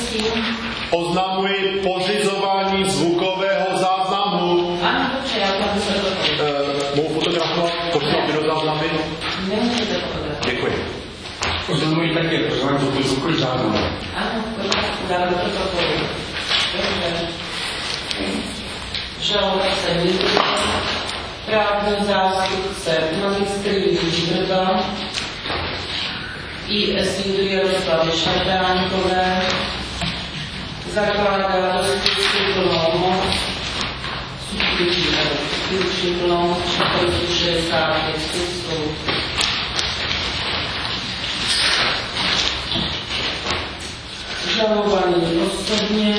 prosím. Oznamuji pořizování zvukového záznamu. Ano, dobře, já to musím fotografovat. Mohu fotografovat videozáznamy? Nemůžete fotografovat. Děkuji. Oznamuji také pořádku zvukový záznam. Ano, dáme to protokolu. Dobře. Žalobce Nýdl, právní zástupce magistr Jiří Vrba, I.S. Jindry Jaroslavy Šardánkové, zakládá do spisu plnou moc, substituční plnou moc 465 spisů. Žalovaný osobně,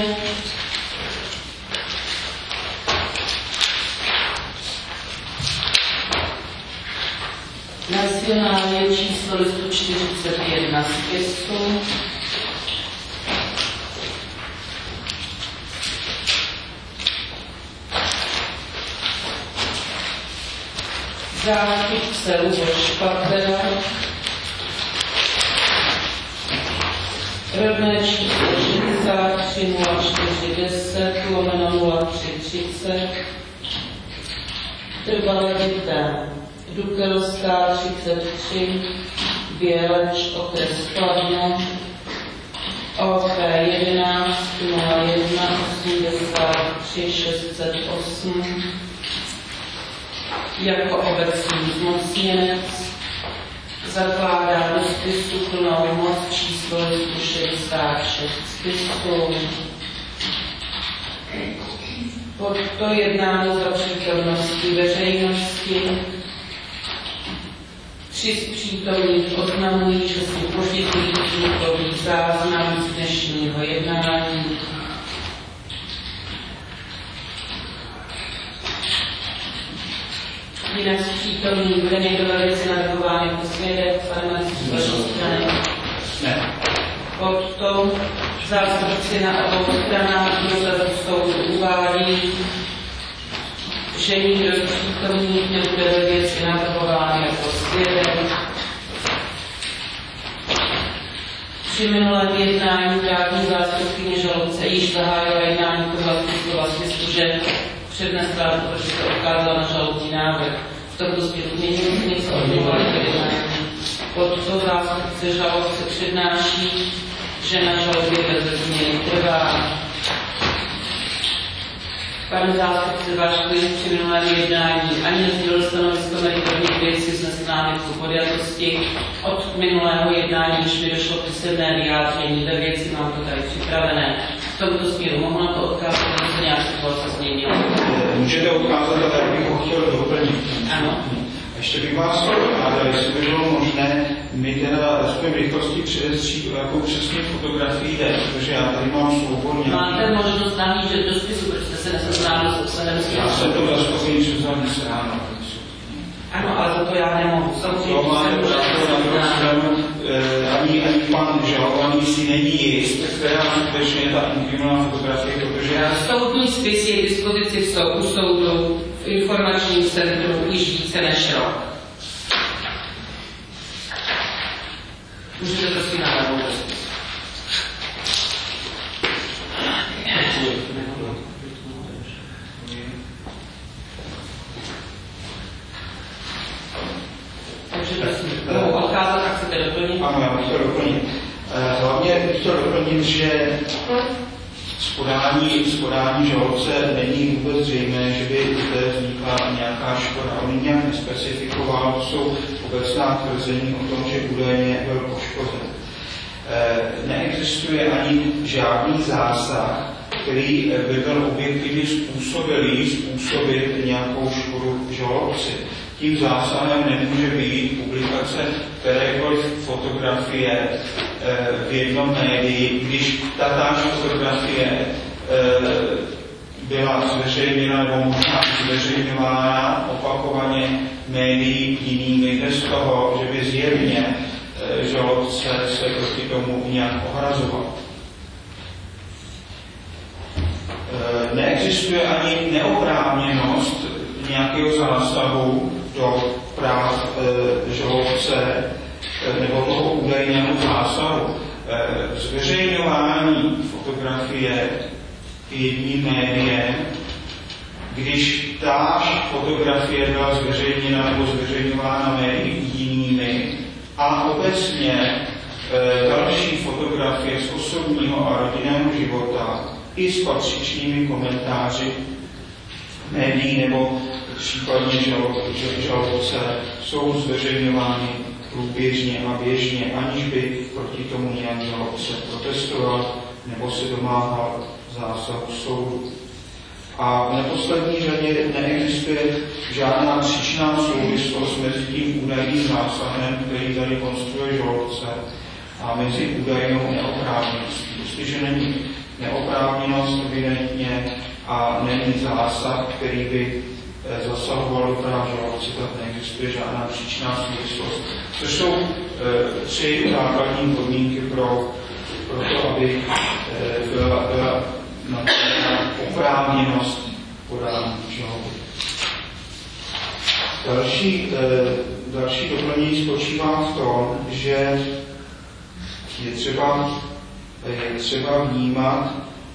nacionálně číslo listu 41 spisu, zástupce Luboš Patel, rodné číslo 63 0410 /0330, trvalé děté Dukelská 33, Běleč, okres Kladno, OK 11 01 83 608, jako obecný zmocněnec, zakládá do spisu plnou moc číslo listu 66 spisů. Pod to jednání za přítomnosti veřejnosti. 3 z přítomných oznamují, že si pořizují zvukový záznam z dnešního jednání. Jinak z přítomných bude někdo ve věci navrhován jako svědek, pane magistře, vaší strany? Ne. Potom zástupci na obou stranách dotazu soudu uvádí, že nikdo z přítomných nebude ve věci navrhován jako svědek. Při minulém jednání právní zástupkyně žalobce již zahájila jednání podle slova smyslu, že přednesla, protože se odkázala na žalobní návrh. V tomto směru nejsou odmluvali do jednání. Podto zástupce žalobce přednáší, že na žalobě bez změny trvá. Pane zástupce, váš klient při minulém jednání ani nesdělil stanovisko meritorních věcí z námitku podjatosti. Od minulého jednání, když mi došlo písemné vyjádření ve věci, mám to tady připravené. V tomto směru mohu na to odkázat, že se nějak situace změnila. Můžete odkázat, ale já bych ho chtěl doplnit. Ano. Ještě bych vás ráda, jestli by bylo možné mi teda aspoň v rychlosti předestřít, o jakou přesně fotografii jde, protože já tady mám soubor nějaký... Máte možnost nahlížet do spisu, protože jste se neseznámil s obsahem spisu. Já jsem to bezpochyně převzal dnes ráno. Ano, ale to já nemohu. Samozřejmě, to máte pravdu na druhou stranu, ani pan žalovaný si není jist, která skutečně je ta inkriminovaná fotografie, protože já... Soudní spis je k dispozici u soudu v informačním centru již více než rok. Můžete prosím navrhnout do spisu. Takže prosím, mohu odkázat, tak chcete doplnit? Ano, já bych chtěl doplnit. Hlavně bych chtěl doplnit, že z podání žalobce není vůbec zřejmé, že by zde vznikla nějaká škoda. On nějak nespecifikoval, to jsou obecná tvrzení o tom, že údajně byl poškozen. Neexistuje ani žádný zásah, který by byl objektivně způsobit nějakou škodu žalobci. Tím zásahem nemůže být publikace kterékoliv fotografie v jednom médii, když tatáž fotografie byla zveřejněna nebo možná zveřejňována opakovaně médií jinými bez toho, že by zjevně žalobce se proti tomu nějak ohrazoval. Neexistuje ani neoprávněnost nějakého zásahu do práv žalobce nebo toho údajného zásahu. Zveřejňování fotografie jedním médiem, když táž fotografie byla zveřejněna nebo zveřejňována médii jinými a obecně další fotografie z osobního a rodinného života i s patřičnými komentáři médií nebo případně žalobce jsou zveřejňovány průběžně a běžně, aniž by proti tomu nějak žalobce protestoval nebo se domáhal zásahu soudu. A v neposlední řadě neexistuje žádná příčná souvislost mezi tím údajným zásahem, který tady konstruuje žalobce, a mezi údajnou neoprávněností. Jestliže není neoprávněnost evidentně a není zásah, který by zasahoval do práv žalobce, tak neexistuje žádná příčná souvislost. Což jsou tři základní podmínky pro to, aby byla oprávněnost podání žaloby. Další doplnění spočívá v tom, že je třeba vnímat,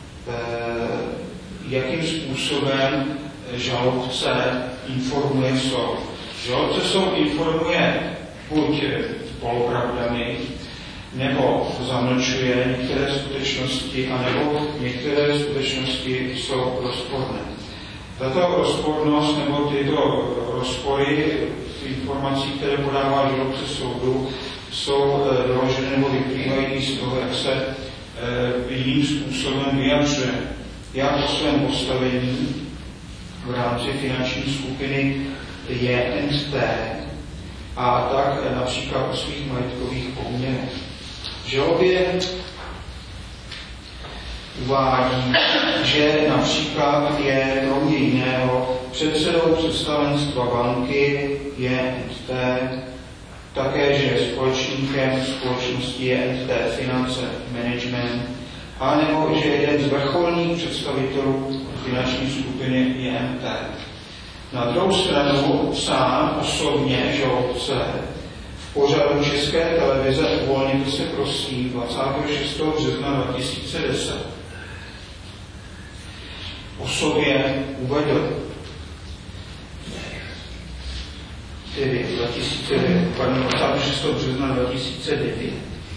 jakým způsobem žalobce informuje soud. Žalobce soud informuje buď polopravdami, nebo zamlčuje některé skutečnosti, anebo některé skutečnosti jsou rozporné. Tato rozpornost nebo tyto rozpory informací, které podává žalobce soudu, jsou doloženy nebo vyplývají z toho, jak se jiným způsobem vyjadřuje, jak o svém postavení v rámci finanční skupiny JNT a tak například o svých majetkových poměrech. V žalobě uvádí, že například je kromě jiného předsedou představenstva banky JNT, také, že je společníkem společnosti JNT Finance Management, anebo že je jeden z vrcholných představitelů finanční skupiny JNT. Na druhou stranu sám osobně žalobce v pořadu České televize Uvolněte se prosím 26. března 2010 o sobě uvedl 26. března 2009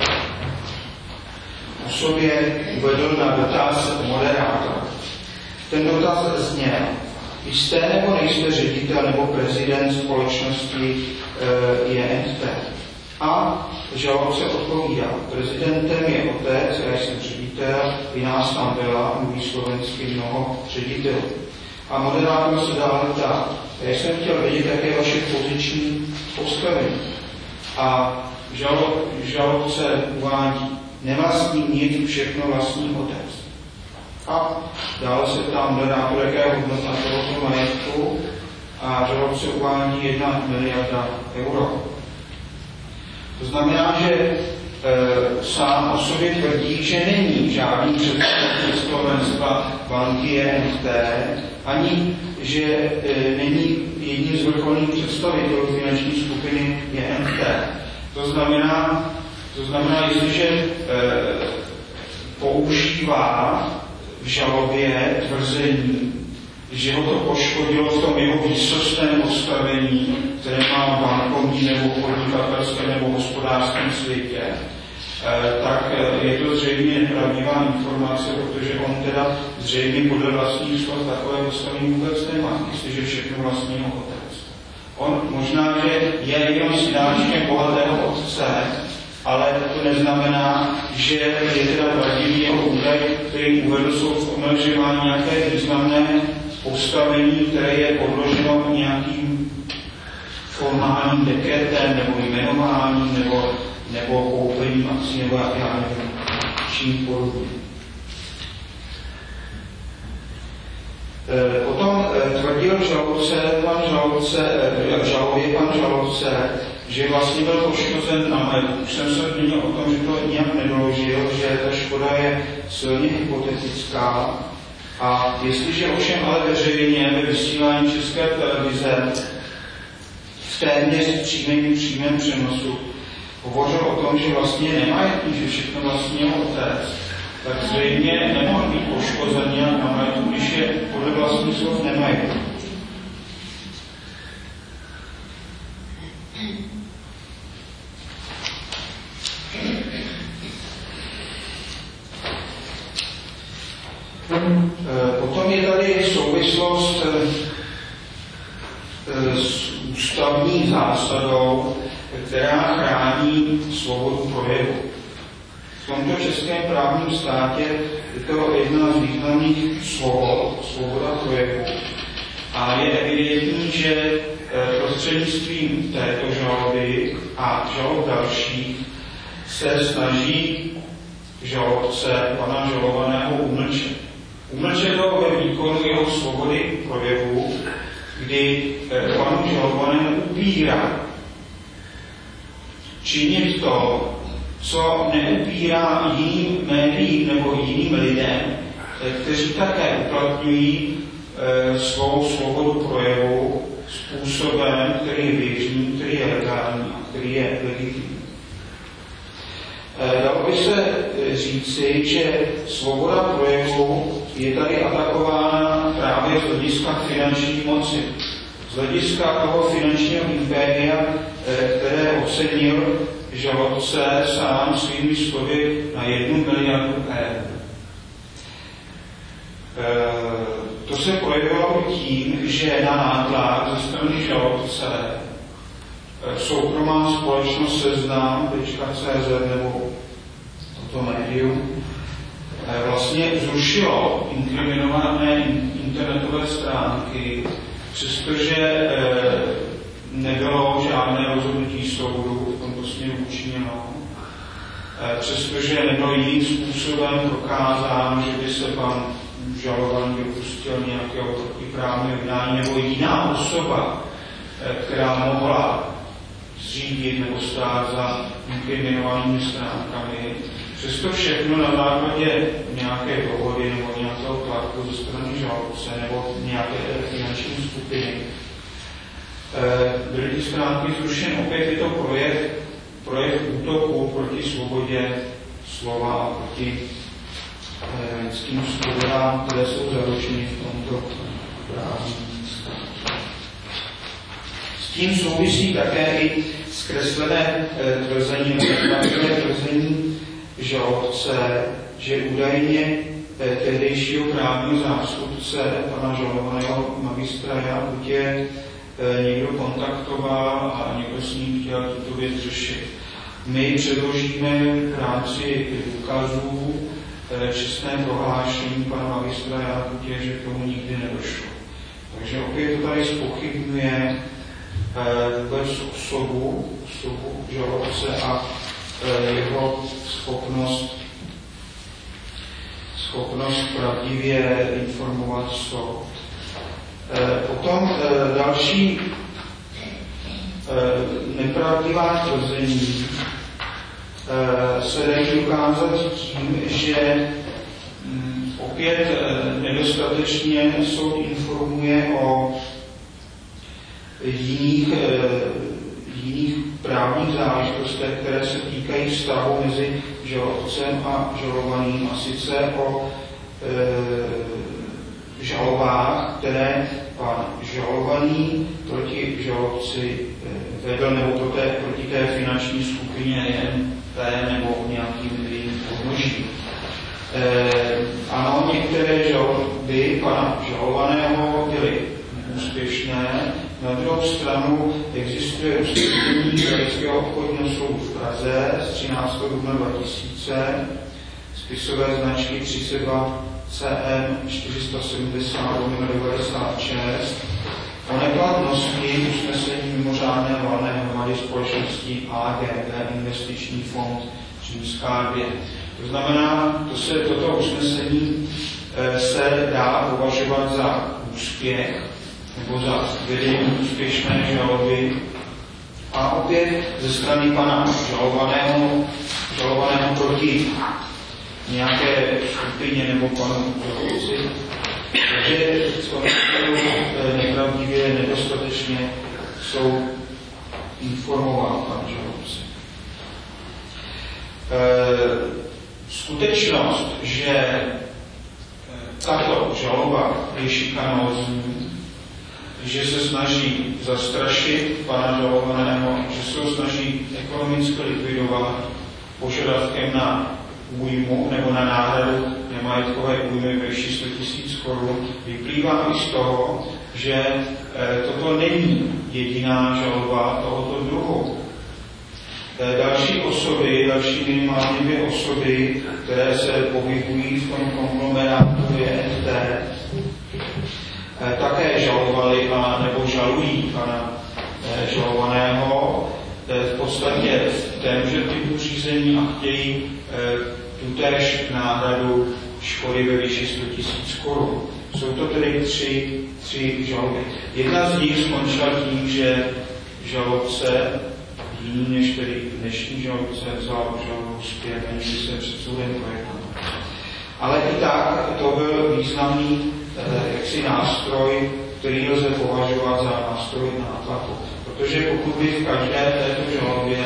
o sobě uvedl na dotaz moderátora. Ten dotaz zněl: jste nebo nejste ředitel nebo prezident společnosti JNT? A žalobce odpovídá: prezidentem je otec, já jsem ředitel, i nás tam byla, mluví slovensky mnoho ředitelů. A moderátor se dále ptá: já jsem chtěl vědět, jaké je vaše poziční postavení. A žalobce uvádí: nevlastní nic, všechno vlastní otec. A dále se ptá moderátor, jaká je hodnota tohoto majetku, a žalobce uvádí 1 miliarda euro. To znamená, že sám o sobě tvrdí, že není žádný představitel představenstva banky JNT, ani že není jedním z vrcholných představitelů finanční skupiny JNT. To znamená, jestliže používá v žalobě tvrzení, že ho to poškodilo v tom jeho výsostném postavení, které má v bankovní nebo podnikatelském nebo hospodářském světě, tak je to zřejmě nepravdivá informace, protože on teda zřejmě podle vlastních slov takové postavení vůbec nemá, jestliže všechno vlastní otec. On možná, že je jenom synáčkem bohatého otce, ale to neznamená, že je teda pravdivý jeho údaj, který uvedl soud v omyl, že má nějaké významné postavení, které je podloženo nějakým formálním dekretem nebo jmenováním nebo koupením akcí nebo já nevím, čím podobně. Potom tvrdil pan žalobce, že vlastně byl poškozen na majetku. Už jsem se zmínil o tom, že to nějak nedoložil, že ta škoda je silně hypotetická. A jestliže ovšem ale veřejně ve vysílání České televize v téměř přímém přenosu hovořil o tom, že vlastně nemajetní, že všechno vlastní otec, tak zřejmě nemohl být poškozen nějak na majetku, když je podle vlastních slov nemají. Potom je tady souvislost s ústavní zásadou, která chrání svobodu projevu. V tomto českém právním státě je to jedna z významných svobod, svoboda projevu. A je evidentní, že prostřednictvím této žaloby a žalob dalších se snaží žalobce pana žalovaného umlčet ho ve výkonu jeho svobody projevu, kdy panu žalovanému upírá činit to, co neupírá jiným médiím nebo jiným lidem, kteří také uplatňují svou svobodu projevu způsobem, který je běžný, který je legální a který je legitimní. Dalo by se říci, že svoboda projevu je tady atakována právě z hlediska finanční moci. Z hlediska toho finančního impéria, které ocenil žalobce sám svými slovy na 1 miliardu eur. To se projevilo tím, že na nátlak ze strany žalobce soukromá společnost Seznam.cz nebo toto médium vlastně zrušilo inkriminované internetové stránky, přestože nebylo žádné rozhodnutí soudu v tomto směru učiněno, přestože nebylo jiným způsobem prokázáno, že by se pan žalovaný dopustil nějakého protiprávního jednání nebo jiná osoba, která mohla zřídit nebo stát za inkriminovanými stránkami. Přesto všechno na základě nějaké dohody nebo nějakého tlaku ze strany žalobce nebo nějaké finanční skupiny byly ty stránky zrušeny. Opět je to projekt útoku proti svobodě slova a proti lidským svobodám, které jsou zaručeny v tomto právním státě. S tím souvisí také i zkreslené tvrzení žalobce, že údajně tehdejšího právního zástupce pana žalovaného magistra Jakutě někdo kontaktoval a někdo s ním chtěl tuto věc řešit. My předložíme v rámci důkazů čestné prohlášení pana magistra Jakutě, že k tomu nikdy nedošlo. Takže opět to tady zpochybňuje vůbec osobu žalobce a jeho schopnost pravdivě informovat soud. Potom další nepravdivá tvrzení se dají dokázat tím, že opět nedostatečně soud informuje o jiných právních záležitostech, které se týkají vztahu mezi žalobcem a žalovaným, a sice o žalobách, které pan žalovaný proti žalobci vedl, nebo proti té finanční skupině NT nebo nějakým jiným podnožím. Ano, některé žaloby pana žalovaného byly úspěšné. Na druhou stranu existuje usnesení Krajského obchodního soudu v Praze z 13. dubna 2000, spisové značky 32 CM 470/96 o neplatnosti usnesení mimořádné valné hromady společnosti AGB Investiční fond Římská 2. To znamená, toto usnesení se dá považovat za úspěch nebo za vedení úspěšné žaloby. A opět ze strany pana žalovaného proti nějaké skupině nebo panu žalobci, že nepravdivě, nedostatečně jsou informován pan žalobci. skutečnost, že tato žaloba je šikanózní, že se snaží zastrašit pana žalovaného, že se ho snaží ekonomicky likvidovat požadavkem na újmu nebo na náhradu nemajetkové újmy ve výši 100 000 korun, vyplývá i z toho, že toto není jediná žaloba tohoto druhu. Další minimálně 2 osoby, které se pohybují v tom konglomerátu VNT, také žalovali nebo žalují pana žalovaného v podstatě v témže typu řízení a chtějí tutéž náhradu škody ve výši 100 000 korun. Jsou to tedy tři žaloby. Jedna z nich skončila tím, že žalobce, jiný než tedy dnešní žalobce, vzal žalobu zpět, aniž by se před soudem projednal. Ale i tak to byl významný nástroj, který lze považovat za nástroj nátlaku. Protože pokud by v každé této žalobě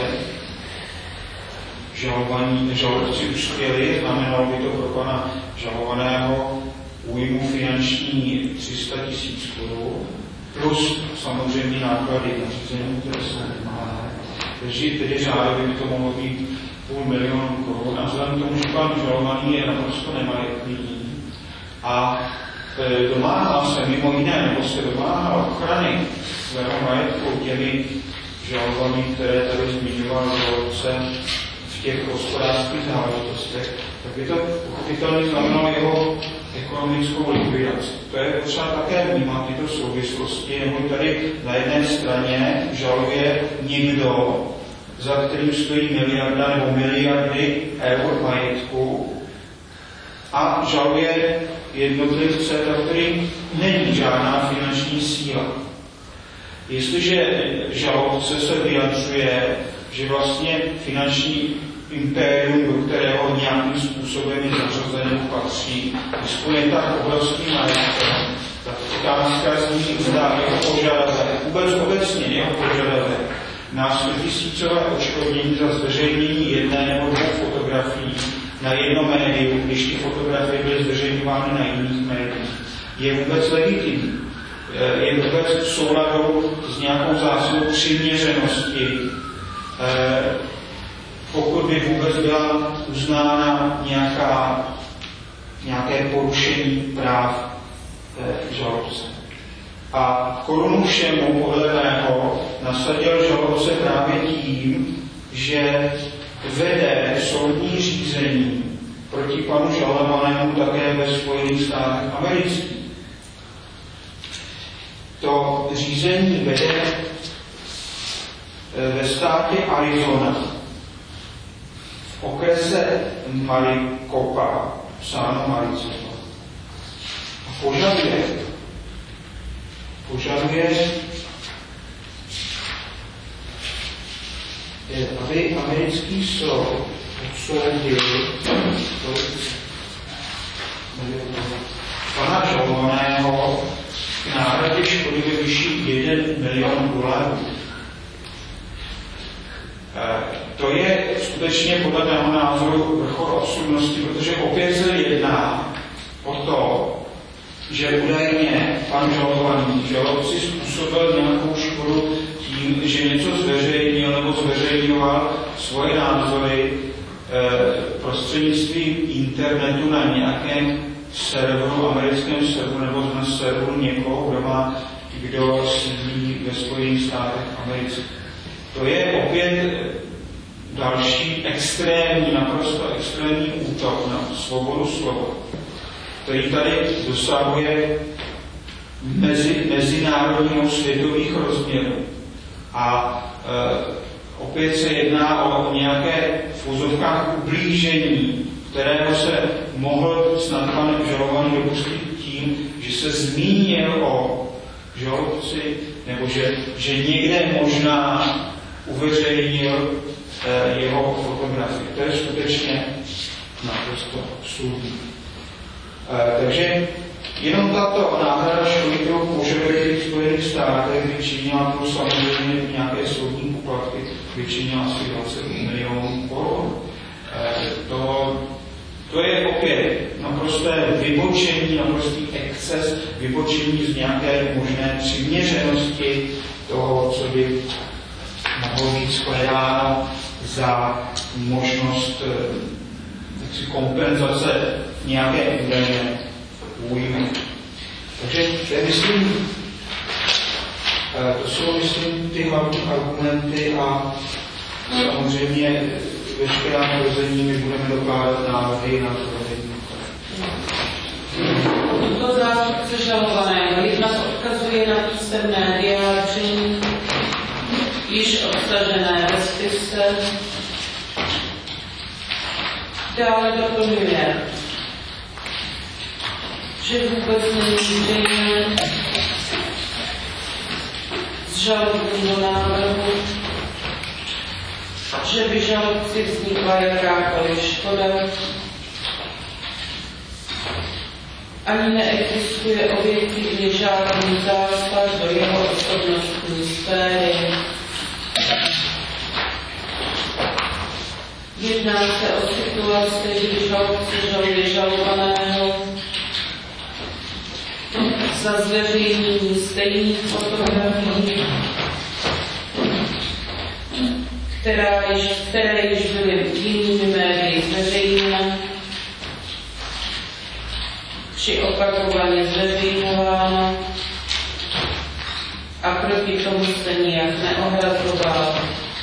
žalobci uspěli, znamenalo by to pro pana žalovaného újmu finanční 300 000 korun, plus samozřejmě náklady na řízení, které jsou nemalé. Takže tedy řádově by to mohlo být 500 000 korun. A vzhledem k tomu, že pan žalovaný je naprosto nemajetný a domáhal se mimo jiné, nebo se domáhal ochrany svého majetku těmi žalobami, které tady zmiňoval žalobce v těch hospodářských záležitostech, tak by to pochopitelně znamenalo jeho ekonomickou likvidaci. To je potřeba také vnímat tyto souvislosti, nebo tady na jedné straně žaluje někdo, za kterým stojí miliarda nebo miliardy eur majetku, a žaluje jednotlivce, za kterým není žádná finanční síla. Jestliže žalobce se vyjadřuje, že vlastně finanční impérium, do kterého nějakým způsobem je zařazený, patří, disponuje tak obrovským majetkem, tak otázka zní, zda jeho požadavek, vůbec obecně jeho požadavek na 100 000 odškodnění za zveřejnění jedné nebo 2 fotografií na jedno médium, když ty fotografie byly zveřejňovány na jiných médiích, je vůbec legitimní. Je vůbec v souladu s nějakou zásadou přiměřenosti, pokud by vůbec byla uznána nějaké porušení práv žalobce. A korunu všemu podle mého nasadil žalobce právě tím, že vede soudní řízení proti panu žalovanému také ve Spojených státech amerických. To řízení vede ve státě Arizona, v okrese Maricopa, psáno Maricopa. Požaduje, aby americký soud odsoudil pana žalovaného k náhradě škody ve výši $1 milion. To je skutečně podle mého názoru vrchol absurdnosti, protože opět se jedná o to, že údajně pan žalovaný žalobci způsobil nějakou škodu tím, že něco zveřejnil nebo zveřejňoval svoje názory prostřednictvím internetu na nějakém serveru, americkém serveru nebo na serveru někoho, kdo sídlí ve Spojených státech amerických. To je opět další naprosto extrémní útok na svobodu slova, který tady dosahuje mezinárodního světových rozměrů. A opět se jedná o nějaké v úzovkách ublížení, kterého se mohl snad pan žalovaný dopustit tím, že se zmínil o žalobci, nebo že někde možná uveřejnil jeho fotografii. To je skutečně naprosto absurdní. Takže jenom tato náhrada škody, kterou požaduje v Spojených státech, vyčinila plus samozřejmě nějaké soudní poplatky, vyčinila asi $20 milionů korun. To To je opět naprosté vybočení, naprostý exces, vybočení z nějaké možné přiměřenosti toho, co by mohlo být shledáno za možnost kompenzace nějaké údajné újmy. Takže to je, myslím, to jsou, myslím, ty hlavní argumenty a samozřejmě veškerá tvrzení my budeme dokládat návrhy na tvrzení. Tuto zástupce žalovaného jedna odkazuje na písemné vyjádření, již obsažené ve spise, dále doplňuje, že vůbec není zřejmé z žalobního návrhu, že by žalobci vznikla jakákoliv škoda, ani neexistuje objektivně žádný zásah do jeho osobnostní sféry. Jedná se o situaci, kdy žalobce žaluje žalovaného za zveřejnění stejných fotografií, které již byly jinými médii zveřejněny, či opakovaně zveřejňováno a proti tomu se nijak neohrazoval.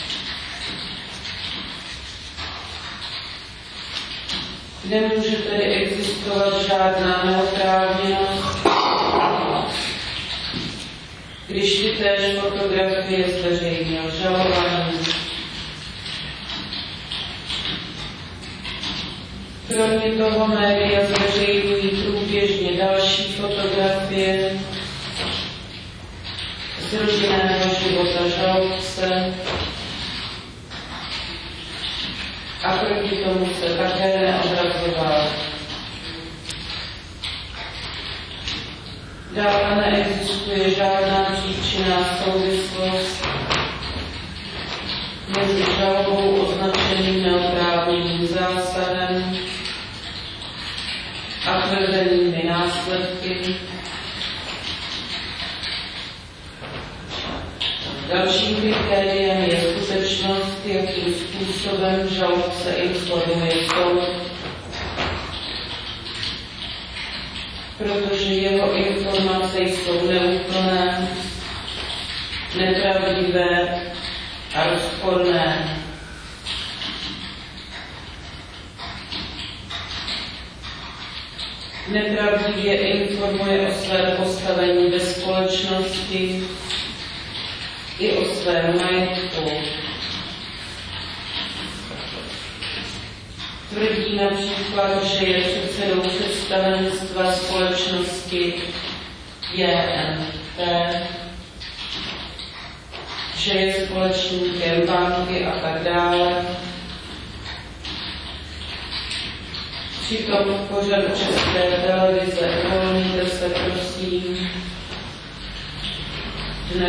Nemůže tedy existovat žádná neoprávněnost, když ty též fotografie zveřejnil žalovaný. Kromě toho média zveřejňují průběžně další fotografie z rodinného života žalobce a proti tomu se také neobrazoval. Dále neexistuje žádná příčinná souvislost mezi žalobou označeným neoprávněným zásahem a tvrzenými následky. Dalším kritériem je skutečnost, jakým způsobem žalobce informuje soud, protože jeho informace jsou neúplné, nepravdivé a rozporné. Nepravdivě informuje o svém postavení ve společnosti i o svém majetku. Tvrdí například, že je předsedou představenstva společnosti JNT, že je společníkem banky a tak dále. Přitom v pořadu České televize Uvolníte se prosím dne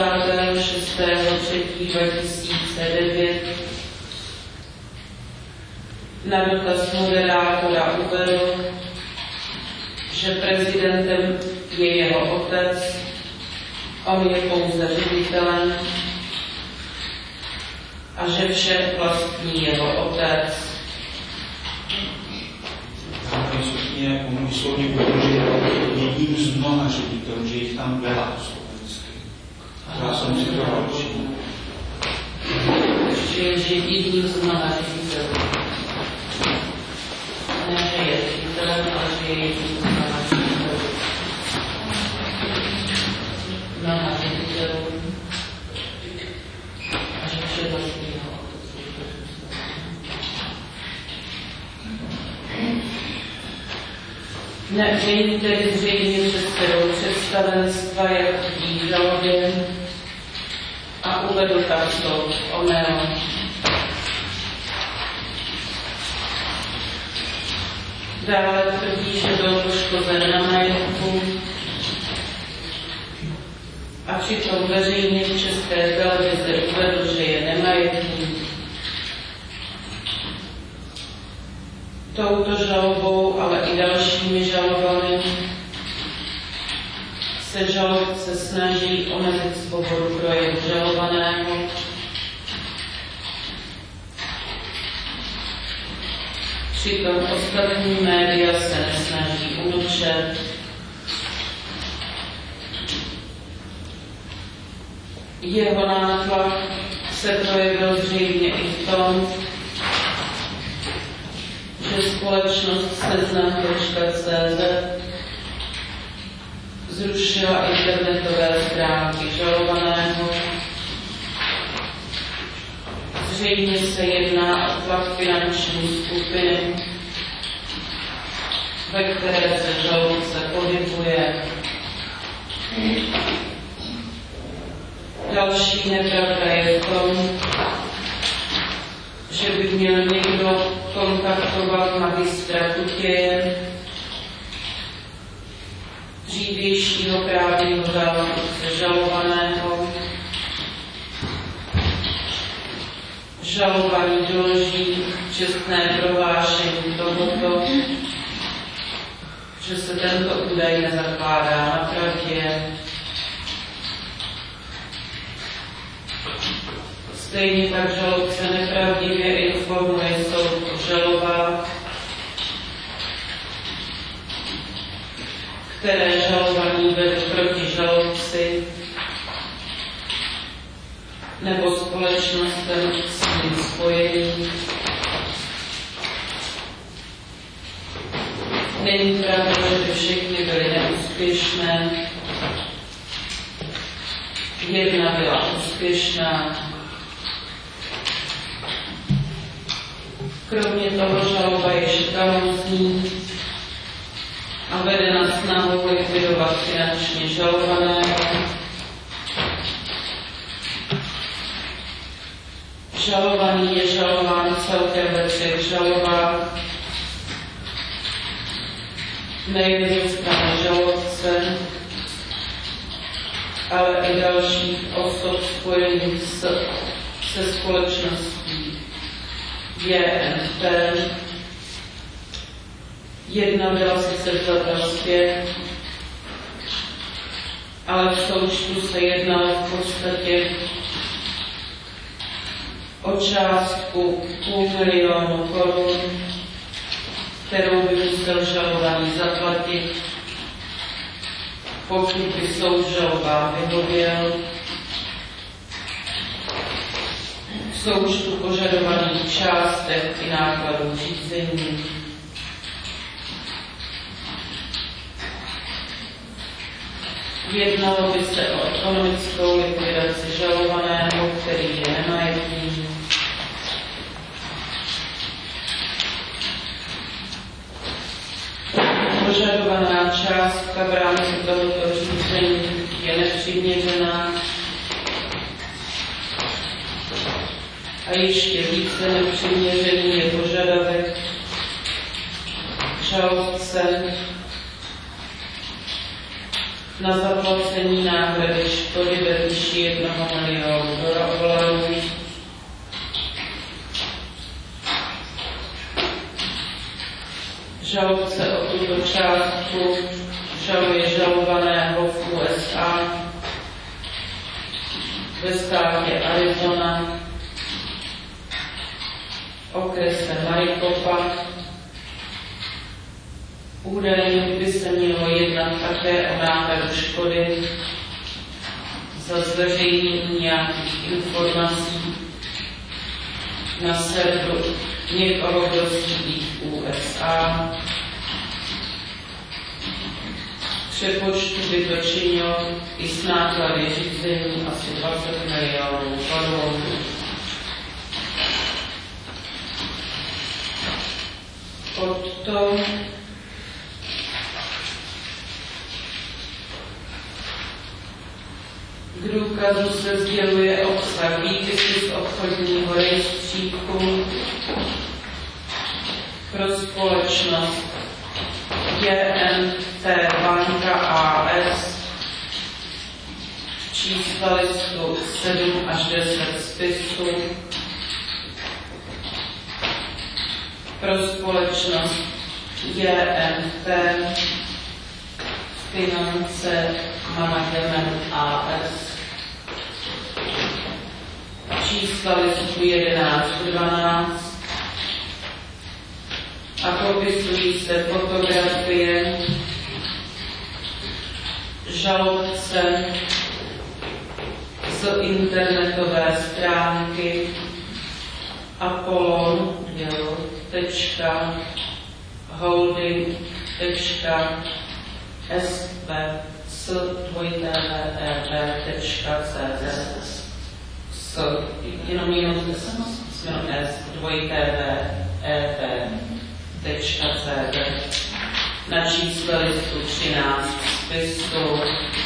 26.3.2009 na dotaz moderátora uvedl, že prezidentem je jeho otec, on je pouze ředitelem a že vše vlastní jeho otec. On výslovně uvedl, že je jedním z mnoha ředitelů, že jich tam byla slovensky. Já jsem si to ročil. Že je jedním z mnoha ředitelů. Ne, že je ředitelem, ale že je jedním z mnoha ředitelů. Mnoha ředitelů. A že vše vlastní jeho otec. Není tedy zřejmě předsedou představenstva, jak tvrdí v žalobě, a uvedl tam soud oného. Dále tvrdí, že byl poškozen na majetku a přitom veřejně v České televizi uvedl, že je nemajetný. To touto žalobou, ale i dalšími žalobami se žalobce snaží omezit svobodu projevu žalovaného, přitom ostatní média se nesnaží umlčet. Jeho nátlak se projevil zřejmě i v tom, že společnost Seznam.cz zrušila internetové stránky žalovaného. Zřejmě se jedná o tlak finanční skupiny, ve které se žalobce pohybuje. Další nepravda je v tom, že by měl někdo kontaktovat magistra Kutěje, dřívějšího právního zástupce žalovaného. Žalovaný doloží čestné prohlášení tohoto, že se tento údaj nezakládá na pravdě. Stejně tak žalobce nepravdivě informuje soud o žalobách, které žalovaný vedl proti žalobci nebo společnostem s ním spojený. Není pravda, že by všechny byly neúspěšné. Jedna byla úspěšná. Kromě toho žaloba je šikanózní a vede na snahu likvidovat finančně žalovaného. Žalovaný je žalován celkem ve 3 žalobách. Nejen ze strany žalobce, ale i dalších osob spojených se společností JNT. Jedna byla sice vzata zpět, ale v součtu se jednalo v podstatě o částku 500 000 korun, kterou by musel žalovaný zaplatit, pokud by soud žalobám vyhověl. V součtu požadovaných částek i nákladů řízení. Jednalo by se o ekonomickou likvidaci žalovaného, který je nemajetný. Požadovaná částka v rámci tohoto řízení je nepřiměřená a ještě více nepřiměřený je požadavek žalobce na zaplacení náhrady škody ve výši 1 000 000 dolarů. Žalobce o tuto částku žaluje žalovaného v USA, ve státě Arizona, okrese Maricopa. Údajně by se mělo jednat také o náhradu škody za zveřejnění nějakých informací na serveru někoho, kdo sídlí v USA. Přepočtu by to činilo i s náklady řízení asi 20 milionů korun. Potom k důkazu se sděluje obsah výpisu z obchodního rejstříku pro společnost JNT Banka AS, čísla listu 7 až 10 spisů, pro společnost JMT, finance, management AS. Čísla listu 11-12 a popisují se fotografie žalobce z internetové stránky apollon.sp.cz jenom s2tv.cz na čísle listu 13 spisu.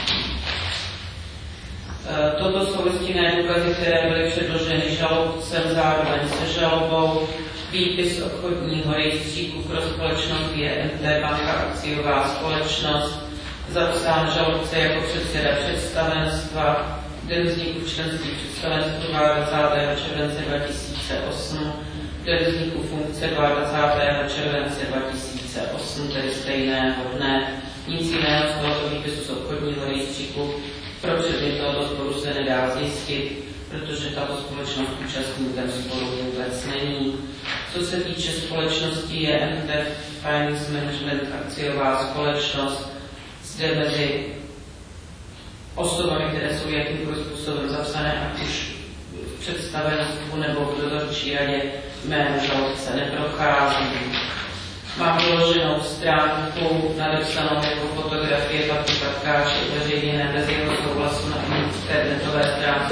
Toto jsou listinné důkazy, které byly předloženy žalobcem zároveň se žalobou. Výpis obchodního rejstříku pro společnost JMT Banka akciová společnost, zapsán žalobce jako předseda představenstva, den vzniku členství představenstvu 22. července 2008, den vzniku funkce 22. července 2008, tedy stejného dne. Nic jiného z tohoto výpisu z obchodního rejstříku pro předmět tohoto sporu se nedá zjistit, protože tato společnost účastníkem sporu vůbec není. Co se týče společnosti JMT Finance Management akciová společnost, zde mezi osobami, které jsou jakýmkoliv způsobem zapsané, ať už v představenstvu nebo v dozorčí radě, jméno žalobce neprochází. Mám doloženou stránku nadepsanou jako fotografie Pavla Katkáče uveřejněné bez jeho souhlasu na internetové stránce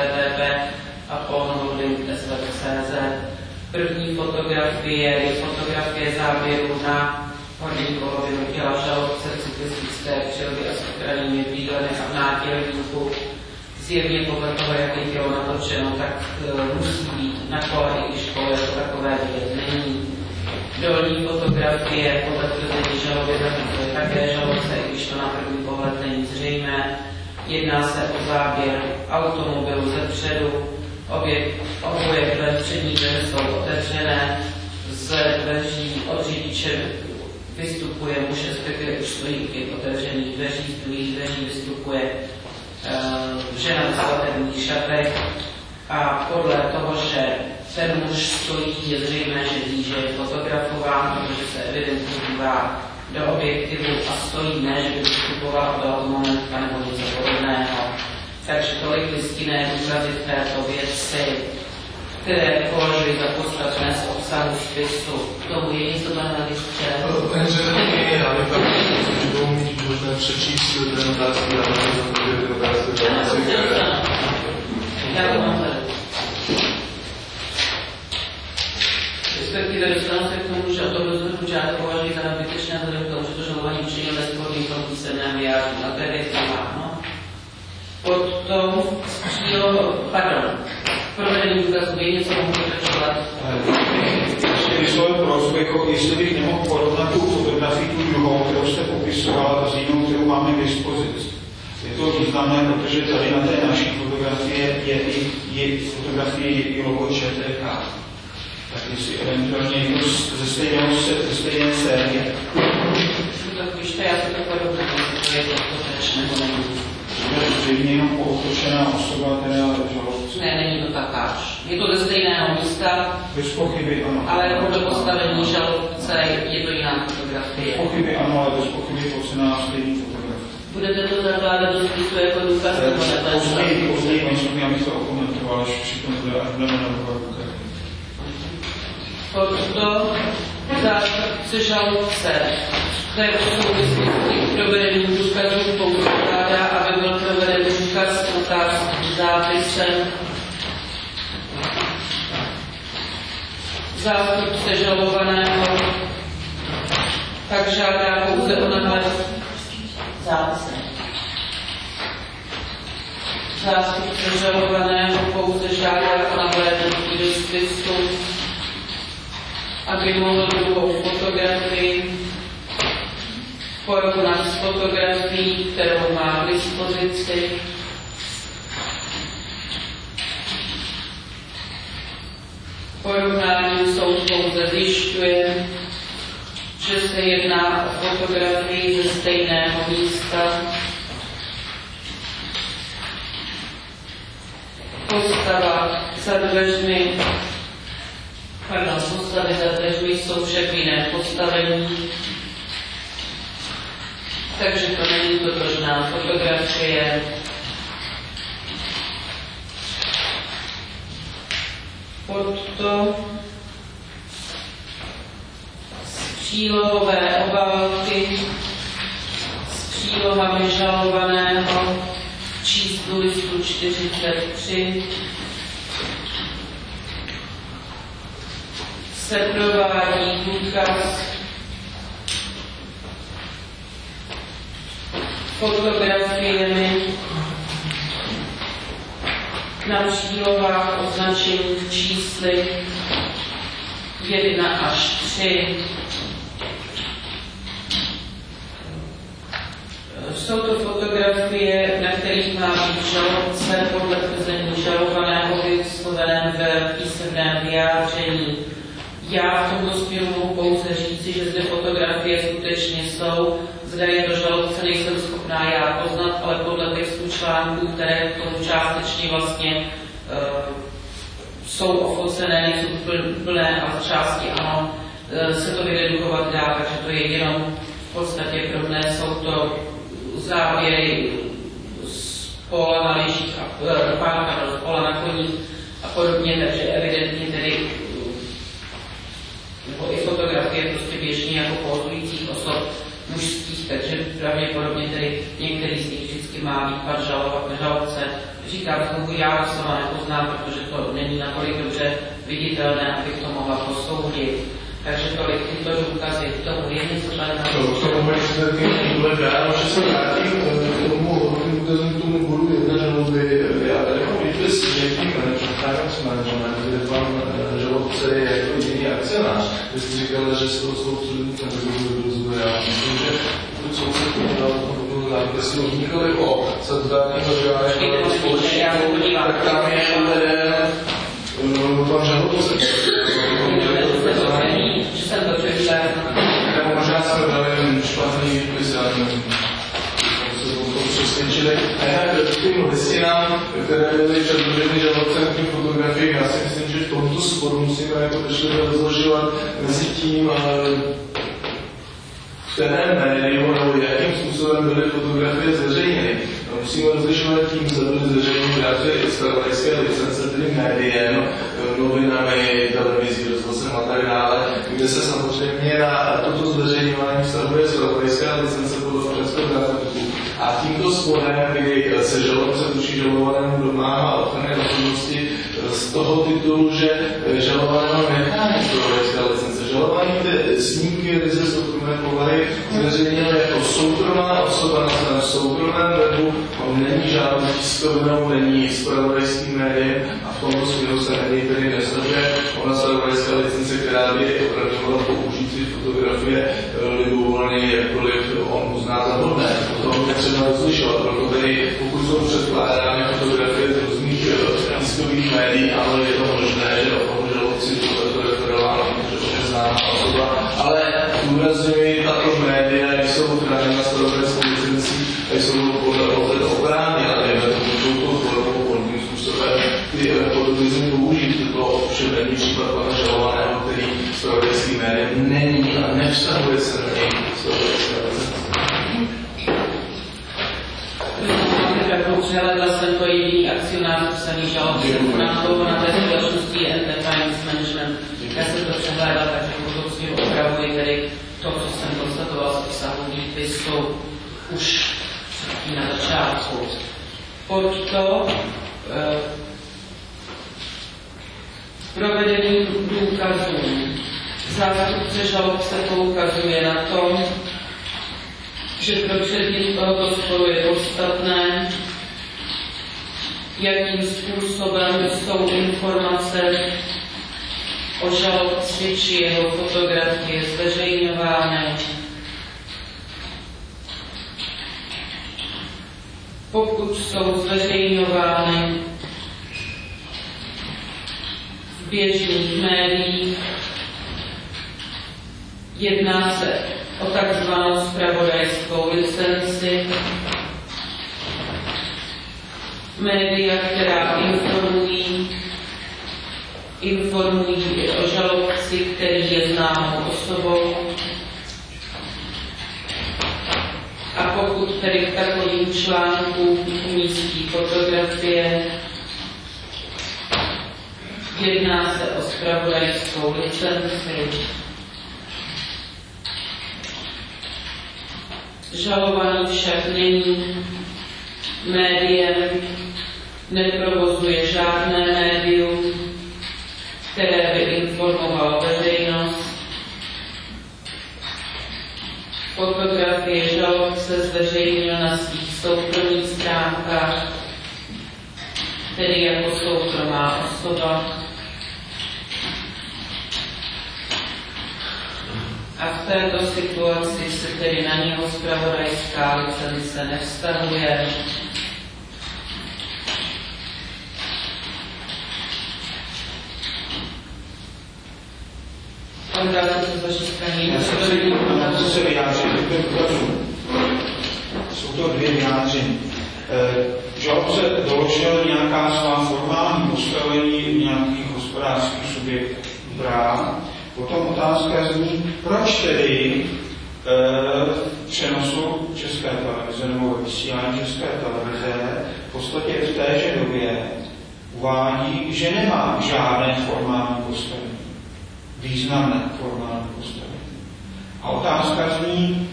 http://apollon.cz. První fotografie je fotografie záběru na horní polovinu těla žalobce v cyklistické přilbě a s ochrannými výhledy a v nátělníku. Zjevně podle toho, jak je tělo natočeno, tak musí být na kole, i když kolo jako takové vidět není. Dolní fotografie podle tvrzení žaloby zachycuje také žalobce, i když to na první pohled není zřejmé. Jedná se o záběr automobilu ze předu. Oboje dveře přední dveře jsou otevřené. Z dveří od řidiče vystupuje muž, respektive už stojí u těch otevřených dveří, z druhých dveří vystupuje žena v svatebních šatech a podle toho, že ten muž stojí, je zřejmé, že ví, že je fotografován, protože se evidentně dívá do objektivu a stojí, ne, že by vystupoval do automomentka nebo něco podobného. Takže tolik listinné důkazy v této věci, které považuji za podstatné z obsahu spisu. K tomu je něco, pane ministře? Paní ředitelkyně, já bych tam budou mít možné přečíst ten otázky, ale to otázky. Já to mám tady. Respektive dostanu se k tomu, že o tom rozhodnutí žádat považuji za nadbytečné vzhledem k tomu, že to žalování učinil nesporný v tom písemném vyjádření. A to je věc no. Potom provedení důkazu by něco mohl pokračovat. Ještě vyslovil prosbu, jako jestli bych nemohl porovnat tu fotografii tu druhou, kterou jste popisovala, s jinou, kterou máme k dispozici. Je to významné, protože tady na té naší fotografie je fotografie i logo ČTK. Tak jestli eventuálně někdo ze stejné série. Tak když to já se to podobně, to je to teč, nebo není. Zřejmě jenom pootočená osoba, která žalobce. Ne, není to takáž. Je to ze stejného místa, bez pochyby ano. Ale podle postavení žalobce je to jiná fotografie. Bez pochyby ano, ale bez pochyby pocená stejný fotografie. Budete to zakládat do spisu jako důkaz nebo ne? Později, já bych to okomentoval, až přitom budeme na důkaz. Potom zástupce žalobce v této souvislosti k provedení důkazů pokládá, aby byl proveden důkaz otázky zápisem. Zástupce žalovaného tak žádá pouze o nahlédnutí zápisem. Zástupce žalovaného pouze žádá o nahlédnutí do spisu, aby mohl druhou fotografii porovnat s fotografií, kterou má k dispozici. Porovnání jsou soud pouze zjišťuje, že se jedná o fotografii ze stejného místa. Postavy za dveřmi jsou však v jiném postavení, takže to není totožná fotografie. Pod to přílohové obálky s přílohami žalovaného v číslu listu 43 se provádí důkaz fotografiemi na přílohách označených čísly 1 až 3. Jsou to fotografie, na kterých má být žalobce podle tvrzení žalovaného vysloveném v písemném vyjádření. Já v tomto směru mohu pouze říci, že zde fotografie skutečně jsou. Zde je to žalobce, nejsem schopná já poznat, ale podle textu článků, které k tomu částečně vlastně jsou ofocené, nejsou plné a v části ano, se to vydedukovat dá, takže to je jenom v podstatě drobné, jsou to záběry z pola na lyžích z pola na koních a podobně, takže evidentně tedy nebo i fotografie prostě běžně jako pohodujících osob mužských, takže pravděpodobně tedy některý z nich vždycky má výpad žalobce. Říkám, že já sama nepoznám, protože to není natolik dobře viditelné, abych to mohla posoudit. Takže tolik tyto důkazy, tomu je něco tady na to. K tomu bude dál, že se vrátím k tomu bodu jedna žaloby. Já tady mám výpis s někým management, kde pan žalobce je jako jediný akcionář. Vy jste říkala, že z toho jsou absolutně rozumí. Já myslím, že pokud soud se podíval tomu zápisu nikoli o statutárního žádného společníku, tak tam je uveden pan žalobce. Možná jsme dali špatný výpis, já nevím, přesvědčili. A jinak k těm listinám, které byly předloženy žalobcem k těm fotografiím, já si myslím, že v tomto sporu musíme jako pečlivě rozložovat mezi tím, v kterém médiu nebo jakým způsobem byly fotografie zveřejněny. Musíme rozlišovat tím, zda byly zveřejněny právě zpravodajské licence, tedy médiem, novinami, televizí, rozhlasem a tak dále, kde se samozřejmě na toto zveřejňování vztahuje zpravodajská licence podle občanského zákoníku. A tímto sporem, kdy se žalobce vůči žalovanému domáhá ochrany osobnosti z toho titulu, že žalovanému nechání zpravodajská licence. Žalovaný ty snímky ryze soukromé povahy zveřejnil jako soukromá osoba na svém soukromém webu, on není žádnou tiskovinou, není zpravodajským médiem a v tomto směru se na něj tedy nesleduje. Ona zpravodajská licence, která by opravňovala použití fotografie libovolně, jakkoliv on uzná za vhodné. Potom je třeba rozlišovat, proto tedy pokud jsou předkládány fotografie z různých tiskových médií, ale je to možné, že o žalobci to referováno, protože známá osoba, ale důrazňuji, tato média jsou chráněna zpravodajskou licencí a jsou podle oprávněna, dejme tomu touto formou, podobným způsobem ty fotografie použít. To ovšem není případ pana žalovaného, který zpravodajský médium není a nevztahuje se na něj zpravodajská licence. Přehledla jsem to jediný akcionář psaný žalobce na té společnosti Enterprise Management. Já jsem to přehledala, takže to s ním opravuji tedy to, co jsem konstatoval z obsahu výpisu už na začátku. Pod to provedení důkazů zástupce žalobce poukazuje na to, že pro předmět tohoto sporu je podstatné, jakým způsobem jsou informace o žalobci či jeho fotografie zveřejňovány. Pokud jsou zveřejňovány v běžných médiích, Jedná se o takzvanou zpravodajskou licenci, média, která informují o žalobci, který je známou osobou. A pokud tedy v takovým článku umístí fotografie, jedná se o zpravodajskou licenci. Žalovaný však není médiem, neprovozuje žádné médium, které by informovalo veřejnost. Fotografie žalobce zveřejnil na svých soukromých stránkách, tedy jako soukromá osoba. A v této situaci se tedy na něho zpravodajská licence nevztahuje. Pan Drátek se z vaší strany. Já se vyjádřit k těm důkazům. Jsou to dvě vyjádření. Žalobce doložil nějaká svá formální postavení nějakých hospodářských subjektů práv. Potom otázka zní, proč tedy v přenosu České televize nebo vysílání České televize v podstatě v téže době uvádí, že nemá žádné formální postavení. Významné formální postavení. A otázka zní,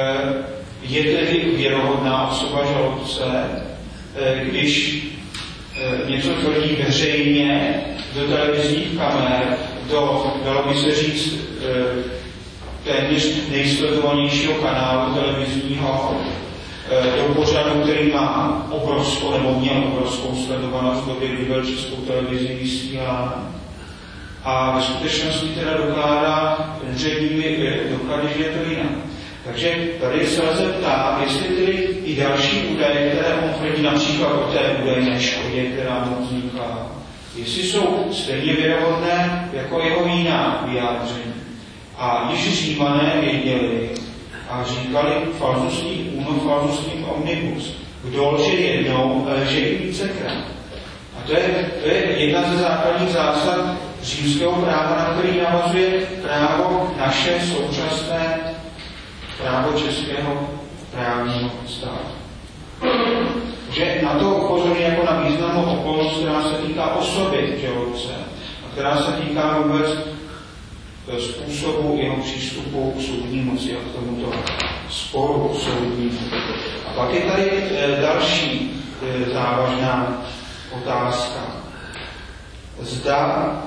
je tedy věrohodná osoba žalobce, když něco tvrdí veřejně do televizních kamer, dalo by se říct, téměř nejsledovanějšího kanálu televizního, do pořadu, který má obrovskou, nebo měl obrovskou sledovanost v době, kdy byl Českou televizí vysílán. A ve skutečnosti teda dokládá úředními doklady, že je to jinak. Takže tady se lze ptát, jestli tedy i další údaje, které on tvrdí například o té údajné škodě, která mu vzniká, jestli jsou stejně věrohodné jako jeho jiná vyjádření. A již Římané věděli a říkali falzustým omnibus. Kdo lže jednou, lže i vícekrát. A to je jedna ze základních zásad římského práva, na který navazuje právo naše současné právo českého právního státu. Že na to upozorňuje jako na významnou okolnost, která se týká osoby žalobce a která se týká vůbec způsobu jeho přístupu k soudní moci a k tomuto sporu soudnímu. A pak je tady další závažná otázka. Zda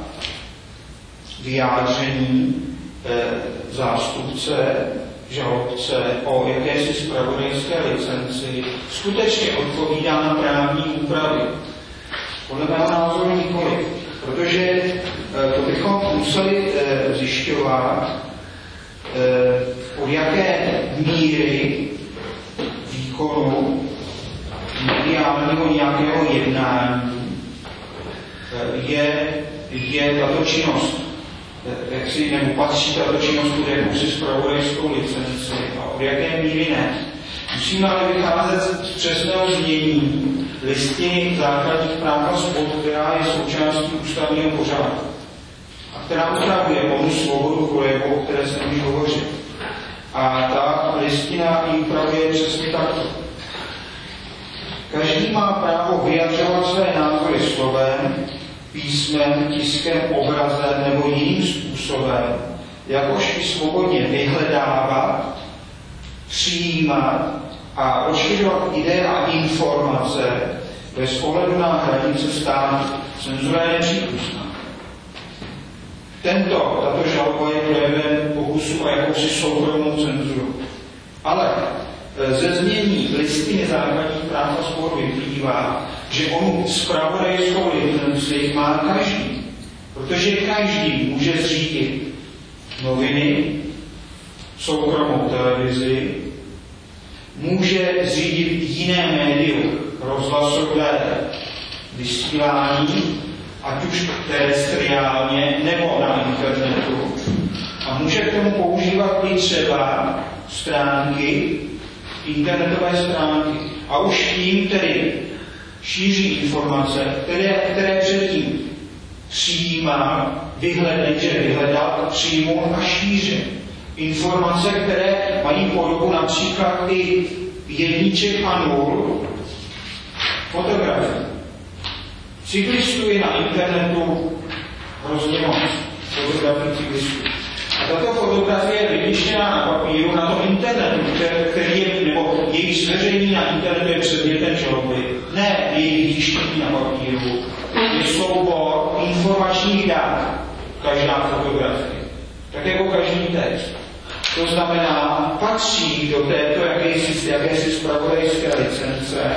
vyjádření zástupce žalobce o jakési zpravodajské licenci skutečně odpovídá na právní úpravy. Podle mého názoru nikoliv, protože to bychom museli zjišťovat, od jaké míry výkonu mediálního nějakého jednání je tato činnost, jak si nebo patří tato činnost pod jakousi zpravodajskou licenci a od jaké míry ne. Musíme ale vycházet z přesného znění listiny základních práv a svobod, která je součástí ústavního pořádku a která upravuje onu svobodu projevu, o které jsem už hovořil. A ta listina ji upravuje přesně takto. Každý má právo vyjadřovat své názory slovem, písmem, tiskem, obrazem nebo jiným způsobem, jakož i svobodně vyhledávat, přijímat a rozšiřovat ideje a informace bez ohledu na hranice státu. Cenzura je nepřípustná. Tato žaloba je projevem pokusu o jakousi soukromou cenzuru. Ale ze znění listiny základních práv a svobod vyplývá, že onu zpravodajskou licenci má každý, protože každý může zřídit noviny, soukromou televizi, může zřídit jiné médium, rozhlasové vysílání, ať už terestriálně nebo na internetu, A může k tomu používat i třeba stránky, internetové stránky. A už tím tedy šíří informace, které předtím přijímá, vyhledal, přijmul a šíří. Informace, které mají podobu například i jedniček a nul, fotografie. Cyklistů je na internetu hrozně moc. Fotografii cyklistů. A tato fotografie je vytištěná na papíru na tom internetu, který je, nebo její zveřejnění na internetu je předmětem žaloby. Ne její vytištění na papíru. Je soubor informačních dat, každá fotografie. Tak jako každý text. To znamená, patří do této jakési zpravodajské licence,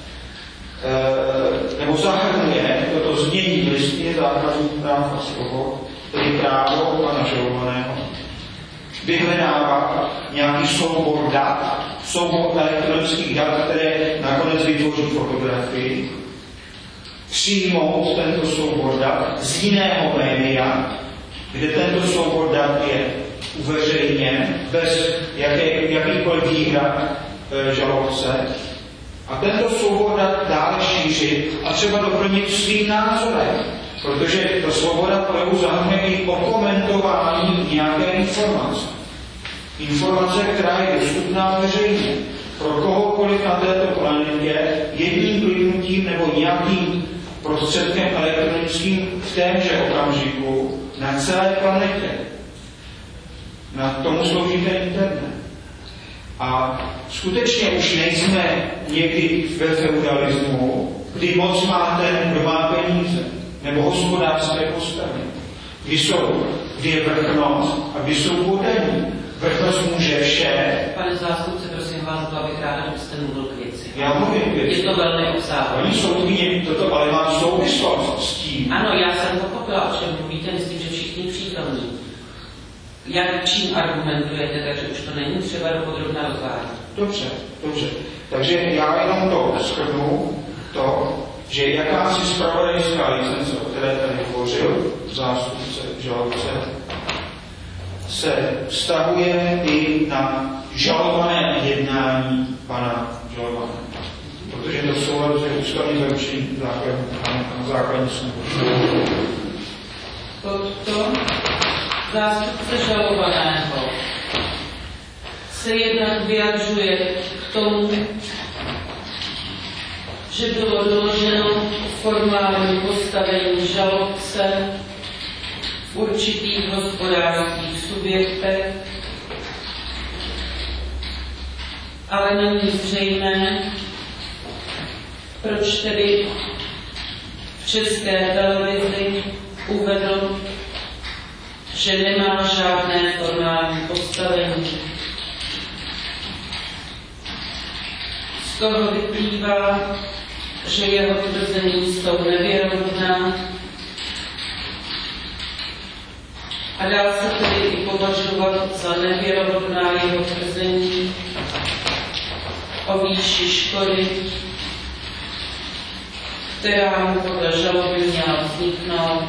nebo zahrnuje toto znění listiny zákazu práv a svobod, tedy právo pana žalovaného, vyhledávat nějaký soubor dat, soubor elektronických dat, které nakonec vytvoří fotografii, přijmout tento soubor dat z jiného média, kde tento soubor dat je uveřejněn bez jakýkoliv výhrad žalobce, a tento soubor dat dále šířit a třeba doplnit svým názorem, protože ta svoboda projevu zahrnuje i okomentování nějaké informace. Informace, která je dostupná veřejně. Pro kohokoliv na této planetě jedním kliknutím nebo nějakým prostředkem elektronickým v témže okamžiku na celé planetě. Na tomu slouží ten internet. A skutečně už nejsme někdy ve feudalismu, kdy moc má ten, kdo má peníze, nebo hospodářské postavení. Kdy je vrchnost a kdy jsou podení. Vrchnost může vše. Pane zástupce, prosím vás, abych ráda, abyste mluvil k věci. Já mluvím k věci. Je to velmi obsáhlé. Oni jsou toto, ale má souvislost s tím. Ano, já jsem pochopila, o čem mluvíte, myslím, že všichni přítomní. Jak čím argumentujete, takže už to není třeba dopodrobna rozvádět. Dobře. Takže já jenom to shrnu, že jakási zpravodajská licence, o které tady hovořil zástupce žalobce, se vztahuje i na žalované jednání pana žalovaného. Protože to souladu je ústavní zaručení na základní smlouvy. Toto zástupce žalovaného se jednak vyjadřuje k tomu, že bylo doloženo formální postavení žalobce v určitých hospodářských subjektech, ale není zřejmé, proč tedy v České televizi uvedl, že nemá žádné formální postavení. Z toho vyplývá, že jeho tvrzení jsou nevěrohodná a dá se tedy i považovat za nevěrohodná jeho tvrzení o výši škody, která mu podle žaloby měla vzniknout.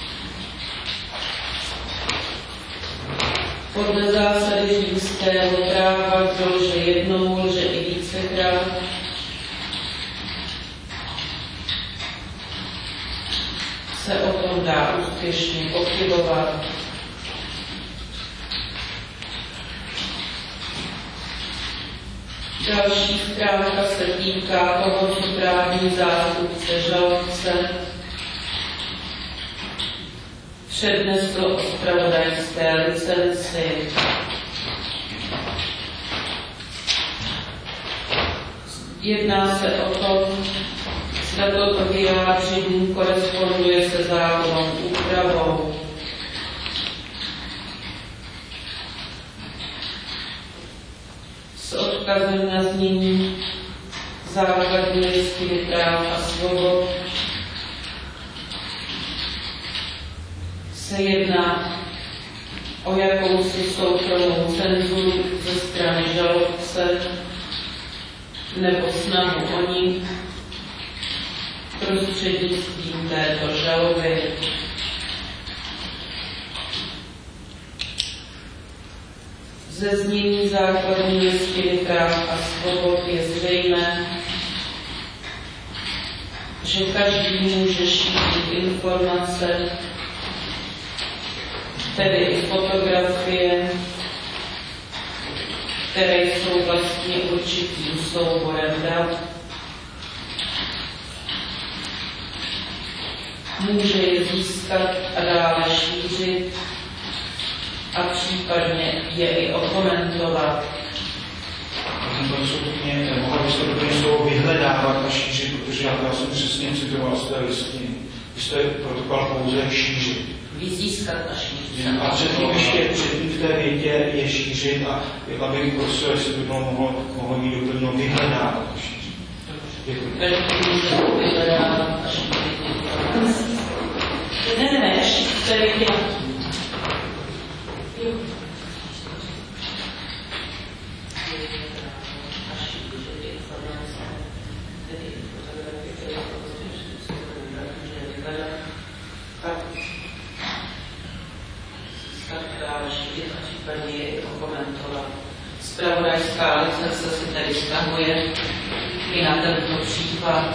Podle zásady římského práva, kdo lže jednou, lže i vícekrát. Se o tom dá úspěšně pochybovat. Další stránka se týká toho, co právní zástupce žalobce přednesl o zpravodajské licenci. Jedná se o to, zda toto vyjádření koresponduje se zákonnou úpravou. S odkazem na znění základní listiny práv a svobod se jedná o jakousi soukromou cenzuru ze strany žalobce nebo snahu o ní prostřednictvím této žaloby. Ze znění základní listiny práv a svobod je zřejmé, že každý může šířit informace, tedy i fotografie, které jsou vlastně určitým souborem dat. Může je získat a dále šířit a případně je i okomentovat. Mohla byste doplnit slovo vyhledávat a šířit, protože já jsem přesně citoval z té listiny. Vy jste protokol pouze šířit. Vyzískat a šířit. A předtím v té větě je šířit a já bych prosil, jestli by bylo mohlo mít doplněno vyhledávat a šířit. Děkuji. Vyhledávat a šířit. Ne, ještě v té větě. Zpravodajská licence se tedy vztahuje i na tento případ.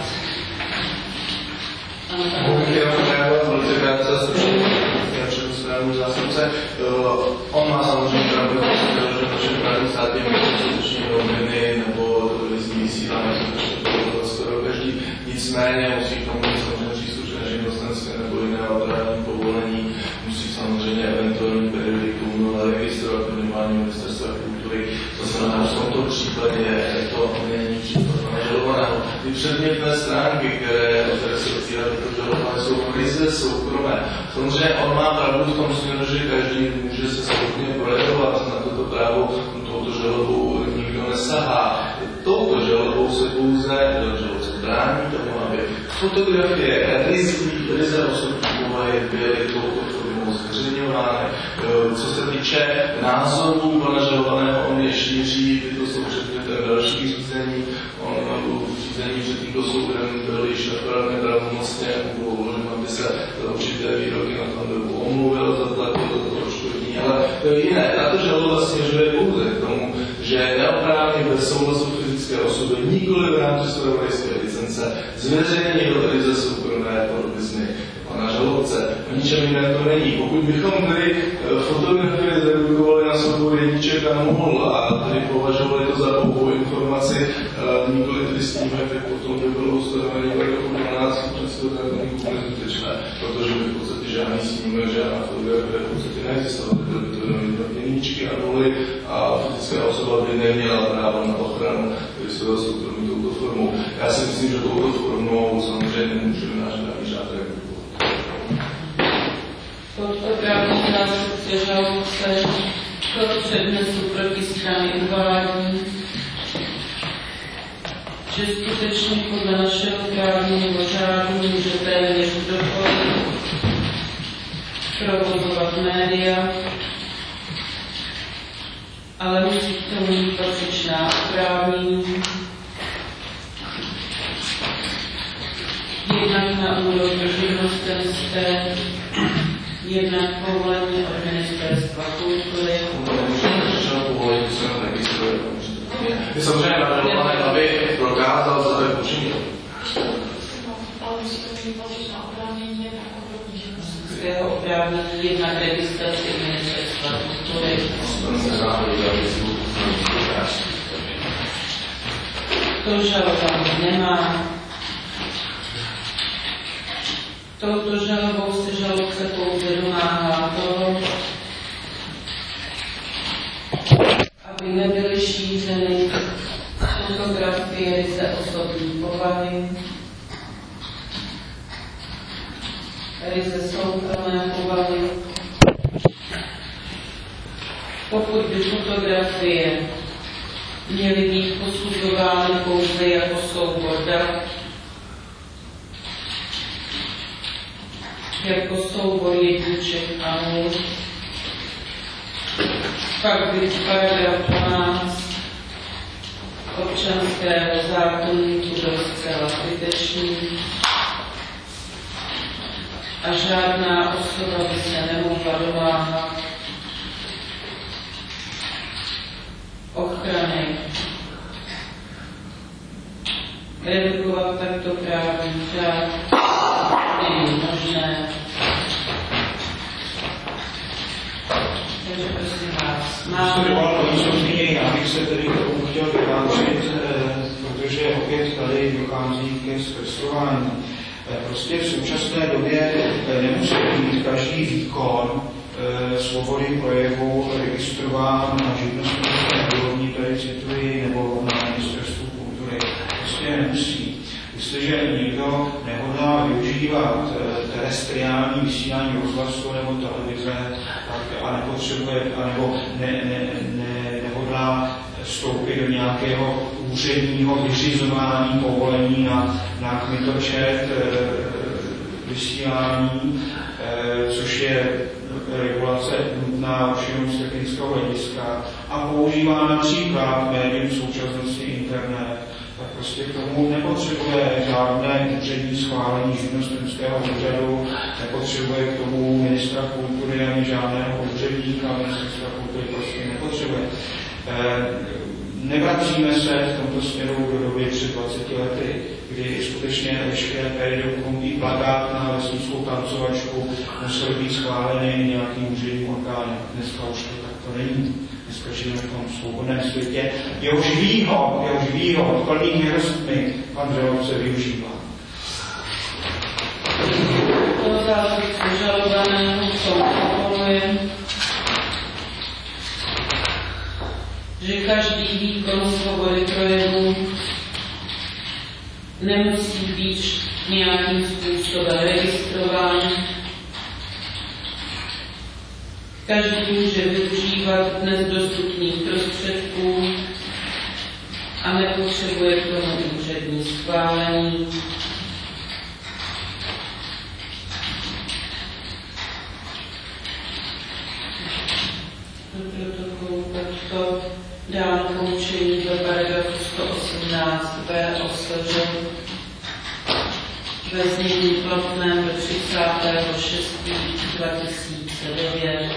On má samozřejmě pravdu, že právní stát je skutečně noviny nebo televizní vysílání, to skoro každý. Nicméně musí k tomu mít samozřejmě příslušné živnostenské nebo jiné oprávnění povolení, musí samozřejmě eventuální periodikum registrovat minimální ministerstva kultury. To znamená, že v tomto případě to není případ nežalovaného. Ty předmětné stránky, které se otvírají to žalované, jsou ryze soukromé. Samozřejmě on má pravdu v tom směru, že každý může se svobodně projevovat na toto právo, touto žalobou nikdo nesahá. Touto žalobou se pouze žalobce brání tomu, aby fotografie ryze osobní povahy byly touto formou zveřejňovány. Co se týče názorů pana žalovaného, on je šíří, tyto jsou předmětem dalších řízení. On v řízení před tímto soudem byl již nepravomocně uložen, aby se určité výroky na tom dobu omluvil, zaplatil do toho odškodnění, ale to je jiné. Tato žaloba směřuje pouze k tomu, že neoprávně bez souhlasu fyzické osoby nikoli v rámci zpravodajské licence zveřejnil ryze soukromé podobizny pana žalobce. O ničem jiném to není. Pokud bychom tedy fotografie zredukovali na souboru jedniček a mohl a tedy považovali to za pouhou informaci, nikoli tedy s tím, jak potom by bylo ustanovení paragrafu 12 představu zákonníku nezbytečné, protože by v podstatě žádný snímek, žádná fotografie v podstatě neexistovala. Byly by to jenom jedničky a nuly a fyzická osoba by neměla právo na ochranu svého soukromí touto formou. Já si myslím, že touto formou samozřejmě nemůžeme náš právní řád regulovat. Právní zástupce žalobce to přednesu proti straně uvádí, že skutečně podle našeho právního řádu může téměř kdokoliv provozovat média, ale musí k tomu mít patřičná oprávnění. Jednak na úrovni živnostenské, jednak povolení od ministerstva kultury. Je samozřejmě navrhované, aby prokázal, co tak učinil. Ale musíte mít patřičná oprávnění jednak úrovni živnostenského oprávnění, jednak registraci ministerstva kultury. To žaloba nemá. Touto žalobou se žalobce pouze domáhá toho, aby nebyly šířeny fotografie ryze osobní povahy, ryze soukromé povahy. Pokud by fotografie měly být posuzovány pouze jako soubor dat, jako soubor jedniček a nul, pak by paragraf 12 občanského zákoníku byl zcela zbytečný a žádná osoba by se nemohla domáhat redukovat takto právní řád není možné. Takže prosím vás, já bych se tedy chtěl vyjádřit, protože opět tady dochází ke zkreslování. Prostě v současné době nemusí být každý výkon svobody projevu registrován na živnostenské úrovni, tady cituji, nebo na ministerstvu kultury. Prostě nemusí. Jestliže někdo nehodlá využívat terestriální vysílání rozhlasu nebo televize a nepotřebuje, anebo nehodlá vstoupit do nějakého úředního vyřizování povolení na kmitočet vysílání, což je regulace nutná všem z technického hlediska a používá například médium současnosti internet, tak prostě k tomu nepotřebuje žádné úřední schválení živnostenského úřadu, nepotřebuje k tomu ministra kultury ani žádného úředníka ministerstva kultury, prostě nepotřebuje. Nevracíme se v tomto směru do doby před 20 lety, kdy skutečně veškeré periodikum i plakát na lesnickou tancovačku musel být schválený nějakým úředním orgánem. Dneska už to takto není. Dneska žijeme v tom svobodném světě. Jehož výhod plnými hrstmi pan žalobce využívá. To záleží žalovaného soudu povoluje, že každý výkon svobody projevu nemusí být nějakým způsobem registrován. Každý může využívat dnes dostupných prostředků a nepotřebuje k tomu úřední schválení. To dám poučení do paragrafu 118b OSŽ ve znění platném do 30.6.2009.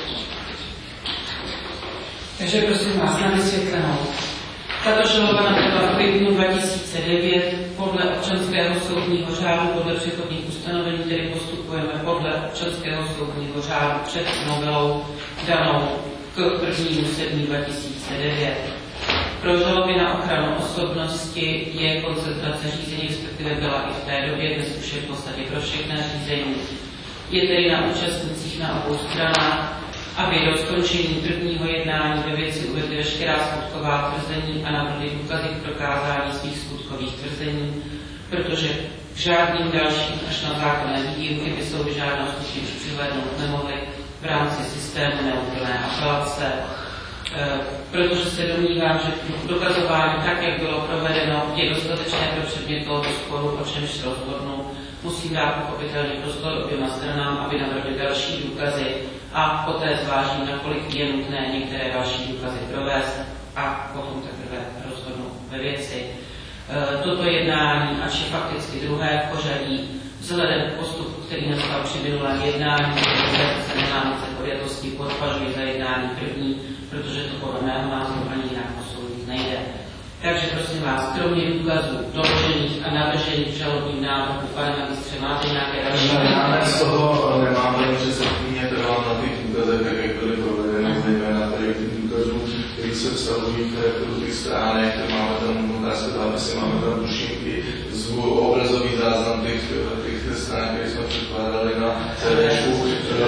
Takže prosím vás na vysvětlenou. Tato žaloba napadla v květnu 2009 podle občanského soudního řádu, podle přechodných ustanovení, tedy postupujeme podle občanského soudního řádu před novelou danou k 1.7.2009. Pro žaloby na ochranu osobnosti je koncentrace řízení, respektive byla i v té době, dnes už je v podstatě pro všechna řízení. Je tedy na účastnících na obou stranách, aby do skončení prvního jednání ve věci uvedli veškerá skutková tvrzení a navrhli důkazy k prokázání svých skutkových tvrzení, protože k žádným dalším až na zákonné výjimky by soudy žádnosti už přihlédnout nemohly v rámci systému neúplné apelace. Protože se domnívám, že dokazování tak, jak bylo provedeno, je dostatečné pro předmět tohoto sporu, o čemž se rozhodnu. Musím dát pochopitelně prostor oběma stranám, aby navrhli další důkazy a poté zvážím, nakolik je nutné některé další důkazy provést a potom teprve rozhodnu ve věci. Toto jednání, ač je fakticky druhé v pořadí, vzhledem k postupu, který nastal při minulém jednání, se nenámice podjatosti považuji za jednání první, protože to podle mého názoru ani jinak posoudit nejde. Takže prosím vás, kromě důkazů doložených a navržených v žalobním návrhu, pane magistře, máte nějaké další? Nemáme z toho, nemáme předsedkyně, trvám na těch důkazech, tak jak byly provedeny, zejména tady těch důkazů, který se vztahují k těch stránek, máme tam notářské zápisy, máme tam tušinky, obrazový záznam těch stránek, které jsme předkládali na CDčku.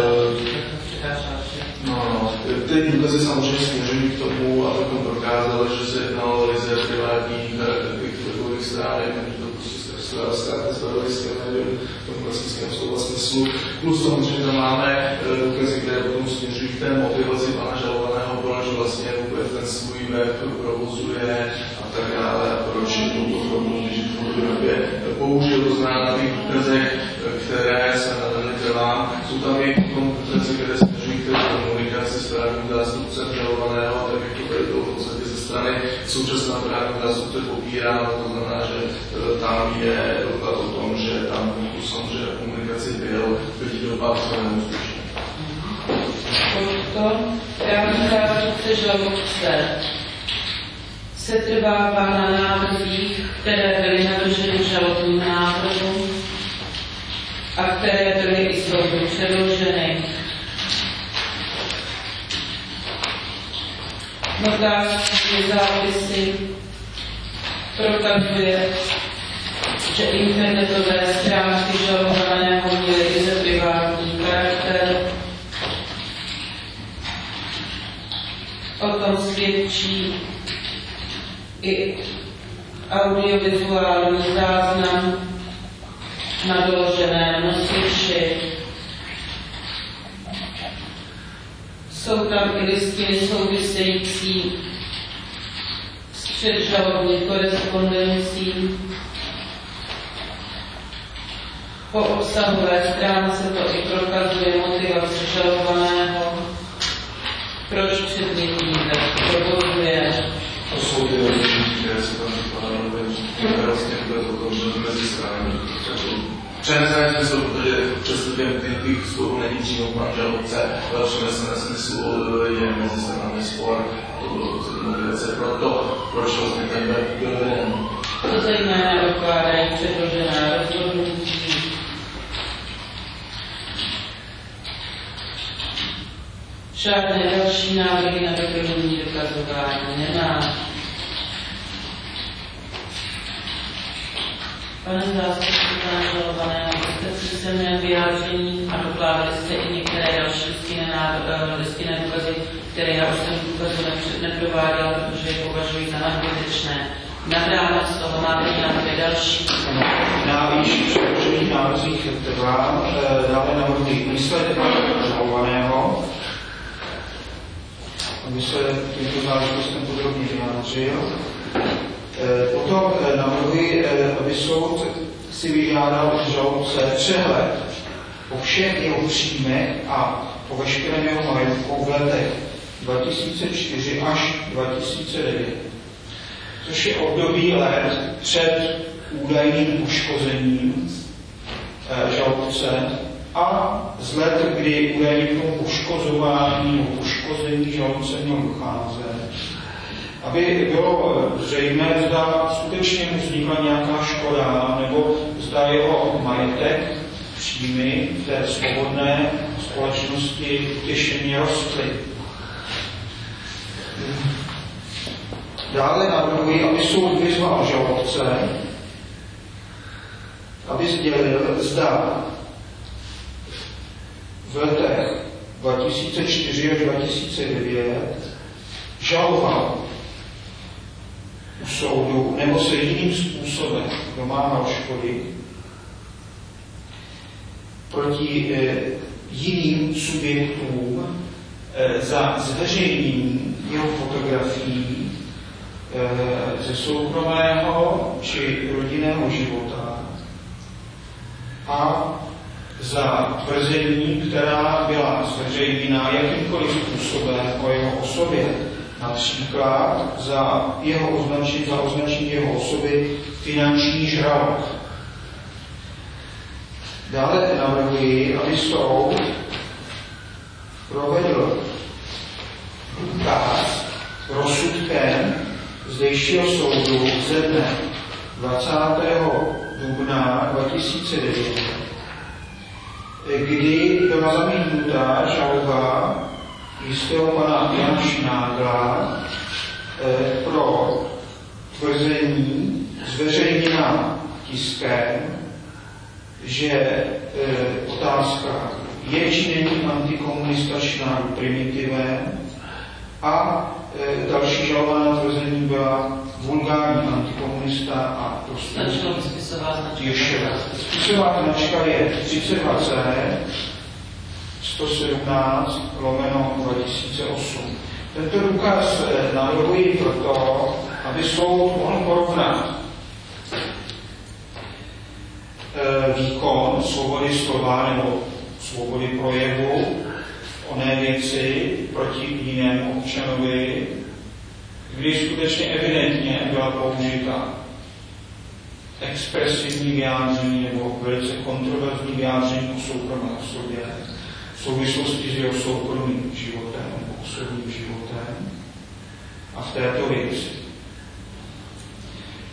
Ty důkazy samozřejmě směřují k tomu, abychom prokázali, že se jednalo o ryze privátních webových stránek, není to prostě stránky zpravodajské médium v tom klasickém slova smyslu. Plus samozřejmě tam máme důkazy, které potom směřují k té motivaci pana žalovaného, proč vlastně vůbec ten svůj web provozuje a tak dále, a proč je to podobnou fotografie použil. To znamená na těch důkazech, které se netrvám. Jsou tam i kompetenci, které směřují k té komunikaci s právním zástupcem žalovaného, tak jak to tady bylo v podstatě ze strany současná právní zástupce popírá, to znamená, že tam je doklad o tom, že tam samozřejmě komunikaci byl, byť dopad to neúspěšný. Právní zástupce žalobce se setrvává na návrzích, které byly navrženy v žalobním návrhu a které byly i soudu předloženy. Notářské zápisy prokazuje, že internetové stránky žalovaného měly ryze privátní charakter. O tom svědčí i audiovizuální záznam na doloženém nosiči. Jsou tam i listiny související s předžalobní korespondencí. Po obsahové stránce to i prokazuje motivaci žalovaného, proč předmětný text provozuje. To jsou ty rozlišení, které se tam vypadají, vlastně vůbec o tom, že mezi stranami. Přenesené smysl, protože přesto těch spolu není přímo pan žalobce, ale přenesené smysl je mezi stranami spor, to bylo motivace pro to, proč vlastně ten byl proveden. To zejména dokládají předložená rozhodnutí. Žádné další návrhy na doplnění dokazování nemá. Pane zástupci, pana žalovaného, jste v písemném vyjádření a dokládali jste i některé další listinné důkazy, které já už jsem důkazu neprováděla, protože je považuji za nadbytečné. Nad rámec toho máte nějaké další. Na výš předložených návrzích trvá, dále navrhuji výsledek žalovaného, aby se tímto záležitostem podrobně vyjádřil. Potom navrhuji, aby soud si vyžádal od žalobce přehled o všech jeho příjmech a o veškerém jeho majetku v letech 2004 až 2009, což je období let před údajným poškozením žalobce a z let, kdy údajně k tomu poškozování nebo poškození žalobce měl docházet, aby bylo zřejmé, zda skutečně mu vznikla nějaká škoda, nebo zda jeho majetek, příjmy v té svobodné společnosti utěšeně rostly. Dále navrhuji, aby soud vyzval žalobce, aby sdělil, zda v letech 2004 až 2009 žaloval u soudu nebo se jiným způsobem domáhal škody proti jiným subjektům za zveřejnění jeho fotografií ze soukromého či rodinného života a za tvrzení, která byla zveřejněna jakýmkoliv způsobem o jeho osobě, například za označení jeho osoby finanční žralok. Dále navrhuji, aby soud provedl důkaz rozsudkem zdejšího soudu ze dne 20. dubna 2009, kdy byla zamítnutá žaloba jistého pana Jana Šnágla pro tvrzení zveřejněná tiskem, že otázka je či není antikomunista Šnágl primitivem a další žalovaná tvrzení byla vulgární antikomunista a prostě spisová značka je 32C 117/2008. Tento důkaz navrhuji proto, aby soud mohl porovnat výkon svobody slova nebo svobody projevu oné věci proti jinému občanovi, kdy skutečně evidentně byla použita expresivní vyjádření nebo velice kontroverzní vyjádření o soukromé osobě v souvislosti s jeho soukromým životem nebo osobním životem a v této věci.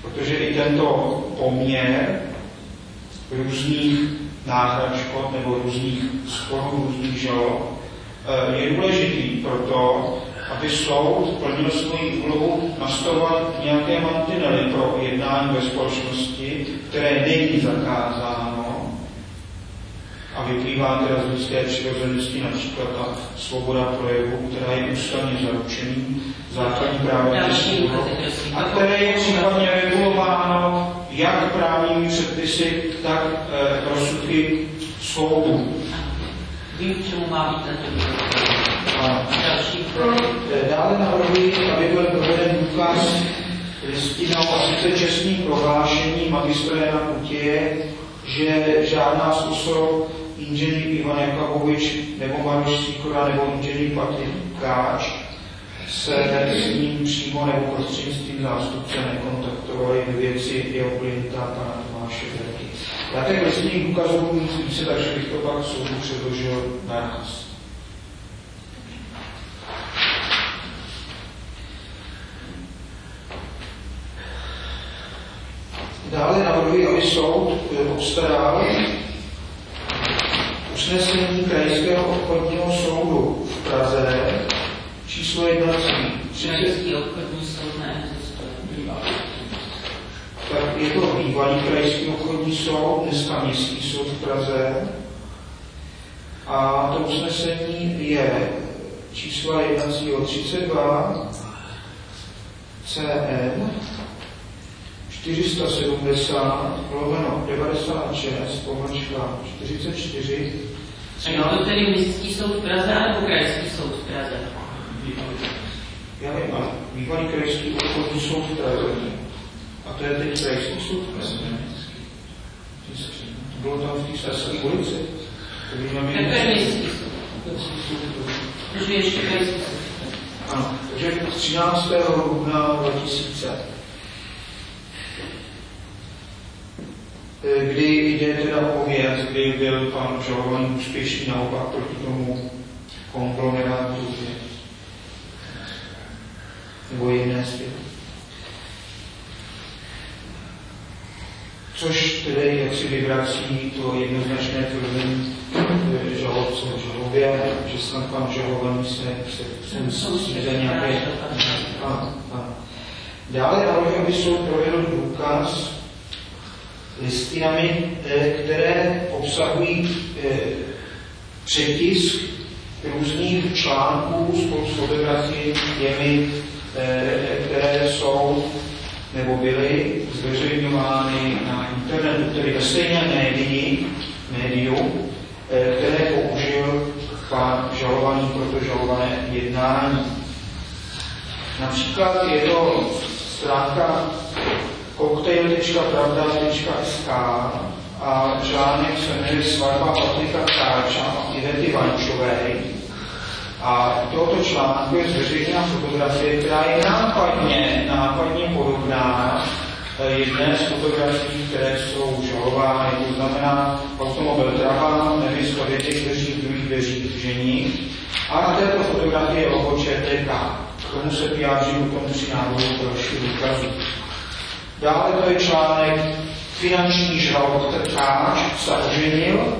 protože i tento poměr různých náhrad škod nebo různých sporů, různých žalob je důležitý proto, aby soud plnil svoji úlohu nastavovat nějaké mantinely pro jednání ve společnosti, které není zakázáno a vyplývá teda z lidské přirozenosti, například ta svoboda projevu, která je ústavně zaručený základní právo a které je případně regulováno jak právními předpisy, tak rozsudky soudu. Vím, k čemu má být tento další. Dále navrhuji, aby byl proveden důkaz listinou a sice čestným prohlášením magistréna Kutěje, že žádná z osob inženýr Ivan Jakobovič nebo Maroš Sýkora nebo inženýr Patrik Káč se s ním přímo nebo prostřednictvím zástupce nekontaktovali ve věci jeho klienta pana Tomáše Berky. Já těch listinných důkazů budu mít více, takže bych to pak soudu předložil naraz. Dále navrhuji, aby soud obstaral usnesení Krajského obchodního soudu v Praze číslo jednací. Krajský obchodní soud neexistuje. Tak je to bývalý Krajský obchodní soud, dneska Městský soud v Praze. A to usnesení je číslo jednacího 32 CN 470/96/44. A je to tedy Městský soud v Praze nebo Krajský soud v Praze? Já nevím, ale bývalý Krajský obchodní soud v Praze. A to je teď Krajský soud v Praze. Bylo tam v té Starské ulici. Tak to je Městský soud. Takže ještě Krajský soud. Ano, takže 13. dubna 2000. Kdy jde teda o věc, kdy byl pan žalovaný úspěšný naopak proti tomu konglomerátu, nebo jedné z těch. Což tedy jaksi vyvrací to jednoznačné tvrzení žalobce v žalobě, že snad pan žalovaný se musí za nějaké... Dále aby soud provedl důkaz listinami, které obsahují přetisk různých článků spolu s fotografiemi, které jsou nebo byly zveřejňovány na internetu, tedy ve stejném médiu, které použil pan žalovaný pro to žalované jednání. Například je to stránka cocktail.pravda.sk a článek se jmenuje Svatba Patrika Káča a Ivety Vančové. A tohoto článku je zveřejněna fotografie, která je nápadně podobná jedné z fotografií, které jsou žalovány. To znamená automobil Trabant, nevěsta v jedných dveřích, v druhých dveřích ženich. A na této fotografii je logo ČTK. K tomu se vyjádřím potom při návodu dalších důkazů. Dále to je článek Finanční žalobce Káč se oženil,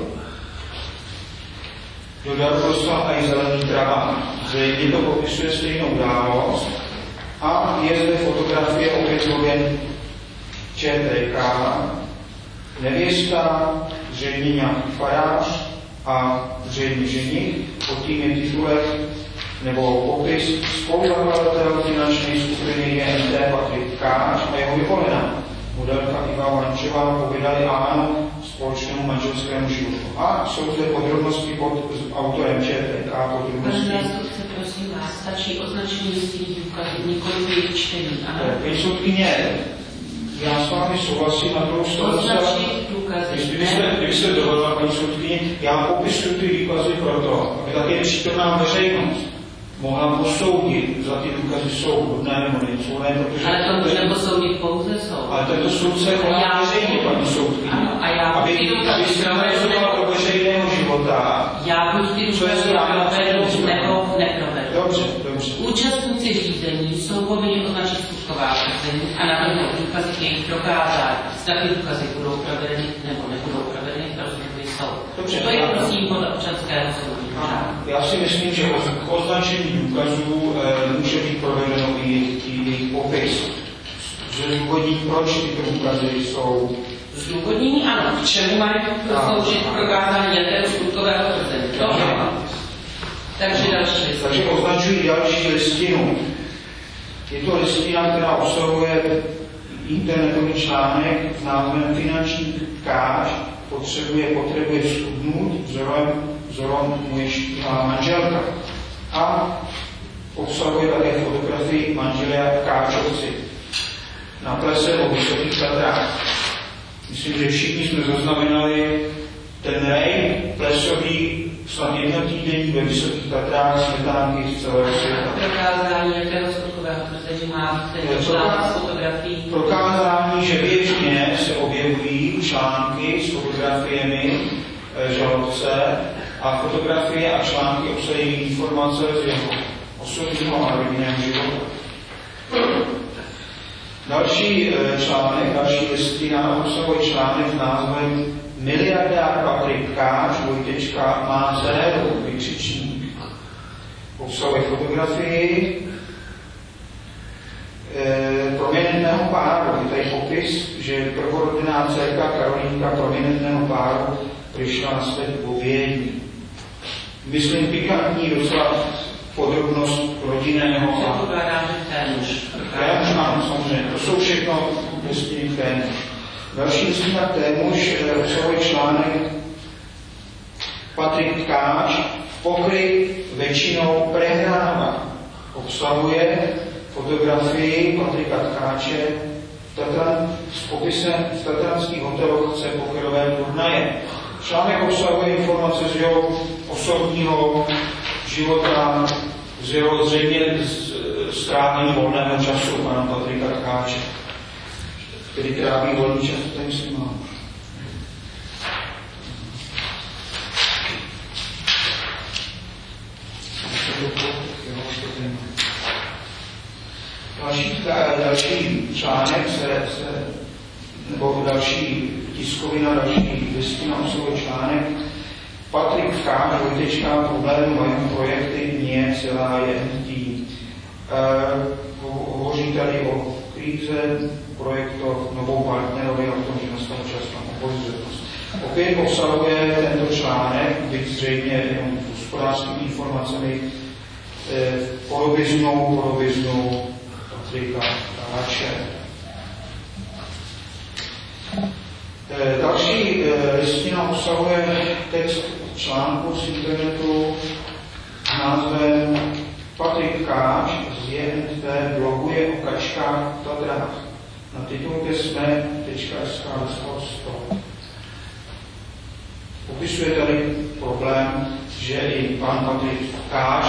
dodal dostal a i zelený Trabant. Zřejmě to popisuje stejnou událost a je zde fotografie opětově ČTK, nevěsta, zřejmě nějaký farář a zřejmě ženich, pod tím je titulek nebo popis spoluzakladatel finanční skupiny JNT Patrik Káč a jeho vyvolená. Modelka Iva Vančová povídali ano společnému manželskému životu. A jsou zde podrobnosti pod autorem ČTK podrobnosti. Pane zástupce, prosím vás, stačí označení listinných důkazů, nikoliv jejich čtení, ano? Paní soudkyně, já s vámi souhlasím na druhou stranu. Označit důkazy. Kdybyste dovolila, paní soudkyně, já popisuju ty důkazy proto, aby také přítomná veřejnost mohla posoudit, za ty důkazy jsou hodné nebo nejsou, protože... Ale to může posoudit pouze soud. Ale tento soud se volá veřejně, paní soudkyně. Ano, a já aby se navezovala do veřejného života. Já buď ty důkazy provedu nebo neprovedu. Dobře. Účastníci řízení jsou povinni označit skutková řízení a navrhnout důkazy k jejich prokázání. Zda ty důkazy budou provedeny nebo nebudou provedeny, rozhoduje soud. To je prosím podle občanského soudu. Já si myslím, že k označení důkazů může být provedeno i jejich popis. Zdůvodní, proč tyto důkazy jsou. Zdůvodnění ano, k čemu mají sloužit prokázání jakého skutkového tvrzení. To ano. Takže další listinu. Takže označují další listinu. Je to listina, která obsahuje internetový článek s názvem Finanční tkáč potřebuje schudnout vzorom moje štíhlá manželka. A obsahuje také fotografii manželia Tkáčovci na plese o Vysokých Tatrách. Myslím, že všichni jsme zaznamenali ten rej plesový snad jednotýdenní ve Vysokých Tatrách smetánky z celého světa. Prokázání jakého skutkového tvrzení má ten článek s fotografií? Prokázání, že běžně se objevují články s fotografiemi žalobce a fotografie a články obsahují informace z jeho osobního a rodinného života. Další článek, další listina obsahuje článek s názvem Miliardár Patrik Káč, dvojtečka, má dceru, vykřičník. Obsahuje fotografii prominentného páru. Je tady popis, že prvorozená dcerka Karolínka prominentného páru přišla na svět po Vídni. Myslím pikantní docela podrobnost rodinného páru. Témuž, ano, samozřejmě. To jsou všechno listiny témuž. Další listina témuž obsahuje článek Patrik Tkáč, pokryt většinou prehrává. Obsahuje fotografii Patrika Tkáče s popisem v tatranských hotelech chce pokerové turnaje. Článek obsahuje informace z jeho osobního života, z jeho zřejmě strávení volného času pana Patrika Tkáče, který tráví volný čas, ten si má. Další článek nebo další tiskovina, další listina obsahuje článek Patrik Tkáč, dvojtečka, problémy mají projekty, nie celá je hnutí. Hovoří tady o kríze, projektech, novou partnerovi a o tom, že nastal čas na obozřetnost. Opět obsahuje tento článek, byť zřejmě jenom hospodářskými informacemi, podobiznou Patrika Tkáče. Další listina obsahuje text článku z internetu s názvem Patrik Tkáč z JNT bloguje o kačkách v Tatrách. Na titulke sme.sk. Popisuje tady problém, že i pan Patrik Tkáč,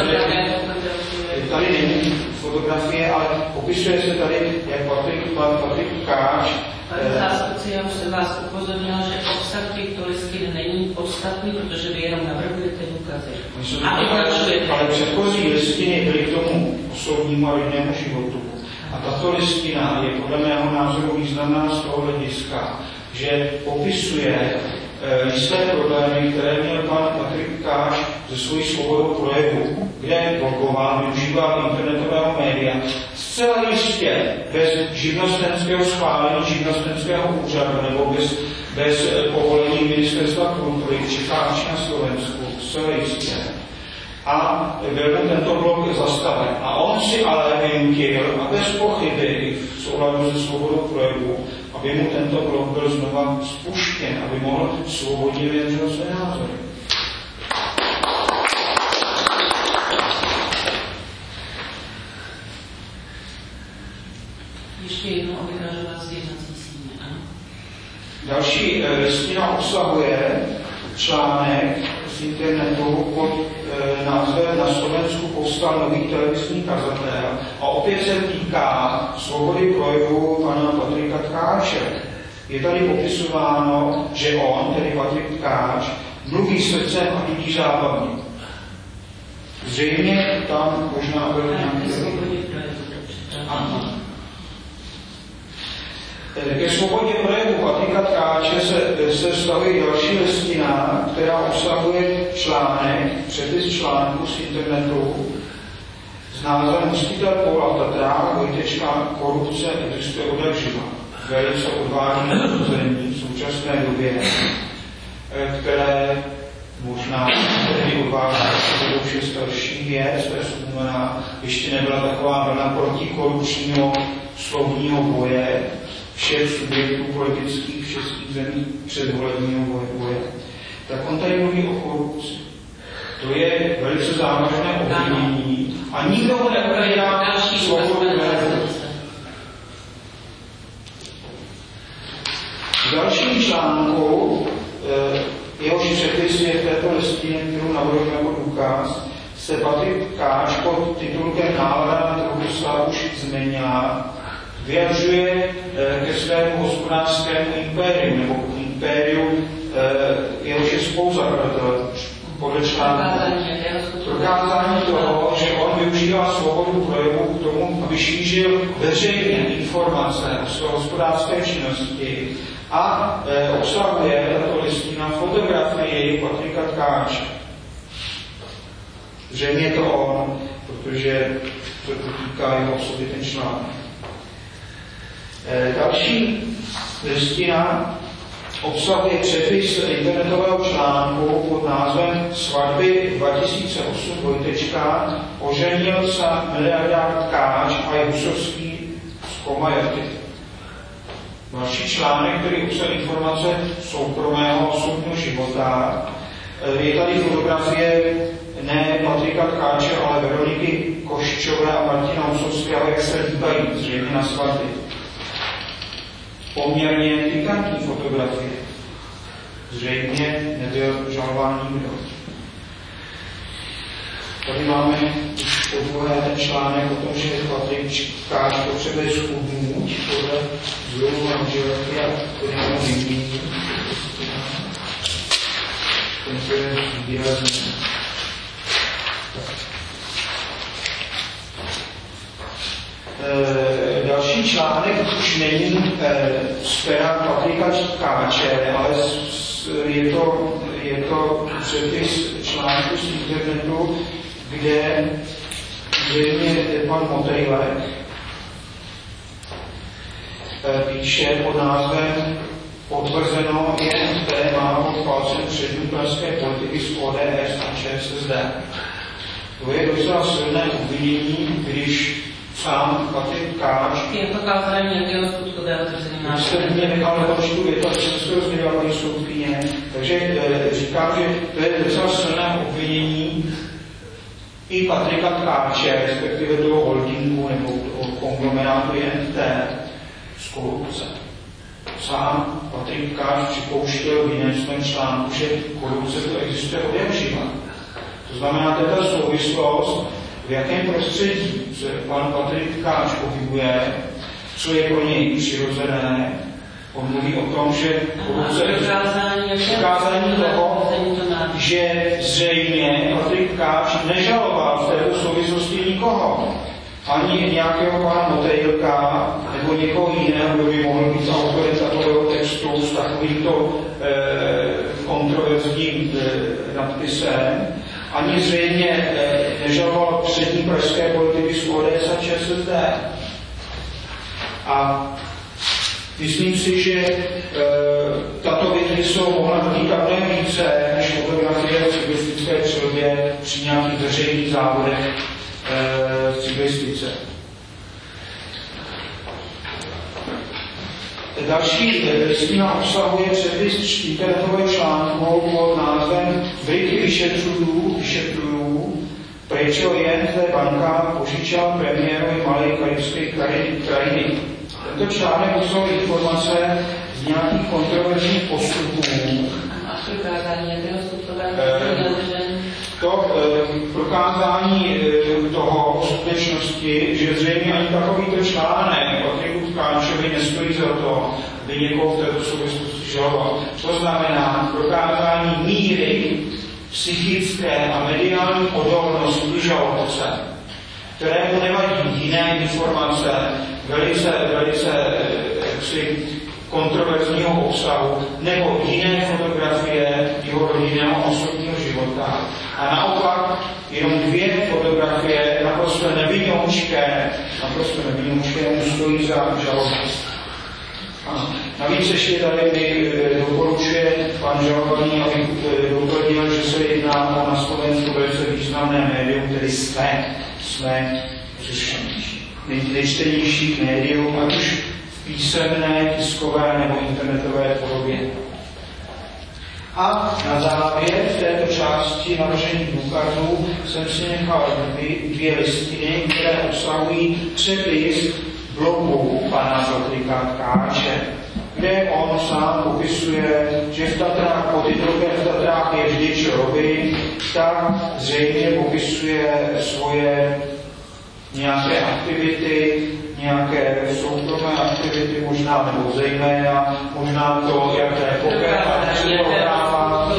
tady není fotografie, ale popisuje se tady, jak pan Patrik Tkáč. Pane zástupci, já už jsem vás upozornil, že obsah těchto listin není podstatný, protože vy jenom navrhujete důkazy. Ale předchozí listiny byly k tomu osobnímu a rodinnému životu. A tato listina je podle mého názoru významná z toho hlediska, že popisuje jisté problémy, které měl pan Patrik Tkáč ze svojí svobodou projevu, kde blogoval, využíval internetového média, zcela jistě bez živnostenského schválení živnostenského úřadu nebo bez povolení ministerstva kultury v Čechách či na Slovensku, zcela jistě. A byl tento blog zastaven. A on si ale vynutil, a bez pochyby v souladu se svobodou projevu, aby mu tento blog byl znova spuštěn, aby mohl svobodně vyjadřovat své názory. Ještě jednou obykažovat z jednací síně, ano? Další listina obsahuje článek z internetu pod názvem Na Slovensku povstal nový televizní kazatel a opět se týká svobody projevu pana Patrika Tkáče. Je tady popisováno, že on, tedy Patrik Tkáč, mluví srdcem a vidí zábavně. Zřejmě tam možná byl nějaký... Ke svobodě projevu Patrika Tkáče se vztahuje další listina, která obsahuje článek, přepis článku z internetu s názvem Hostitel Paula Tatrák, korupce existuje od živa. Velice odvážné tvrzení v současné době, které možná tedy odvážné, to už je starší věc, to znamená, ještě nebyla taková vlna protikorupčního slovního boje všech subjektů politických v českých zemích předvolebního boje. Tak on tady mluví o korupci. To je velice závažné obvinění a nikdo ho neupírá svobodu projevu. V dalším článku, jehož přepis je v této listině, kterou navrhuji jako důkaz, se Patrik Tkáč pod titulkem Nálada na trhu se už změnila, vyjadřuje ke svému hospodářskému impériu, nebo impériu, jehož je spoluzakladatel podle článku. Prokázání toho, že on využívá svobodu projevu k tomu, aby šířil veřejně informace o své hospodářské činnosti a obsahuje tato listina fotografii Patrika Tkáče. Zřejmě je to on, protože to týká jeho osoby ten článek. Další listina obsahuje přepis internetového článku pod názvem Svatby 2008 dvojtečka oženil se miliardár Tkáč a Husovský z Komajoty. Další článek, který obsahuje informace soukromého osobního života. Je tady fotografie ne Patrika Tkáče, ale Veroniky Koščové a Martina Husovského, jak se líbají zřejmě na svatby. Poměrně pikantní fotografie. Zřejmě nebyl žalován nikdo. Tady máme podruhé ten článek o tom, že Patrik Tkáč potřebuje schudnout podle vzoru manželky a podle vymění. Tento je výrazný. Další článek už není z pera Patrika Tkáče, ale je to přepis článku z internetu, kde zřejmě pan Motejlek píše pod názvem Potvrzeno jen téma pod palcem přednípražské politiky z ODS a ČSSD. To je docela silné obvinění, když sám Patrik Tkáč. Je to kázání nějakého skutkového tvrzení názoru. Jste mě nechal nepočtu věta, že se to rozdělila paní soudkyně. Takže říkám, že to je docela silné obvinění i Patrika Tkáče, respektive toho holdingu nebo toho konglomerátu INT z korupce. Sám Patrik Tkáč připouštěl v jiném svém článku, že korupce to existuje od jakživa. To znamená, tato souvislost, v jakém prostředí se pan Patrik Tkáč pohybuje, co je pro něj přirozené. On mluví o tom, že korupce je ukázání toho, že zřejmě Patrik Tkáč nežaloval v této souvislosti nikoho. Ani nějakého pana Motejlka nebo někoho jiného, kdo by mohl být autorem takového textu s takovýmto kontroverzním nadpisem. Ani zřejmě nežaloval přední pražské politiky z ODS a ČSSD. A myslím si, že tato věci jsou mohla dotýkat mnohem více než fotografie v cyklistické přilbě při nějakých veřejných závodech v cyklistice. Další listina obsahuje přepis internetového článku pod názvem Briky vyšetřují, prečo INT banka požičala premiérovi malé karibské krajiny. Tento článek obsahuje informace z nějakých kontroverzních postupů. To prokázání toho skutečnosti, že zřejmě ani takovýto článek Patriku Tkáčovi nestojí za to, aby někoho v této souvislosti žaloval. To znamená prokázání míry psychické a mediální odolnosti žalobce, kterému nevadí jiné informace, velice jaksi kontroverzního obsahu nebo jiné fotografie jeho rodinného osobního života. A naopak jenom 2 fotografie naprosto nevinoučké mu stojí za žalobu. Navíc ještě tady mi doporučuje pan žalovaný, aby doplnil, že se jedná o na Slovensku velice významné médium, tedy SME, což nejčtenější médium, ať už v písemné, tiskové nebo internetové podobě. A na závěr v této části navržených důkazů jsem si nechal 2 listiny, které obsahují přepis blogu pana Patrika Tkáče, kde on sám popisuje, že v Tatrách pod titulkem v Tatrách je vždy člověk, tak zřejmě popisuje svoje nějaké aktivity, nějaké soukromé aktivity, možná nebo zejména, možná to, jaké pokračovává.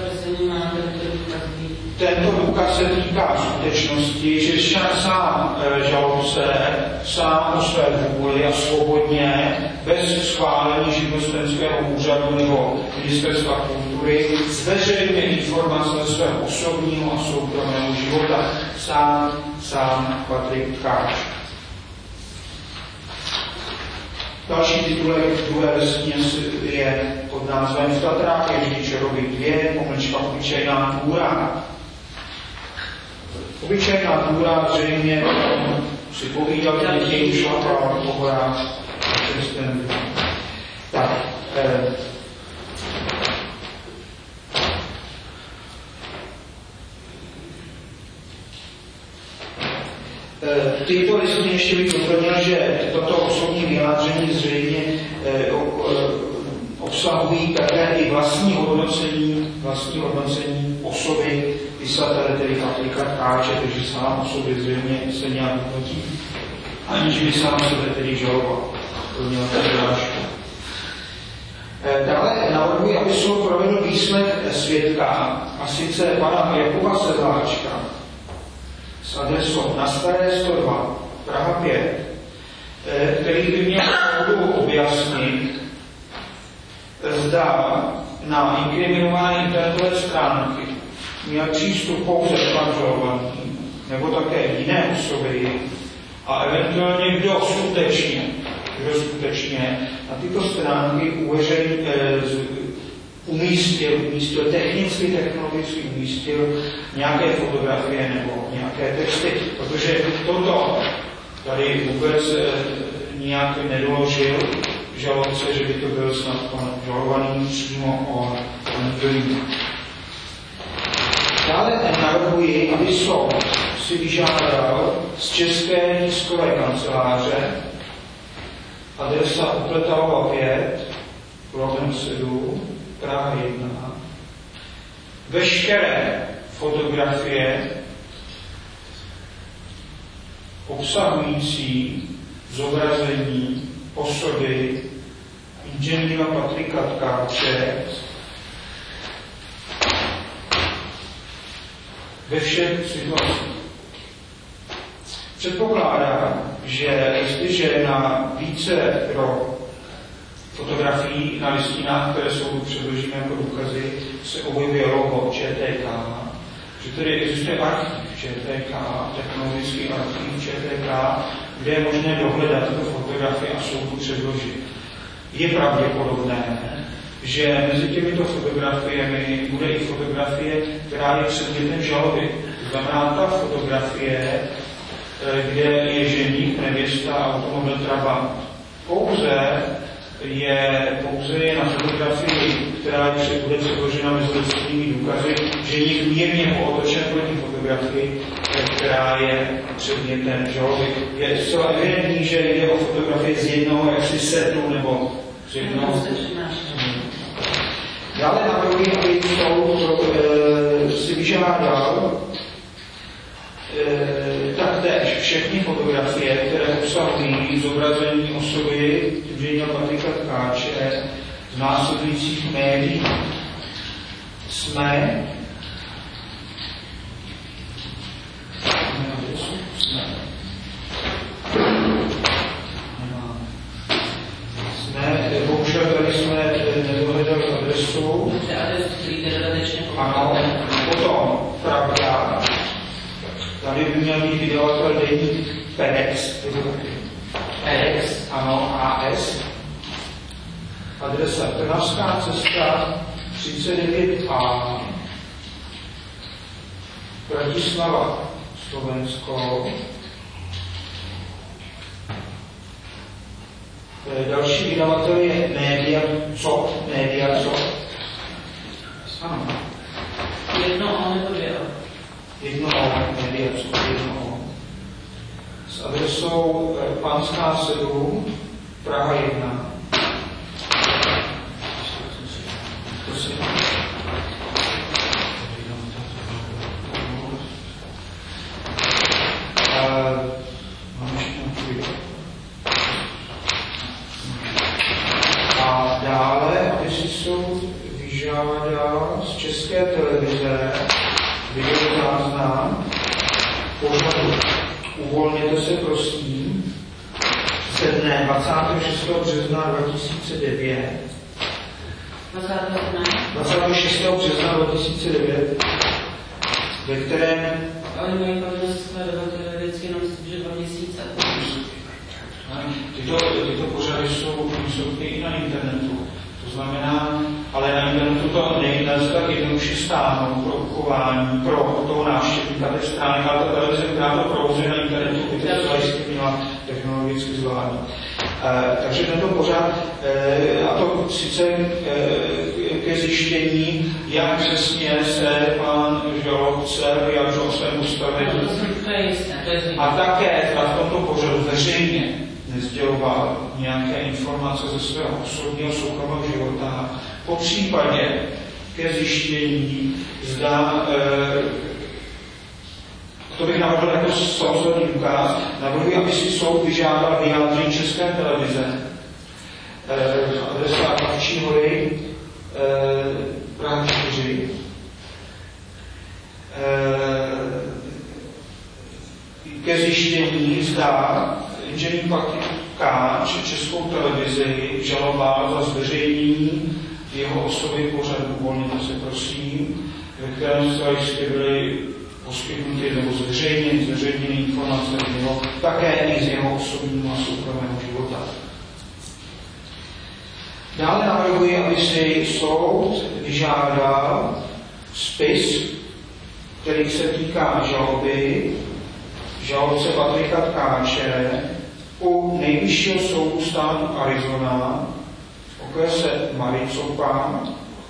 Tento důkaz se týká skutečnosti, že sám žalobce, sám o své vůli a svobodně, bez schválení živnostenského úřadu nebo ministerstva kultury, zveřejňuje informace svého osobního a soukromého života. Sám Patrik Tkáč. Další titulek druhé listině je pod názvem V Tatrách je vždy člověk 2, obyčejná důra. Obyčejná důra zřejmě si povídal, že děj šlapal po horách. Tak, tyto listiny ještě bych doplnil, že toto osobní vyjádření zřejmě obsahují také i vlastní hodnocení osoby písatele, tedy Patrika Tkáče, takže sám o sobě zřejmě se nějak hodnotí, aniž by sám sebe tedy žaloval. To měl předrážku. Dále navrhuji, aby soud provedl výslech svědka, a sice pana Jakuba Sedláčka, s adresou na Staré 102, Praha 5, který by měl soudu objasnit, zda na inkriminované internetové stránky měl přístup pouze pan žalovaný, nebo také jiné osoby, a eventuálně kdo skutečně na tyto stránky umístil technicky, technologicky umístil nějaké fotografie nebo nějaké texty, protože toto tady vůbec nějak nedoložil žalobce, že by to byl snad pan žalovaný přímo on jiný. Dále navrhuji, aby soud si vyžádal z České tiskové kanceláře adresa Upletalova 5, London 7, Praha 1, veškeré fotografie obsahující zobrazení osoby inženýra Patrika Tkáče ve všech situacích. Předpokládám, že jestliže na více fotografií na listinách, které soudu předložíme jako důkazy, se objevuje logo ČTK, že tedy existuje archiv ČTK, technologický archiv ČTK, kde je možné dohledat tyto fotografie a soudu předložit. Je pravděpodobné, že mezi těmito fotografiemi bude i fotografie, která je předmětem žaloby. To znamená ta fotografie, kde je ženík, nevěsta, automobil Trabant. Pouze je na fotografii, která bude předložena mezi lidskými důkazy, ženík mírně pootočen proti fotografii, která je předmětem žaloby. Je zcela evidentní, že jde o fotografii z jednoho jaksi setu nebo z jednoho. Dále navrhuji, aby soud si vyžádal taktéž všechny fotografie, které obsahují zobrazení osoby inženýra Patrika Tkáče z následujících médií. SME, tady by měl být vydavatel deník FedEx, ano, AS. Adresa Trnavská cesta 39A, Bratislava, Slovensko. Další vydavatel je Media Co. Ano. Jedno O nebo dvě O? Jedno O, Media Co, jedno O. S adresou Panská 7, Praha 1. A dále, aby si soud vyžádal z České televize videozáznam pořadu Uvolněte se prosím ze dne 26. března 2009. 26. března 2009, ve kterém Oni mají povinnost skladovat vždycky jenom že 2 měsíce. Tyto pořady jsou i na internetu. To znamená, ale na internetu to nelze tak jednoduše stáhnout pro uchování, pro toho návštěvníka té stránek, ale ta televize, která to provozuje na internetu, by to zajistě měla technologicky zvládnout. Takže tento pořad, a to sice ke zjištění, jak přesně se pan žalobce vyjadřil svému stavení. A také v tomto pořadu veřejně nezděloval nějaké informace ze svého osobního soukromého života. Po případě ke zjištění, zda, to bych navrhl jako samozřejmě důkaz, navrhuji, aby si soud vyžádal vyjádření České televize. Adresa Kavčí hory, Praha 4. Ke zjištění, zda inženýr Pakáč Českou televizi žaloval za zveřejnění jeho osoby pořadu Uvolněte se prosím, ve kterém zcela jistě byly poskytnuty nebo zveřejněny informace z něho, také i z jeho osobního a soukromého života. Dále navrhuji, aby si soud vyžádal spis, který se týká žaloby žalobce Patrika Tkáče u nejvyššího soudu státu Arizona v okrese Maricopa.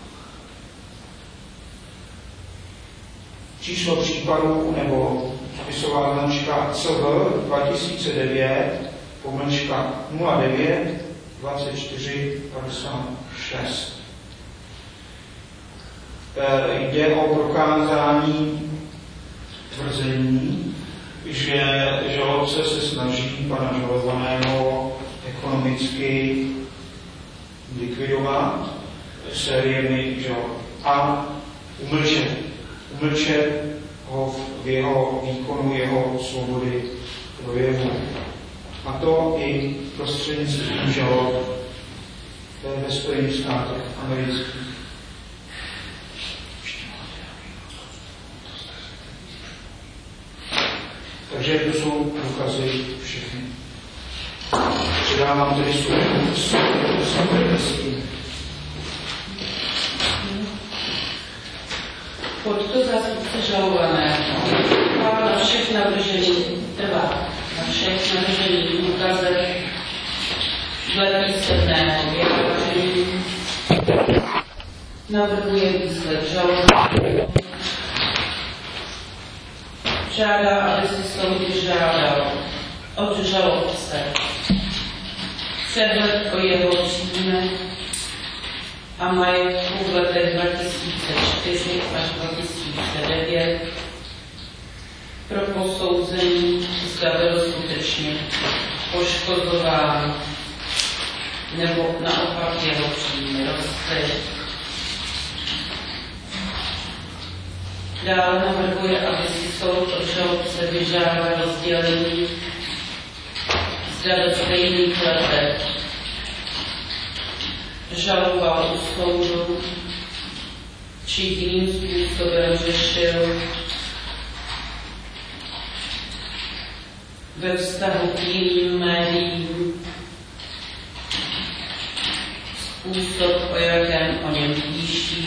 Číslo případu nebo spisová značka CV 2009 09 24 56. Jde o prokázání tvrzení, že žalobce se snaží pana žalovaného ekonomicky likvidovat sériemi žalob a umlčet ho v jeho výkonu, jeho svobody projevu. A to i prostřednictvím žalob ve Spojených státech amerických. Takže to jsou důkazy všechny. Předávám tedy svůj. Pod to zástupce žalovaného trvá na všech navržených důkazech dle písemného vyjádření, navrhuje výsled žaloby, žádá, aby si soud vyžádal od žalobce přehled o jeho příjmech a majetku v letech 2004 až 2009 pro posouzení, zda byl skutečně poškozován nebo naopak jeho příjmy rostly. Dále navrhuje, aby si soud od žalobce vyžádal rozdělení, zda do stejných letech žaloval u soudu, či jiným způsobem řešil ve vztahu k jiným médiím, způsob, o jakém o něm píší,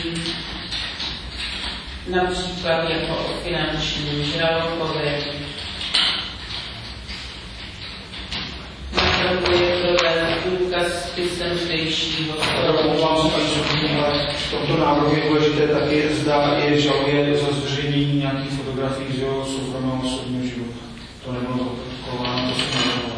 například jako o finančním žralokovi. Navrhuje provést důkaz spisem zdejšího Omlouvám se, paní soudkyně, ale v tomto návrhu je důležité taky, zda je žaluje za zveřejnění nějakých fotografií z jeho soukromého osobního života. To nebylo zaprotokováno, to se nevědělo.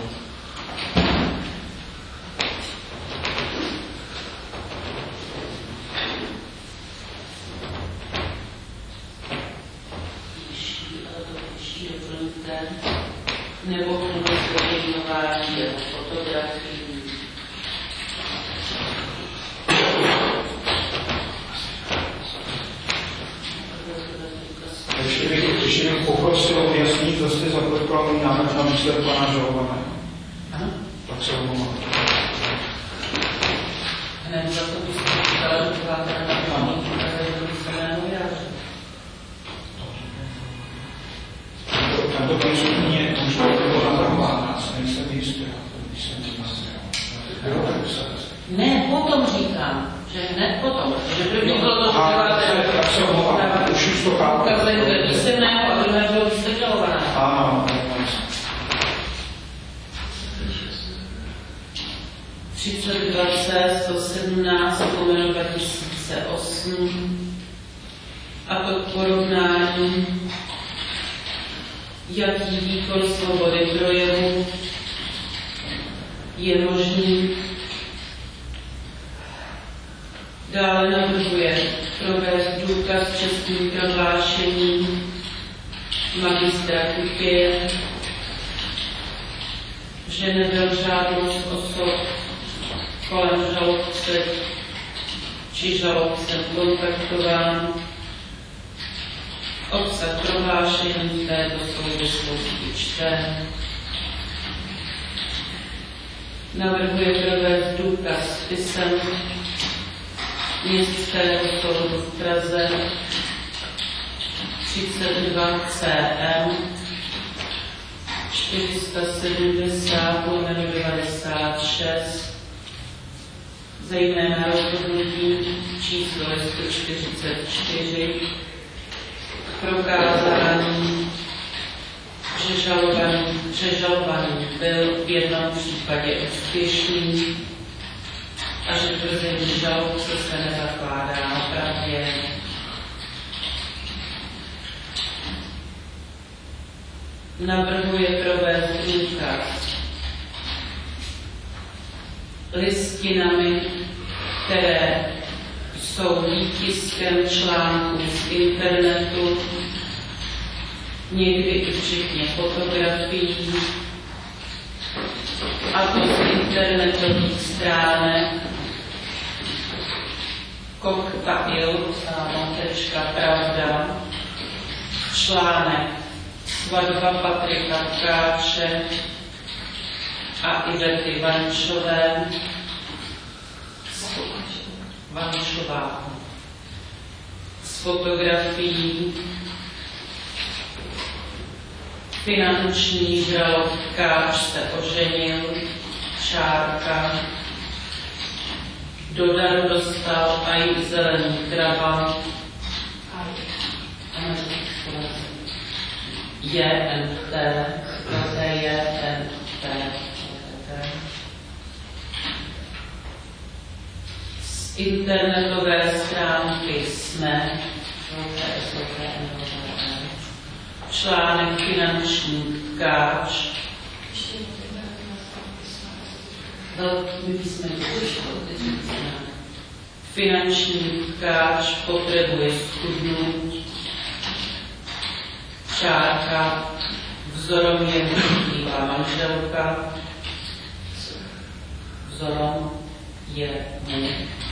nebo vůbec zveřejňování jeho fotografií. Ještě bych poprosil objasnit, zda jste zaprotokoval můj návrh na výsled pana žalovaného. Tak se omlouvám. Hned za to byste říkala, že byla teda na paměti, ale to byste nevěděli. Tento konsultně už to bylo navrhováno, nejsem jistý, když jsem to nazvěl. Ne, potom říkám, že hned potom, že první bylo to, že byla tak se omlouvám, už to chápu. ukazujete písemného a druhé bylo vysvětlované. Ano, 3020 117 2008 a to k porovnání, jaký výkon svobody projevu je možný. Dále navrhuje provést důkaz čestným prohlášením magistra Kutěje, že nebyl žádnost osob kolem žalobce či žalobcem kontaktován. Obsah prohlášení v této souvislosti čte. Navrhuje provést důkaz spisem Městského soudu v Praze 32 CM 470/96, zejména rozhodnutí číslo 144, prokázání, že žalovaný byl v jednom případě úspěšný a že tvrzení žalobce se nezakládá na pravdě. Navrhuje provést důkaz listinami, které jsou výtiskem článků z internetu, někdy i včetně fotografií, a to z internetových stránek koktail.pravda, článek Svatba Patrika Tkáče a Ivety Vančové, s fotografií finanční žralok Tkáč se oženil, čárka, do daru dostal aj zelený trabant, JNT, z internetové stránky Jsme, článek finanční Tkáč, finanční Tkáč potřebuje schudnout, čárka, vzorom je bývá manželka, vzorom je mu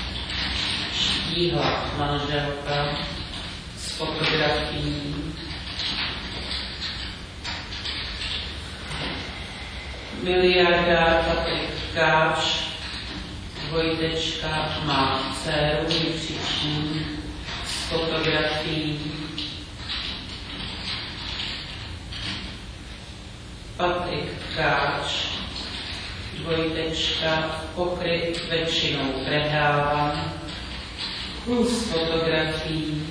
štíhla manželka s fotografií. Miliardár Patrik Tkáč, dvojtečka, má dceru, vykřičník s fotografií. Patrik Tkáč, dvojtečka, pokryt většinou predávan, kus fotografií,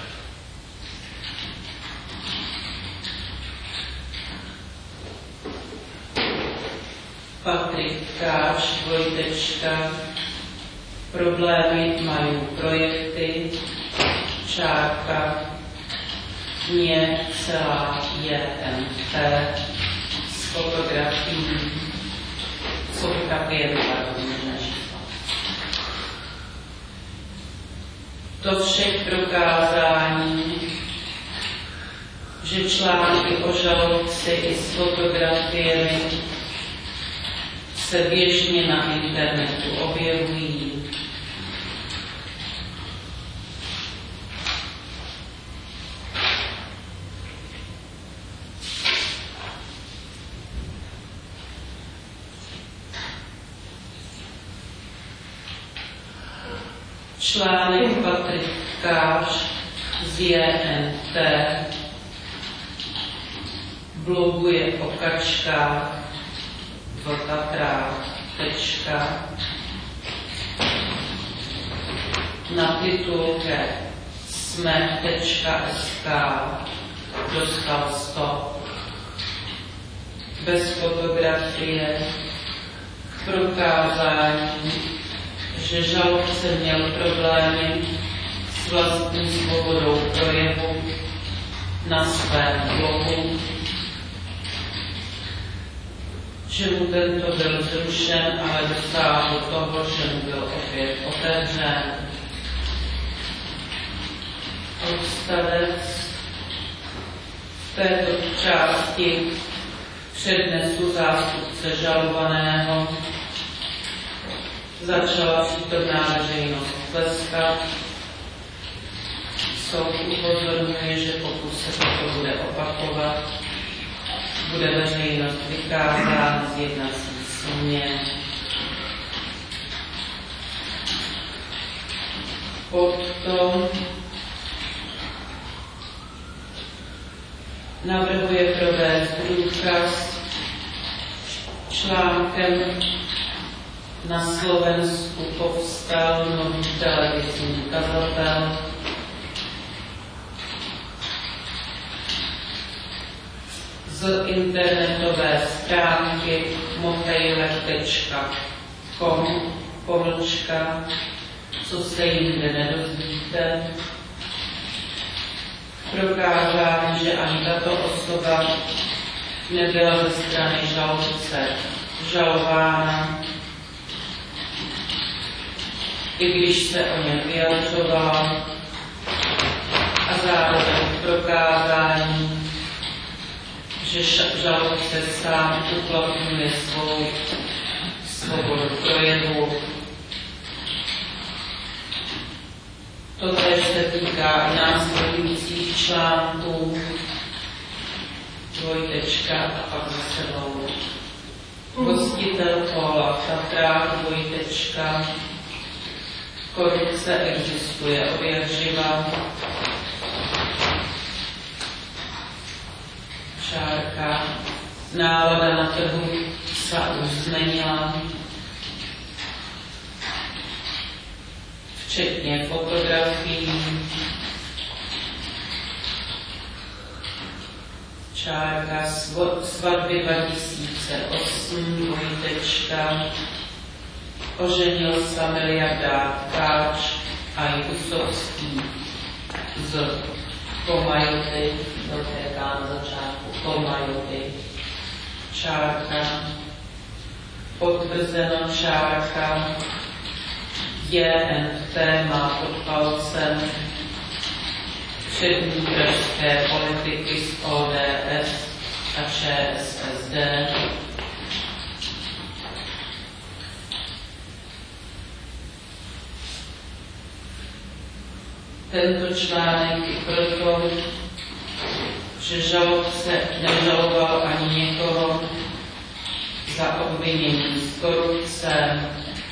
Patrik Tkáč, dvojtečka, problémy mají projekty, čárka, mě celá JMT s fotografií, to vše k prokázání, že články o žalobci i s fotografiemi se běžně na internetu objevují. Článek Patrik Tkáč z JNT bloguje o kačkách v Tatrách. Na titulke sme.sk dostal stop. Bez fotografie k prokázání, že žalobce měl problémy s vlastní svobodou projevu na svém blogu, že mu tento byl zrušen, ale dosáhl toho, že mu byl opět otevřen. Odstavec v této části přednesu zástupce žalovaného. Začala přítomná veřejnost tleskat. Soud upozorňuje, že pokud se toto bude opakovat, bude veřejnost vykázána z jednací směny. Potom navrhuje provést důkaz článkem na Slovensku povstal nový televizní kazatel. Z internetové stránky mochejlek.com co se jinde nedozvíte. Prokázání, že ani tato osoba nebyla ze strany žalobce žalována, i když se o něm vyjadřovala, a zároveň prokázání, že žalobce sám uplatňuje svou svobodu projevu. Totéž se týká i následujících článků, dvojtečka a pak zase dlouho. Hostitel Póla v Tatrách, dvojtečka, korupce existuje ověřiva, čárka, nálada na trhu se už změnila, včetně fotografií, čárka, svatby 2008, dvojtečka, oženil se miliardář Tkáč a Jusovský z Komajoty, dotéká na začátku Komajoty, čárka, potvrzeno čárka, JNT má pod palcem přední pražské politiky z ODS a ČSSD. Tento článek i proto, že žalobce nežaloval ani někoho za obvinění z korupce.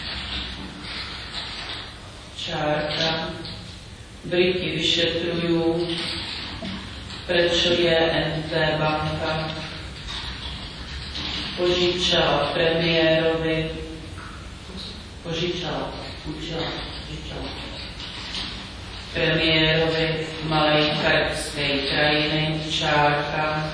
Čárka. Briti vyšetrují, proč je NT banka požičala premiérovi, premiérovi malej karibské krajiny Čárka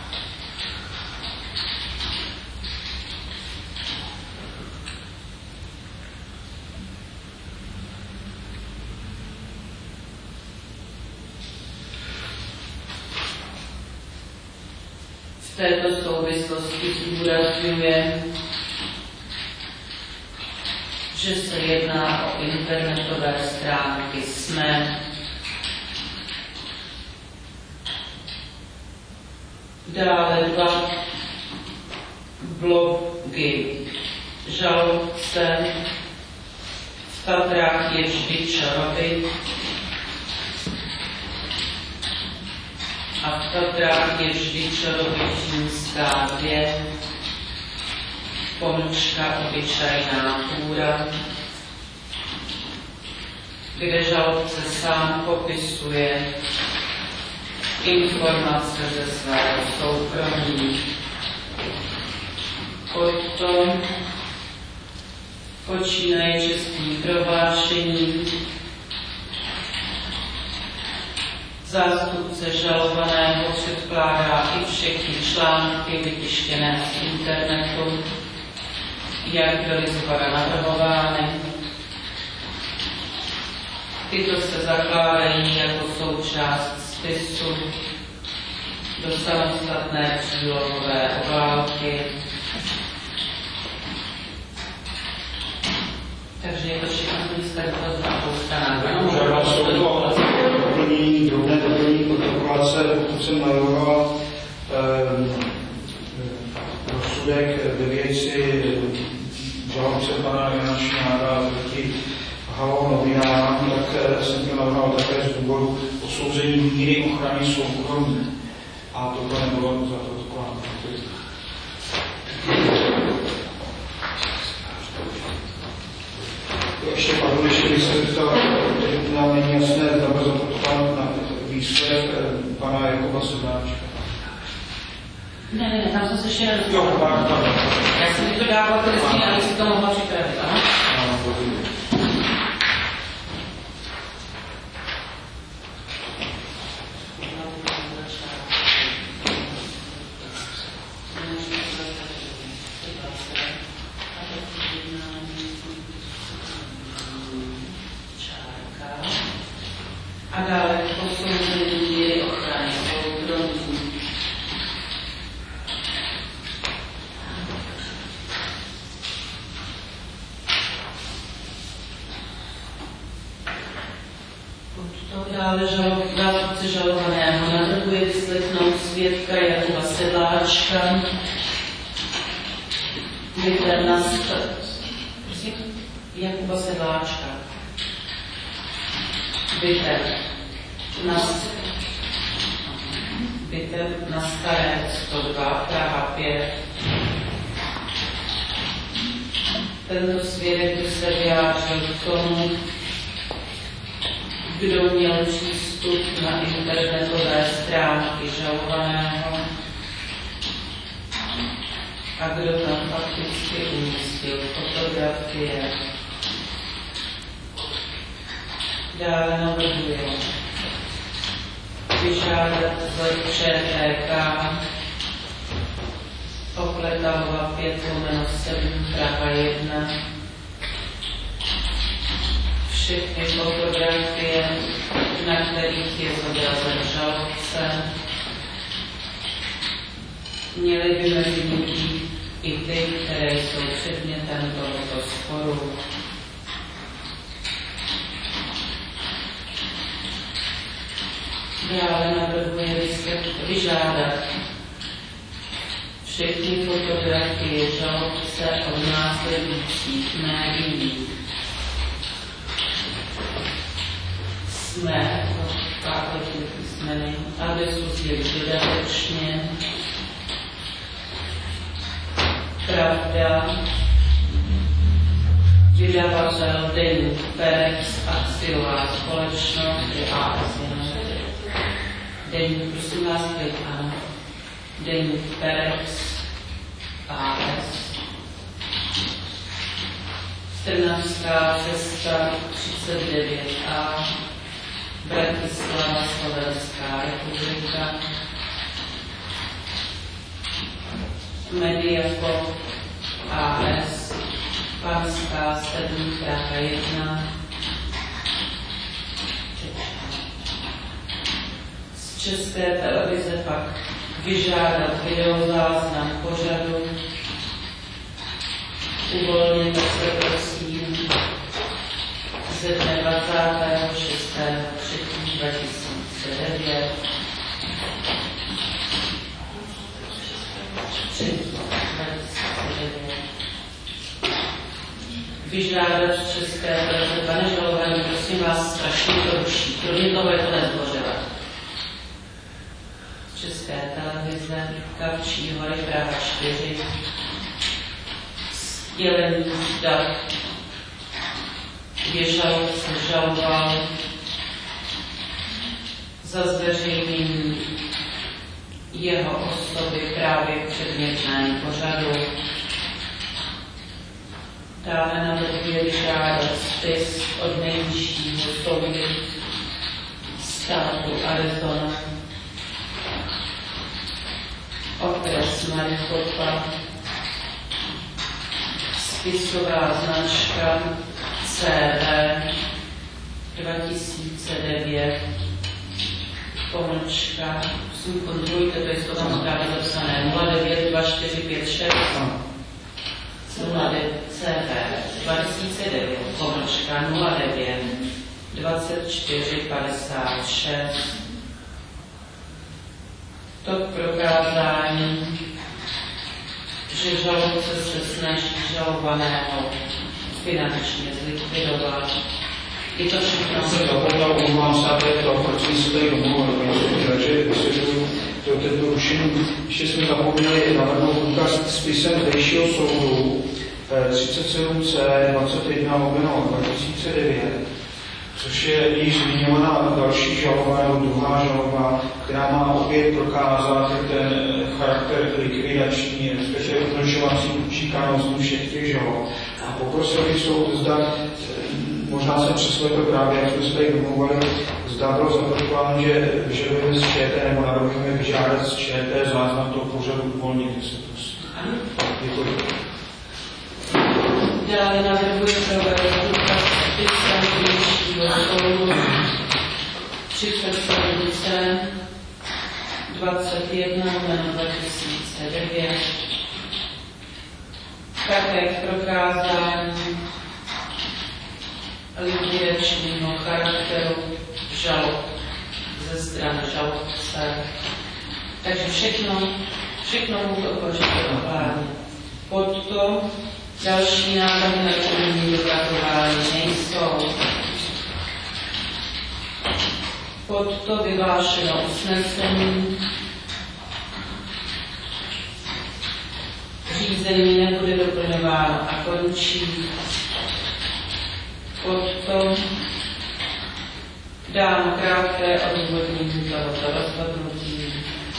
v této souvislosti zdůrazňuje, že se jedná o internetové stránky SME, dále 2 blogy žalobce v Tatrách Ježdičorovi a v Tatrách Ježdičorovi Čínská 2, pomlčka obyčejná kůra, kde žalobce sám popisuje informace ze svého soukromí. Potom počínaje čestným prohlášením zástupce žalovaného předkládá i všechny články vytištěné z internetu, jak byly zhora navrhovány. Tyto se zakládají jako součást spisu do samostatné přílohové obálky. Takže je to všechno blízké na stranách. Drobné doplnění protokolace, pokud jsem navrhoval rozsudek ve věci žalobce pana Jana Šňára proti Haló novinám, tak jsem to navrhoval také z důvodu posouzení míry ochrany soukromí. A toto nebylo za protokolem. Ještě pardon, ještě bych se zeptal, že nám není jasné, zda za protokolem na výsledek pana Jakuba Sedláčka. Ne, tam jsem se ještě nedostala. Já jsem mi to dával trestní, aby si to mohla připravit, ano? A dále posouzení míry ochrany soukromí. Dále zástupce žalovaného navrhuje vyslechnout svědka Jakuba Sedláčka, Jakuba Sedláčka. Bitev na Staré 102, Praha 5. Tento svědek by se vyjádřil k tomu, kdo měl přístup na internetové stránky žalovaného a kdo tam fakticky umístil fotografie. Dále navrhuje vyžádat z ČTK Okletalova 5/7 Praha 1 všechny fotografie, na kterých je zobrazen žalobce, měly by mezi nimi i ty, které jsou předmětem tohoto sporu. Dále navrhuje vyžádat všechny fotografie žalobce od následujících médií. Jsme, páteční písmeny, adresu svět dodatečně, Pravda, vydavatel Deník Perex, akciová společnost, Deník, prosím vás, ano, Deník Perex, AS, Trnavská cesta 39A, Bratislava, Slovenská republika, Mediakop AS, Panská 7, Praha 1, z České televize pak vyžádat videozáznam pořadu. Uvolněte se prosím ze dne 26.3.2009 vyžádat z České televize. Pane žalovaní, prosím vás, strašně to ruší. Kromě toho je to nezdvořilé. Z České televize, Kavčí hory, Praha 4, sdělení dat je žalobce žaloval za zveřejnění jeho osoby právě v předmětném pořadu. Dále navrhuje vyžádat spis od nejvyššího soudu státu Arizona, okres Maricopa, spisová značka CV 2009, pomlčka, musím kontrolujte, to je to tam právě zapsané, 092456, 09 CV 2009, pomlčka 09 2456. To prokázání, že žalobce se snaží žalovaného finančně zlikvidovat. Je to všechno. Se dohodla, umám se, aby to, proč jsme se tady domluvili, takže vysvětluji to rušení. Ještě jsme zapomněli navrhnout důkaz spisem Nejvyššího soudu 37C 21/2009, což je již zmiňovaná další žaloba nebo druhá žaloba, která má opět prokázat ten charakter likvidační, respektive ukončovací účinnost všech těch žalob. A poprosil bych soud, zda, možná jsem přesvědčil to právě, jak jsme se tady domluvili, zda bylo zapropováno, že vyžadujeme z ČT nebo navrhujeme vyžádat z ČT záznam toho pořadu uvolnit, se prostě. Děkuji. Dále navrhuje provést důkaz spisem Nejvyššího soudu 37C 21/2009, také k prokázání likvidačního charakteru žalob ze strany žalobce. Takže všechno může ukončit odvolání. Pod to další návrhy na učinění dopracování nejsou. Pod to vyhlášeno usnesení. Řízení nebude doplňováno a končí. Pod to dám krátké odůvodnění tohoto rozhodnutí.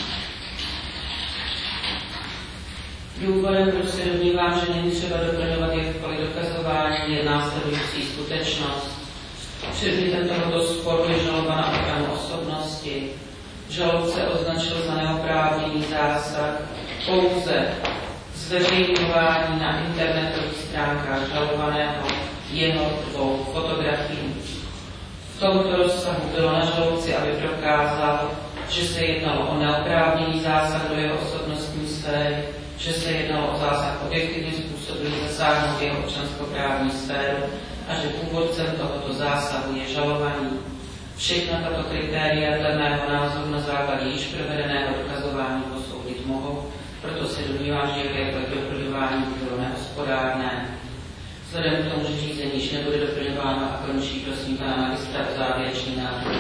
Důvodem, proč se domnívám, že není třeba doplňovat jakkoliv dokazování, je následující skutečnost. Předmětem tohoto sporu je žaloba na ochranu osobnosti. Žalobce označil za neoprávněný zásah pouze zveřejňování na internetových stránkách žalovaného jeho 2 fotografií. V tomto rozsahu bylo na žalobci, aby prokázal, že se jednalo o neoprávněný zásah do jeho osobnostní sféry, že se jednalo o zásah objektivně způsobilý zasáhnout jeho občanskoprávní sféru a že původcem tohoto zásahu je žalovaný. Všechna tato kritéria dle mého názoru na základě již provedeného dokazování posoudit mohou, proto se domnívám, že jakékoliv doplňování bylo nehospodárné. Vzhledem k tomu, že řízení již nebude doplňováno a končí, prosím pana magistra o závěrečný návrh.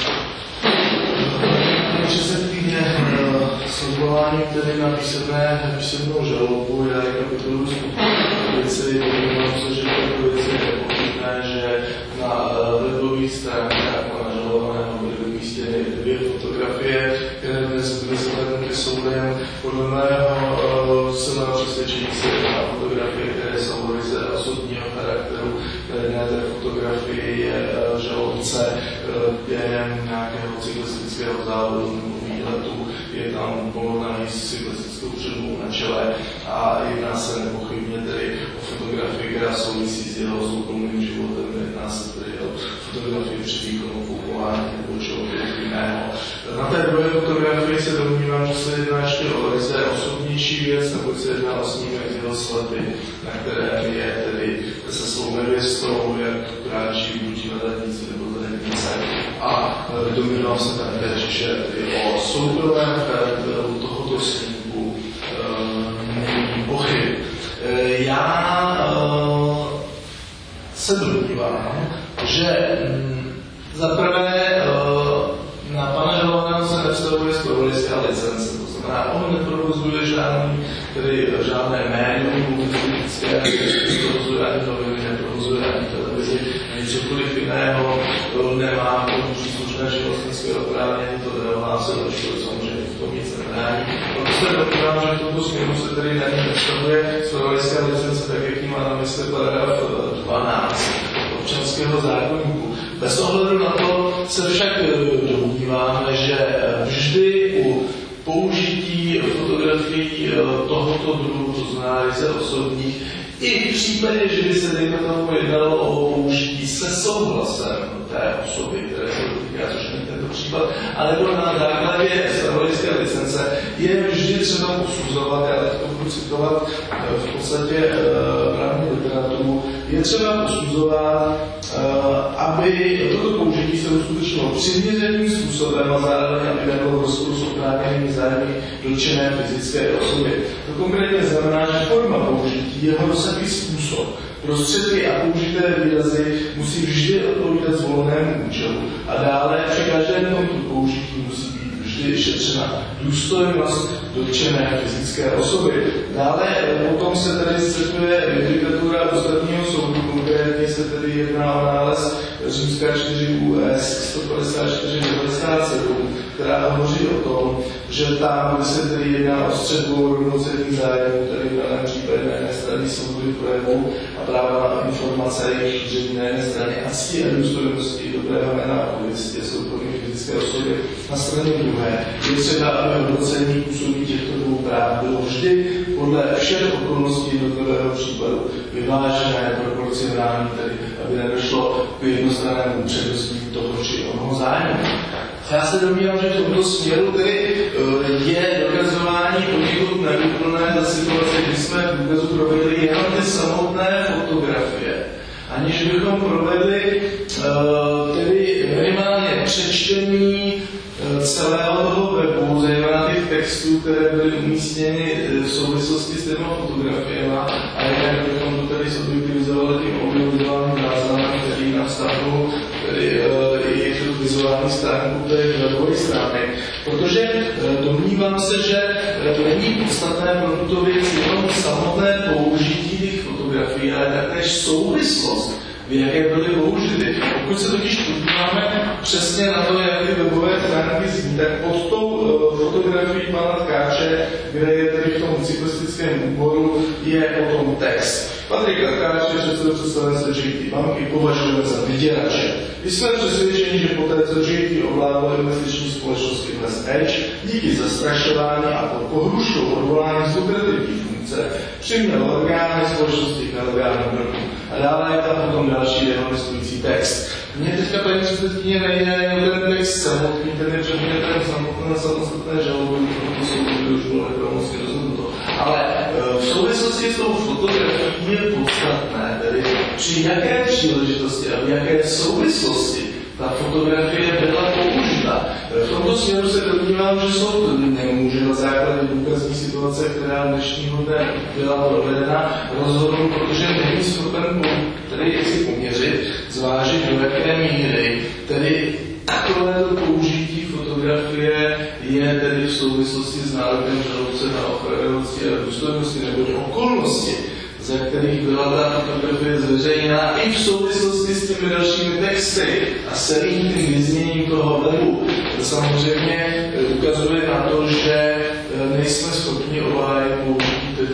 Předsedkyně, s odvoláním tedy na písemnou žalobu, já rekapituluji věci, domnívám se, že to věci je nepochybné, že na webových stránkách pana žalovaného byly umístěny 2 fotografie, které dnes byly zhlednuty soudem. Podle mého jsem měl přesvědčení se na fotografie, které jsou ryze osobního charakteru. Na té fotografii je žalobce během nějakého cyklistického závodu nebo výletu, je tam porovnaný s cyklistickou předmou na čele a jedná se nepochybně tedy o fotografii, která souvisí s jeho soukromým životem, jedná se tedy o fotografii při výkonu foukování nebo čehokoliv jiného. Na té druhé fotografii se domnívám, že se jedná ještě o ryze osobnější věc, nebo se jedná o snímek z jeho slepy, na kterém je tedy se svou nevěstou, jak kráčí buď na radnici nebo v radnice. A domnívám se také, že o soukromém charakteru tohoto snímku není pochyb. Já se domnívám, že zaprvé na pana žalovaného se nevztahuje zpravodajská licence, to znamená, on neprovozuje žádné médium publicistické, neprovozuje ani noviny, neprovozuje ani televizi, ani cokoliv jiného, nemá příslušné živnostenské oprávnění, to neohlásil, to samozřejmě v tom nic nebrání. Proto se domnívám, že v tomto směru se tedy na ní nevztahuje zpravodajská licence, tak jak ní má na mysli paragraf 12 občanského zákoníku. Bez ohledu na to se však domníváme, že vždy u použití fotografií tohoto druhu, to znamená ryze osobních, i v případě, že by se dejme tomu jednalo o použití se souhlasem té osoby, které se dotýká, což není tento případ, anebo na základě zpravodajské licence, je vždy třeba posuzovat, já teď budu citovat v podstatě právní literaturu, je třeba posuzovat, aby toto použití se uskutečnilo přiměřeným způsobem a zároveň, aby nebylo v rozporu s oprávněnými zájmy dotčené fyzické osoby. To konkrétně znamená, že forma použití, jeho rozsah i způsob, prostředky a použité výrazy musí vždy odpovídat zvolenému účelu. A dále při každém tomto použití musí být vždy šetřena důstojnost dotčené fyzické osoby. Dále potom se tady cituje judikatura ústavního soudu, konkrétně se tedy jedná o nález Římská 4 US 154/97, která hovoří o tom, že tam, kde se tedy jedná o střet dvou rovnocenných zájmů, tedy v daném případě na jedné straně svobody projevu a práva na informace a jejich šíření na jedné straně a cti a důstojnosti dobrého jména a pověsti soukromí fyzické osoby na straně druhé, je třeba, aby hodnocení působí těchto dvou práv bylo vždy podle všech okolností jednotlivého případu vyvážené, proporcionální, tedy aby nedošlo k jednostrannému přednostní toho či onoho zájmu. Já se domnívám, že v tomto směru tedy je dokazování poněkud neúplné za situace, kdy jsme v důkazu provedli jenom ty samotné fotografie, aniž bychom provedli tedy minimálně přečtení celého toho webu, zejména těch textů, které byly umístěny v souvislosti s těma fotografiemi a jak bychom to tedy subjektivizovali tím audiovizuálním záznamem, který na vztahu tedy i tu vizuální stránku té webové strany. Protože domnívám se, že není podstatné pro tuto věc jenom samotné použití těch fotografií, ale taktéž souvislost, v jaké byly použity. Pokud se totiž podíváme přesně na to, jak ty webové stránky zní, tak pod tou fotografií pana Tkáče, kde je tedy v tom cyklistickém úboru, je potom text. Patrik Tkáč je předseda představenstva JT banky, považujeme za vyděrače. Jsme přesvědčeni, že poté, co JT ovládlo investiční společnosti Dnes Edge, díky zastrašování a pod pohruškou odvolání z lukrativní funkce, přiměl orgány společnosti k nelegálním krokům. A dále je tam potom další dehonestující text. Mně teďka paní předsedkyně nejde jen ten text samotný, ten je předmětem samostatné žaloby, protože soudy už bylo nepravomocně rozhodnuto. Ale v souvislosti s tou fotografií je podstatné, tedy při jaké příležitosti a v jaké souvislosti ta fotografie byla použita. V tomto směru se domnívám, že soud nemůže na základě důkazní situace, která dnešního dne byla provedena, rozhodnout, protože není schopen tedy si poměřit, zvážit, do jaké míry tedy takovéto použití fotografie je tedy v souvislosti s nárokem žalobce na opravosti a důstojnosti nebo okolnosti, za kterých byla ta fotografie zveřejněná i v souvislosti s těmi dalšími texty a celým tím vyzněním toho webu. To samozřejmě ukazuje na to, že nejsme schopni obhájit použití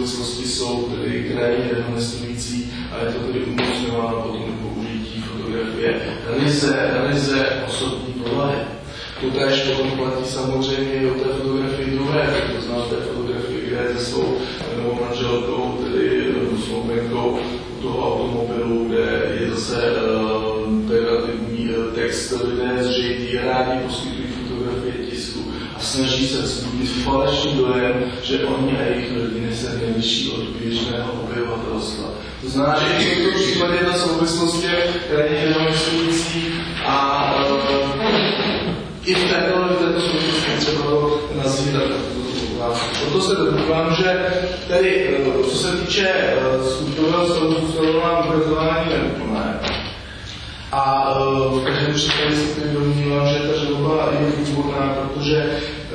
souvislosti jsou tedy krajně dehonestující a je to tedy umožňováno potom použití fotografie ryze osobní povahy. To též potom platí samozřejmě i o té fotografii druhé, to znamená té fotografii, kde je se svou novou manželkou, tedy snoubenkou u toho automobilu, kde je zase pejorativní text, lidé zřejmě rádi poskytují fotografie tisku a snaží se vzbudit falešný dojem, že oni a jejich rodiny se neliší od běžného obyvatelstva. To znamená, že i v tomto případě ta souvislost je krajně dehonestující a i v této souvislosti třeba to nazývat. Proto se domnívám, že tedy, co se týče skutkového stavu, nám ukazování neúplné. A v každém případě se tedy domnívám, že ta žaloba je výborná, protože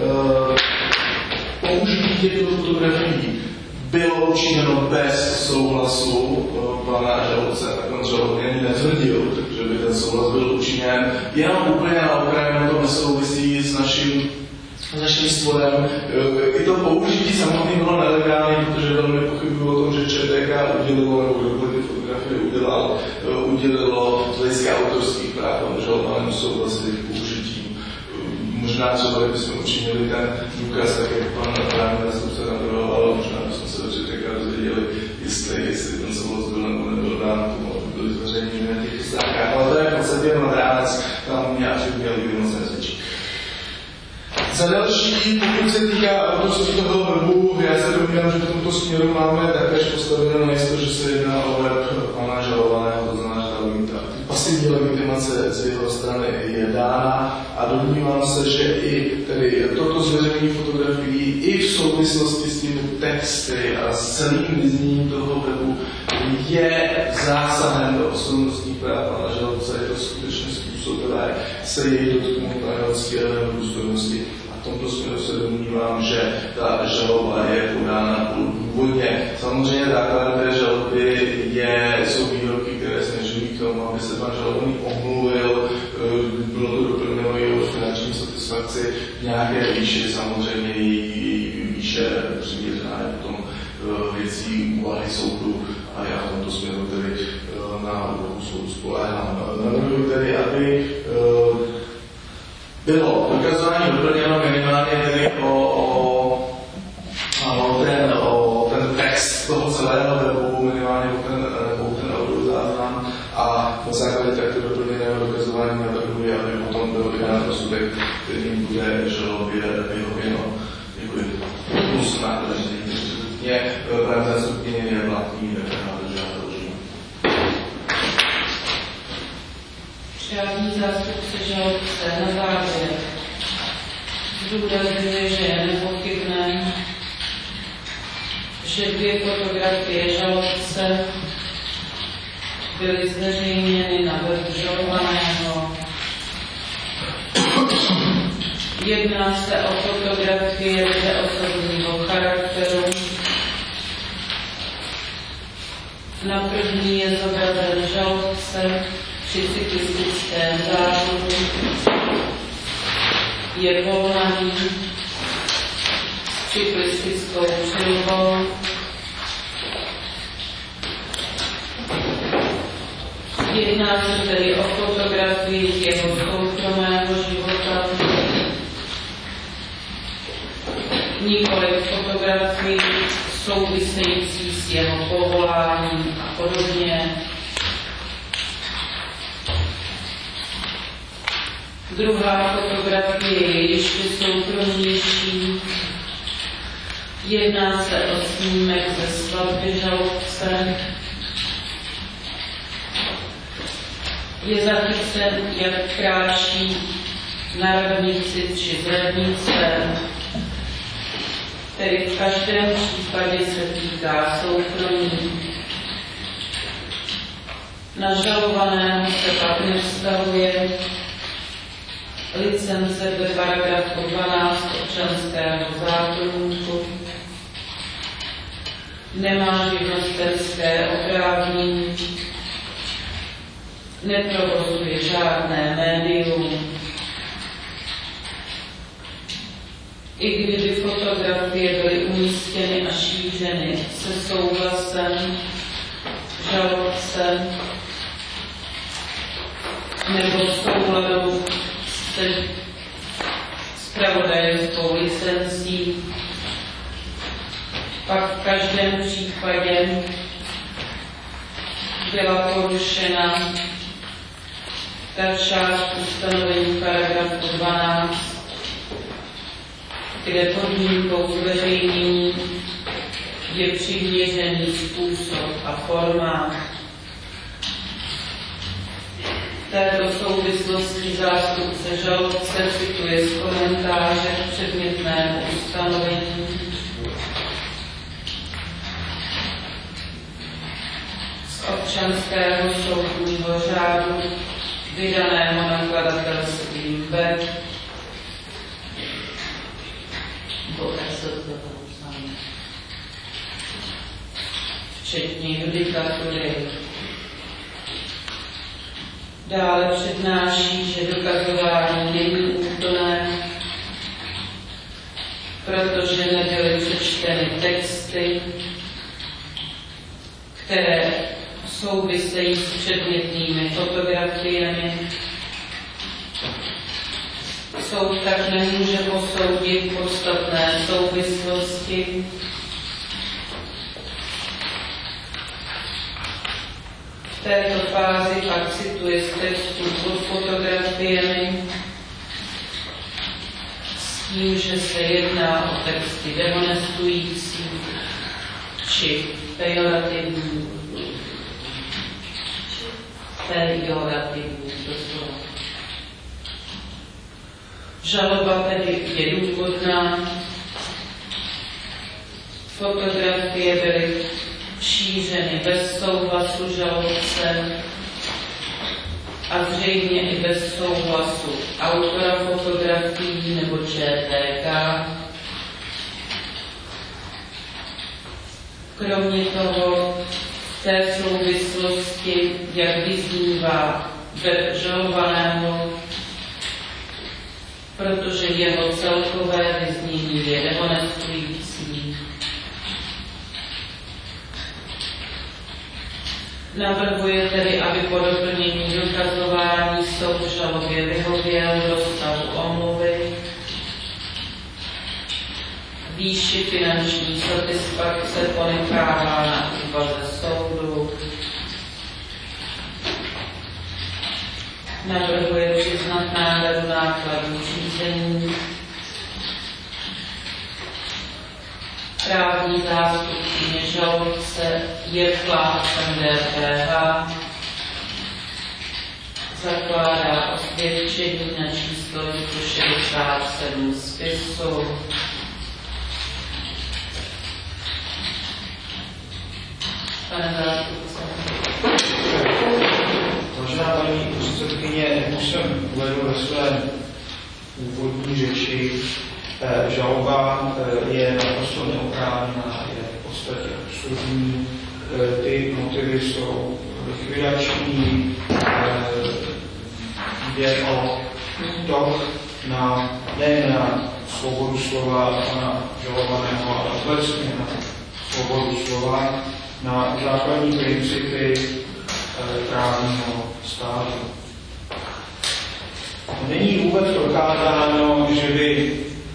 použití těchto fotografií bylo učiněno bez souhlasu pana žalobce, tak on žalobně ani netvrdil, že by ten souhlas byl učiněn. Jenom úplně na okraji to nesouvisí s naším sporem. I to použití samotné bylo nelegální, protože velmi pochybuji o tom, že ČTK udělilo, nebo kdokoliv ty fotografie udělilo z hlediska autorských práv, žalobánému souhlasit k použitím. Možná třeba, kdybychom učinili ten důkaz, tak jak pan právní zástupce navrhoval, možná bychom se do ČTK dozvěděli, jestli ten souhlas byl nebo nebyl dán, to byly zveřejněny na těchto stránkách. Ale to je v podstatě jenom rámec, tam nějaký měli moc nezvětší. Za další, pokud se týká autorství toho webu, já se domnívám, že v tomto směru máme také postaveno najisto, že se jedná o web pana žalovaného, to znamená, že ta pasivní legitimace z jeho strany je dána a domnívám se, že i tedy toto zveřejnění fotografií i v souvislosti s těmi texty a s celým vyzněním toho webu je zásahem do osobnostních práv pana žalobce, je to skutečně způsobilé se jej dotknout na lidské důstojnosti. V tomto směru se domnívám, že ta žaloba je podána důvodně. Samozřejmě základem té žaloby jsou výroky, které směřují k tomu, aby se pan žalobný omluvil, bylo to doplněno jeho finanční satisfakci v nějaké výši, samozřejmě její výše přiměřená je potom věcí úvahy soudu a já v tomto směru tedy na úvahu soudu spoléhám. Navrhuji tedy, aby bylo dokazování doplněno minimálně tedy o ten text toho celého webu, minimálně o ten audiozáznam a na základě takto doplněného dokazování navrhuji, aby potom byl vydán rozsudek, kterým bude žalobě vyhověno. Děkuji. Musím nákladně, že právě zástupkyně je vládní Právní zástupce žalobce na závěr zdůrazňuje, že je nepochybné, že 2 fotografie žalobce byly zveřejněny na webu žalovaného. Jedná se o fotografie osobního charakteru. Na první je zobrazen žalobce při cyklistickém závodu, je volnaný cyklistickou přilbou, jedná se tedy o fotografii jeho soukromého života, nikoliv fotografii související s jeho povoláním a podobně. Druhá fotografie je ještě soukromnější. Jedná se o snímek ze svatby žalobce. Je zachycen, jak kráčí na radnici či z radnice. Tedy v každém případě se týká soukromí. Na žalovaného se pak nevztahuje licence ve paragrafu 12 občanského zákoníku, nemá živnostenské oprávnění, neprovozuje žádné médium. I kdyby fotografie byly umístěny a šířeny ženy se souhlasem žalobce nebo souhladou se zpravodajskou licencí, pak v každém případě byla porušena ta část ustanovení paragrafu 12, kde podmínkou zveřejnění je přiměřený způsob a formát. V této souvislosti zástupce žalobce cituje z komentáře k předmětnému ustanovení z občanského soudního řádu vydaného nakladatelstvím BEC včetně judikatury. Dále přednáší, že dokazování není úplné, protože nebyly přečteny texty, které souvisejí s předmětnými fotografiemi. Soud tak nemůže posoudit podstatné souvislosti. V této fázi pak cituje z textu pod fotografiemi s tím, že se jedná o texty dehonestující či pejorativní. Žaloba tedy je důvodná. Fotografie byly šířeny bez souhlasu žalobce a zřejmě i bez souhlasu autora fotografií nebo ČTK. Kromě toho v té souvislosti, jak vyznívá web žalovaného, protože jeho celkové vyznění je dehonestující. Navrhuje tedy, aby po doplnění dokazování soud žalobě vyhověl do stavu omluvy, výši finanční satisfakce ponechává na úvaze soudu, navrhuje přiznat náhradu nákladů řízení, právní zástupkyně žalobce je plátcem DPH, zakládá osvědčení na číslo 167 spisu. Pane zástupce. Vážená paní předsedkyně, jak už jsem uvedl ve své úvodní řeči, žaloba je naprosto neoprávněná, je v podstatě absurdní. Ty motivy jsou likvidační, jde o útok nejen na svobodu slova pana žalovaného, ale obecně na svobodu slova, na základní principy právního státu. Není vůbec prokázáno, že by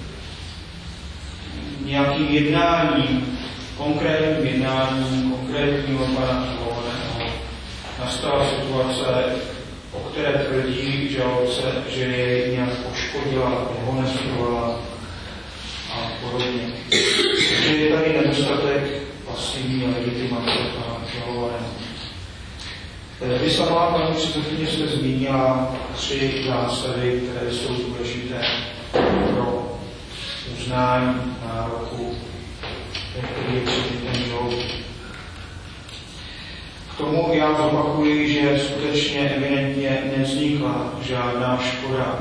nějakým jednáním, konkrétním jednáním, konkrétního pana žalovaného nastala situace, o které tvrdí žalobce, že je nějak poškodila, dehonestovala a podobně. Takže je tady nedostatek pasivní legitimace pana žalovaného. Vy sama, paní předsedkyně, jste zmínila 3 zásady, které jsou důležité pro uznání nároku, který je předmětem žaloby. K tomu já zopakuji, že skutečně evidentně nevznikla žádná škoda.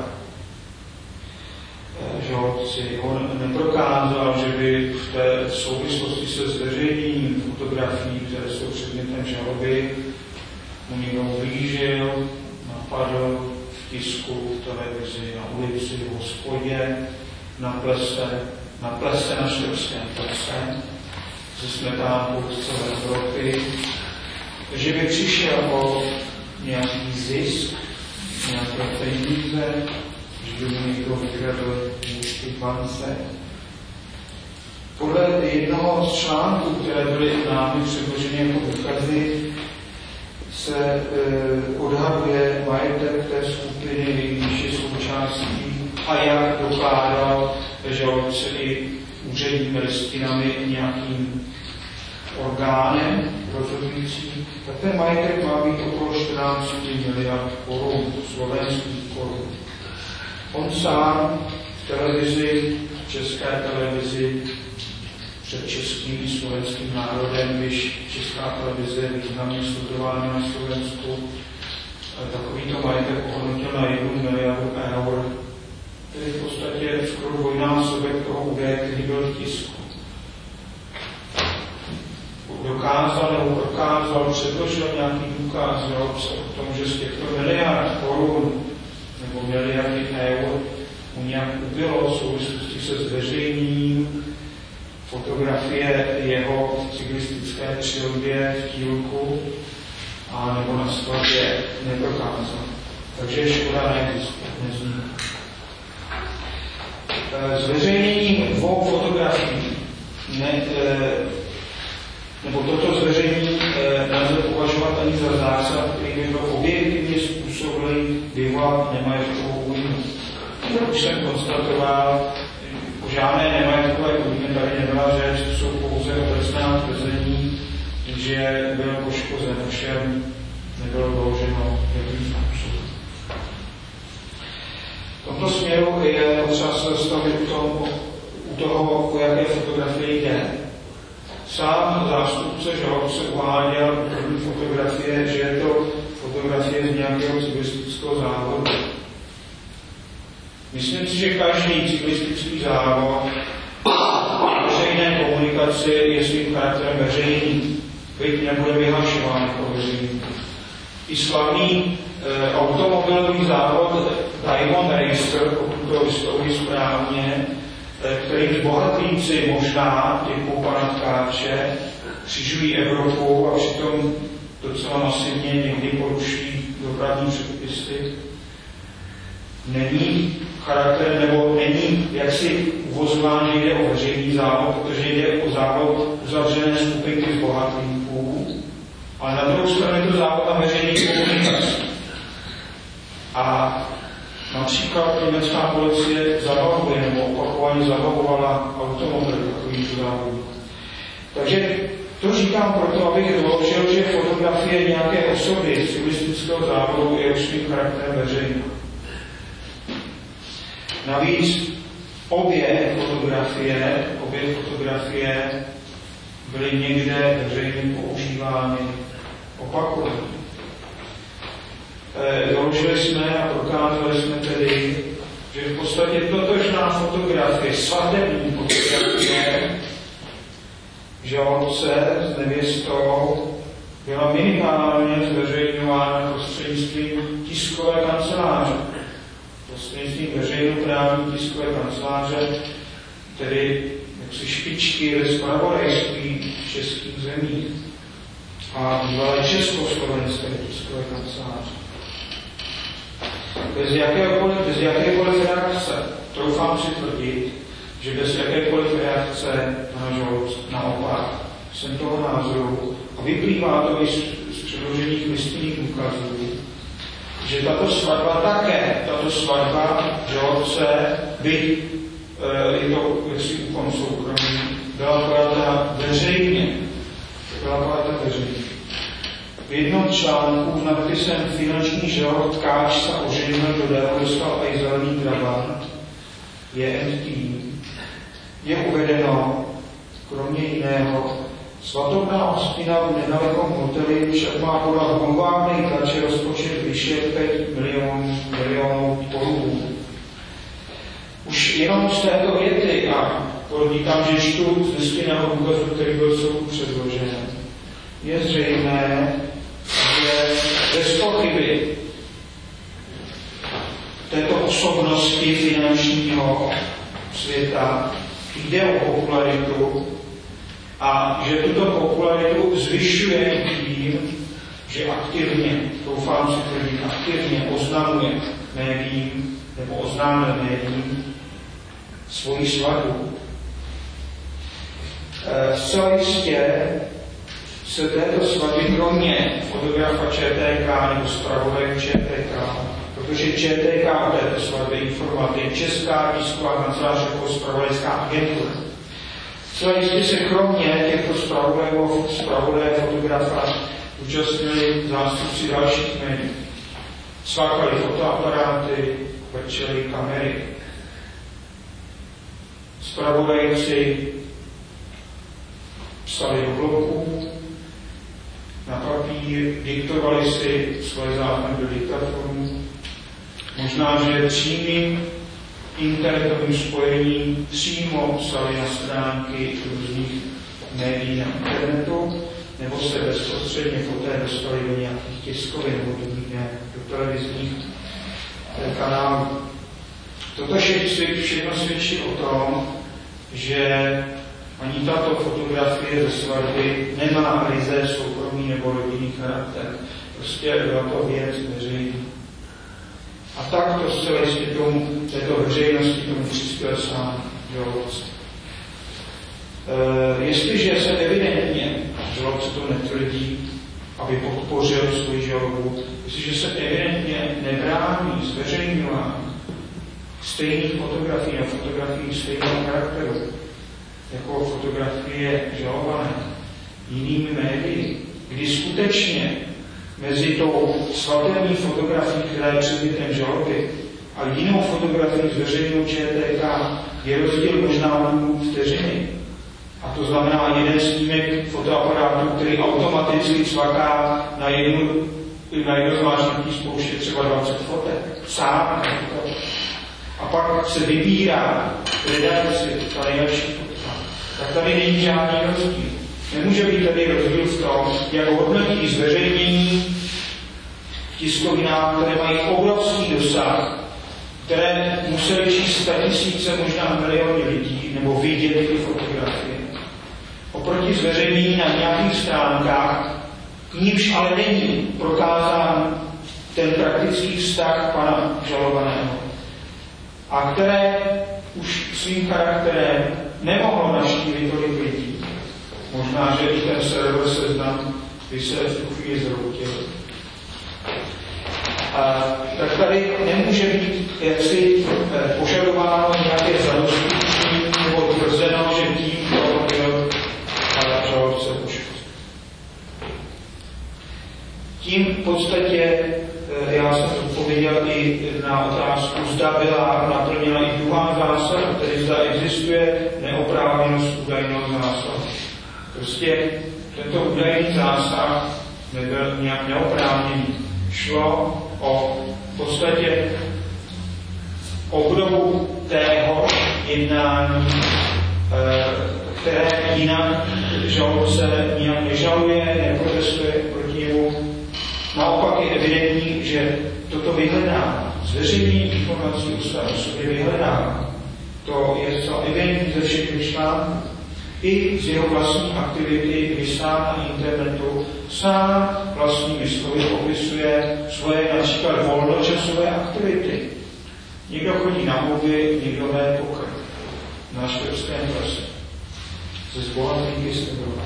Žalobci on neprokázal, že by v té souvislosti se zveřejněním fotografií, které jsou předmětem žaloby, mu někdo ublížil, napadl v tisku, v televizi, na ulici, v hospodě, na plese na Štrbském plese. ze smetánkou z celé Evropy, že by přišel o nějaký zisk, nějaké peníze, že by mu někdo vykradl ty bance. Podle jednoho z článků, které byly námi předloženy jako důkazy, se odhaduje majetek té skupiny, když je součástí a jak dokládal žalobce i úředními listinami nějakým orgánem rozhodující, tak ten majetek má být okolo 14 miliard korun, slovenských korun. On sám v televizi, v české televizi, před českým i slovenským národem, když česká televize je významně sledována na Slovensku, takovýto majetek ohodnotil na 1 miliardu eur. Tedy v podstatě skoro dvojnásobek toho údaje, který byl v tisku. Předložil nějaký důkaz o tom, že z těchto miliard korun nebo miliardy eur mu nějak ubylo v souvislosti se zveřejněním fotografie jeho cyklistické přilbě v Tílku a nebo na svatbě neprokázal. Takže škoda nezní. Zveřejnění dvou fotografií nebo toto zveřejnění nelze považovat ani za zásad, který by byl objektivně způsobilý vyvolat nemajetkovou újmu. Už jsem konstatoval, o žádné nemajetkové újmě tady nebyla řeč, jsou pouze obecná tvrzení, že byl poškozen, ovšem nebylo doloženo jakým způsobem. V tomto směru je potřeba se zastavit u toho, o jaké fotografie jde. Sám zástupce žalobce uváděl první fotografie, že je to fotografie z nějakého cyklistického závodu. Myslím si, že každý cyklistický závod veřejné komunikaci je svým charakterem veřejný, byť nebude vyhlašován jako veřejný. I slavný automobilový závod Diamond Racer, pokud to vyslovuji správně, kterým bohatlíci možná typu pana Tkáče křižují Evropu a přitom docela masivně někdy poruší dopravní předpisy. Není charakter, nebo není jaksi uvozován, že jde o veřejný závod, protože jde o závod uzavřené skupinky z bohatlíků, ale na druhou stranu je to závod na veřejný komunikaci. A například německá policie zabavuje nebo opakovaně zabavovala automobily takových závodů. Takže to říkám proto, abych doložil, že fotografie nějaké osoby z cyklistického závodu je už svým charakterem veřejná. Navíc obě fotografie byly někde veřejně používány opakovaně. Doložili jsme a prokázali jsme tedy, že v podstatě totožná fotografie, svatební fotografie žalobce s nevěstou byla minimálně zveřejňována prostřednictvím tiskové kanceláře. Prostřednictvím veřejnoprávní tiskové kanceláře, tedy jaksi špičky ve zpravodajství v českých zemích a bývalé československé tiskové kanceláře. Bez jakékoliv reakce, troufám si tvrdit, že bez jakékoliv reakce na žalobce, naopak, jsem toho názoru, a vyplývá to i z předložených listinných důkazů, že tato svatba žalobce, byť je to jaksi úkon soukromí, byla pojata veřejně. V jednom článku s nadpisem Finanční žalob Tkáč se oženil, dodal, dostal i zelený trabant, je uvedeno, kromě jiného, svatobná hostina v nedalekom hoteli však má podle bombárnej tlače rozpočet vyšší 5 milionů korun. Už jenom z této věty, a podotýkám, že čtu z listinného důkazu, který byl soudu předložen, je zřejmé, že bez pochyby této osobnosti finančního světa jde o popularitu A že tuto popularitu zvyšuje tím, že aktivně, doufám si tvrdit, aktivně oznamuje médiím, nebo oznámil médiím svoji svatbu. Zcela jistě se této svatby kromě fotografa ČTK nebo zpravodajů ČTK, protože ČTK o této svatbě informuje Česká tisková kancelář jako zpravodajská agentura. Zcela jistě se kromě těchto zpravodajů fotografa účastnili zástupci dalších médií. Svákali fotoaparáty, vrčeli kamery. Zpravodajci psali do bloků, na papír, diktovali si svoje záznamy do diktafonu. Možná, že přímým internetovým spojením přímo psali na stránky různých médií na internetu, nebo se bezprostředně poté dostali do nějakých tiskovin nebo do televizních kanálů. Toto všechno svědčí o tom, že ani tato fotografie ze svatby nemá ryze soukromý nebo rodinný charakter. Prostě byla to věc veřejná. A tak to zcela jistě této veřejnosti tomu přispěl sám žalobce. Jestliže se evidentně, žalobce to netvrdí, aby podpořil svou žalobu, jestliže se evidentně nebrání zveřejňování stejných fotografií na fotografiích stejného charakteru, jako fotografie žalované jinými médii, kdy skutečně mezi tou svatební fotografií, která je předmětem žaloby, a jinou fotografii zveřejněnou ČTK je rozdíl možná vteřiny. A to znamená jeden snímek fotoaparátu, který automaticky cvaká na jedno zmáčknutí spouště třeba 20 fotek. Sám. A pak se vybírá redakci ta nejlepší fotka. Tak tady není žádný rozdíl. Nemůže být tady rozdíl v tom, jak hodnotí zveřejnění v tiskovinách, které mají obrovský dosah, které museli číst 100 000, možná miliony lidí, nebo vidět ty fotografie. Oproti zveřejnění na nějakých stránkách, k nímž ale není prokázán ten praktický vztah pana žalovaného, a které už svým charakterem nemohlo navštívit tolik lidí. Možná, že i ten server Seznam by se v tu chvíli zroutil. Tak tady nemůže být jaksi požadováno nějaké zadostiučinění nebo tvrzeno, že tím to byl žalobce poškozen. Tím v podstatě já jsem odpověděl i na otázku, zda byla naplněna i druhá zásada, tedy zda existuje neoprávněnost údajného zásahu. Prostě tento údajný zásah nebyl nějak neoprávněný. Šlo o v podstatě obdobu tého jednání, které jinak žalobce nijak nežaluje, neprotestuje proti němu. Naopak je evidentní, že toto vyhledává, zveřejnění informací o své osobě vyhledává. To je zcela evidentní ze všech článků. I z jeho vlastní aktivity, kdy sám na internetu sám vlastními slovy opisuje svoje například volnočasové aktivity. Někdo chodí na houby, někdo hraje poker na Štrbském plese. Se zbohatlíky se budou.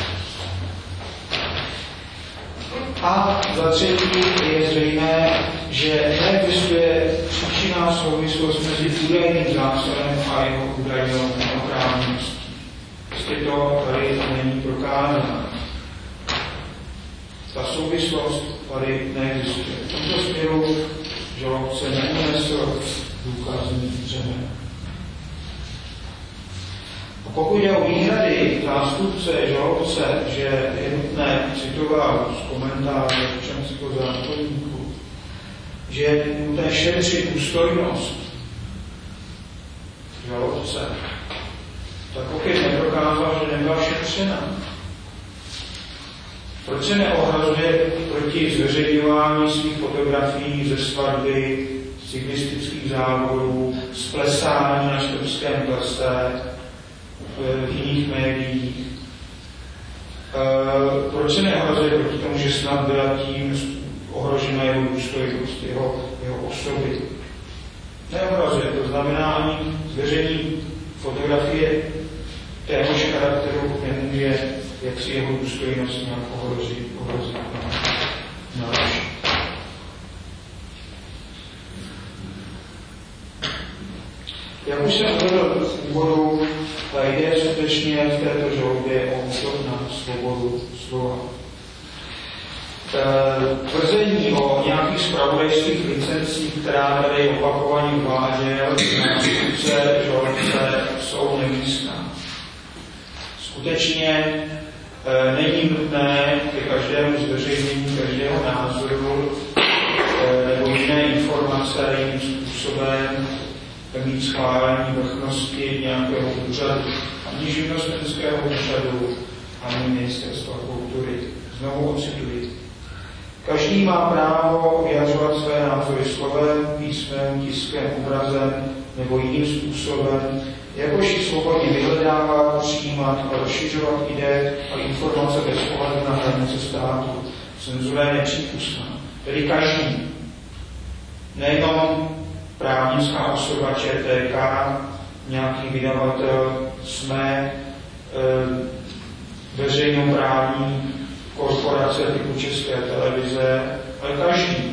A za třetí je zřejmé, že neexistuje příčinná souvislost mezi údajným zásahem a jeho údajnou neoprávněností. Prostě to tady není prokázáno. Ta souvislost tady neexistuje. V tomto směru žalobce neunesl důkazní břemen. A pokud je o výhrady zástupce žalobce, že je nutné citovat z komentáře občanského zákoníku, že je nutné šetřit důstojnost žalobce, tak opět neprokázal, že nebyla šetřena. Proč se neohrazuje proti zveřejňování svých fotografií ze svatby, cyklistických závodů, z plesání na Štrbském plese, v jiných médiích? Proč se neohrazuje proti tomu, že snad byla tím ohrožena jeho důstojnost, jeho osoby? Neohrazuje, to znamená ani zveřejnění fotografie téhož charakteru nemůže jaksi jeho důstojnost nějak ohrozit narušit. Jak už jsem uvedl v úvodu, jde skutečně v této žalobě o útok na svobodu slova. Tvrzení o nějakých zpravodajských licencích, která tady opakovaně uváděl nástupce žalobce, jsou nemístná. Skutečně není nutné ke každému zveřejnění každého názoru nebo jiné informace jiným způsobem mít schválení vrchnosti nějakého úřadu, ani živnostenského úřadu, ani ministerstva kultury. Znovu ocituji. Každý má právo vyjadřovat své názory slovem, písmem, tiskem, obrazem nebo jiným způsobem, jakož i svobodně vyhledávat, přijímat a rozšiřovat ideje a informace bez ohledu na hranice státu. Cenzura je nepřípustná. Tedy každý, nejenom právnická osoba ČTK, nějaký vydavatel, jsme veřejnoprávní korporace typu České televize, ale každý.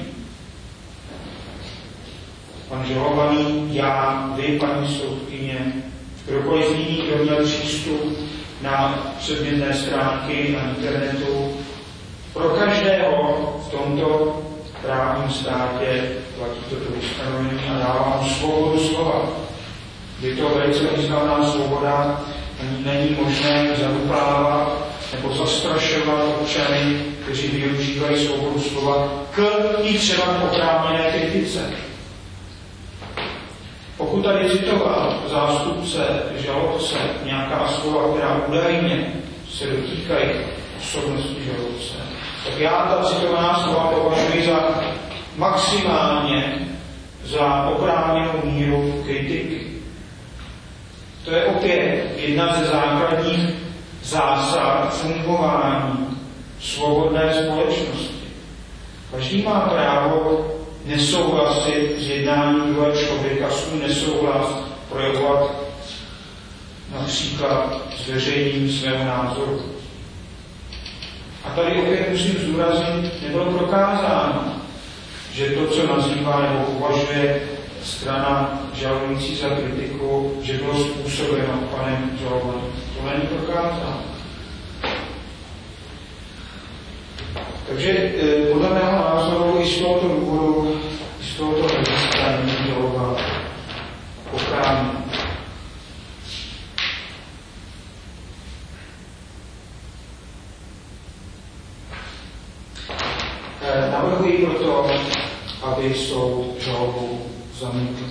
Pan žalovaný, já, vy, paní soudkyně, kdokoliv jiný, kdo měl přístup na předmětné stránky na internetu, pro každého v tomto právním státě platí toto ustanovení a dává mu svobodu slova. Je to velice významná svoboda, není možné zadupávat nebo zastrašovat občany, kteří využívají svobodu slova k i třeba oprávněné kritice. Pokud tady citoval zástupce žalobce nějaká slova, která údajně se dotýkají osobnosti žalobce, tak já ta citovaná slova považuji za maximálně za oprávněnou míru kritiky. To je opět jedna ze základních zásad fungování svobodné společnosti. Každý má právo nesouhlasit s jednáním druhého člověka, svůj nesouhlas projevovat například zveřejněním svého názoru. A tady opět musím zdůraznit, nebylo prokázáno, že to, co nazývá nebo považuje strana žalující za kritiku, že bylo způsobeno panem žalovaným. To není prokázáno. Takže podle mého názoru i z tohoto důvodu, i z tohoto hlediska není žaloba oprávněná. Navrhuji proto, aby soud žalobu zamítl.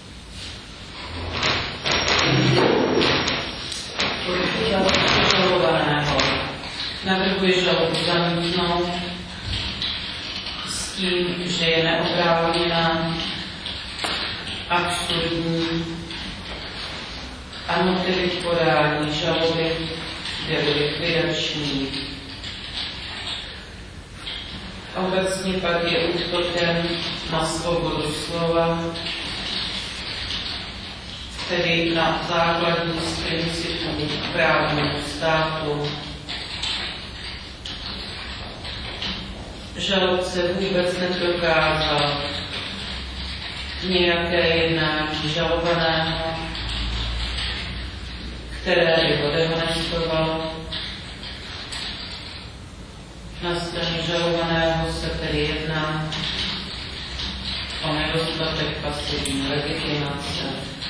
Navrhuji žalobu zamítnout s tím, že je neoprávněná, absurdní a motivy k podání žaloby byly likvidační. Obecně pak je útokem na svobodu slova, tedy na základní z principů právního státu. Žalobce vůbec neprokázal nějaké jednání žalovaného, které by ho dehonestovalo. Na straně žalovaného se tedy jedná o nedostatek pasivní legitimace.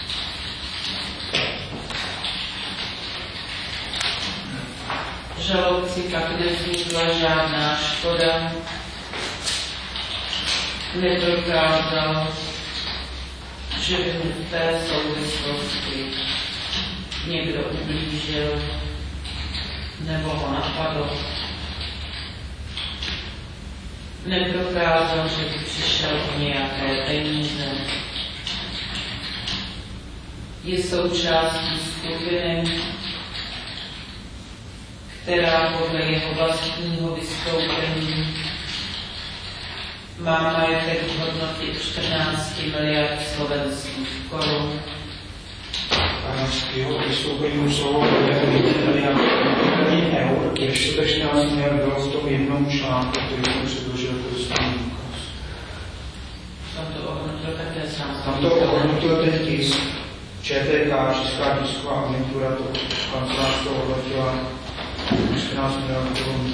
Žalobci pak nevznikla žádná škoda, neprokázal, že by mu v té souvislosti někdo ublížil nebo ho napadl. Neprokázal, že by přišel o nějaké peníze. Je součástí skupiny, která podle jeho vlastního vystoupení má majetek v hodnotě 14 miliard slovenských korun. A jeho vystoupení muselo být miliard eur, ještě to 14 miliard bylo v tom jednom článku, který jsem předložil pro státní důkaz. Tam to ohodnotil také sám. Tam to ohodnotil ten tisk. ČTK, Česká tisková agentura, to kancelář to ohodnotila 14 miliard korun.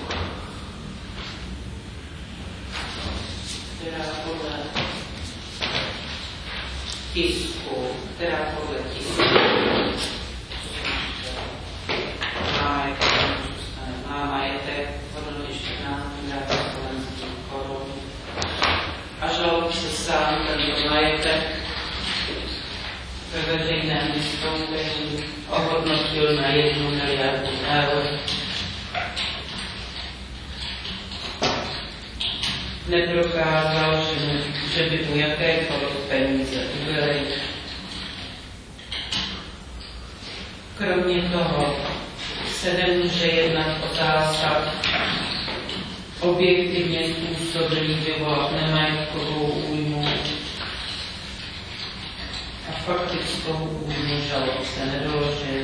Která podle tisku má majetek v hodnotě 14 miliard slovenských korun. A žalobce sám tento majetek ve veřejném vystoupení ohodnotil na 1 miliardu eur. Neprokázal, že by mu jakékoliv peníze ubyly. Kromě toho se nemůže jednat o zásah objektivně způsobilý vyvolat nemajetkovou újmu a faktickou újmu žalobce nedoložil.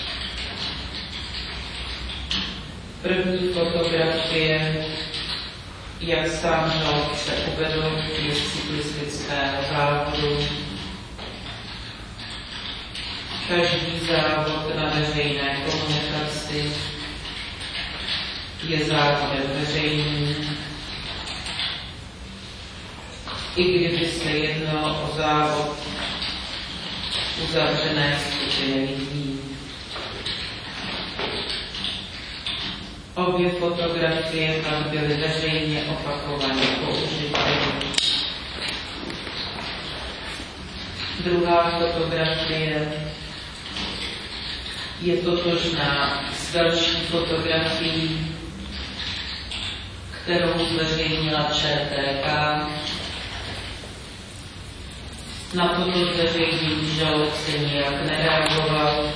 První fotografie, jak sám žalobce uvedl, je z cyklistického závodu. Každý závod na veřejné komunikaci je závodem veřejným. I kdyby se jednalo o závod uzavřené skupiny lidí. Obě fotografie tam byly veřejně opakovaně použity. Druhá fotografie je totožná s další fotografií, kterou zveřejnila ČTK. Na toto zveřejnění žalobce nijak nereagoval.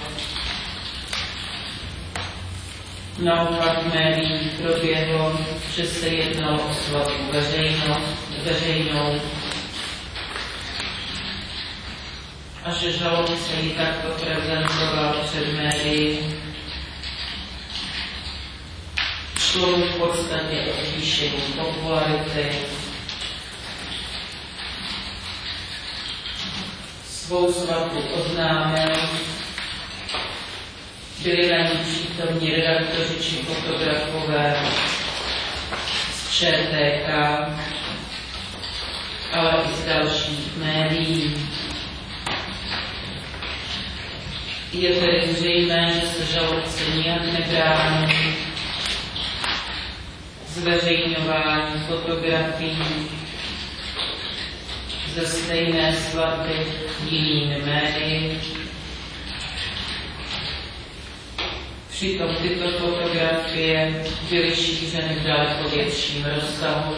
Naopak v médiích proběhlo, že se jednalo o svatbu veřejnou a že žalobce ji takto prezentoval před médií. Šlo v podstatě o zvýšení popularity. Svou svatbu oznámil. Byli na ní přítomní redaktoři či fotografové z ČTK, ale i z dalších médií. Je tedy zřejmé, že se žalobce nijak nebrání zveřejňování fotografií ze stejné svatby jinými médii. Přitom tyto fotografie byly šířeny v daleko větším rozsahu,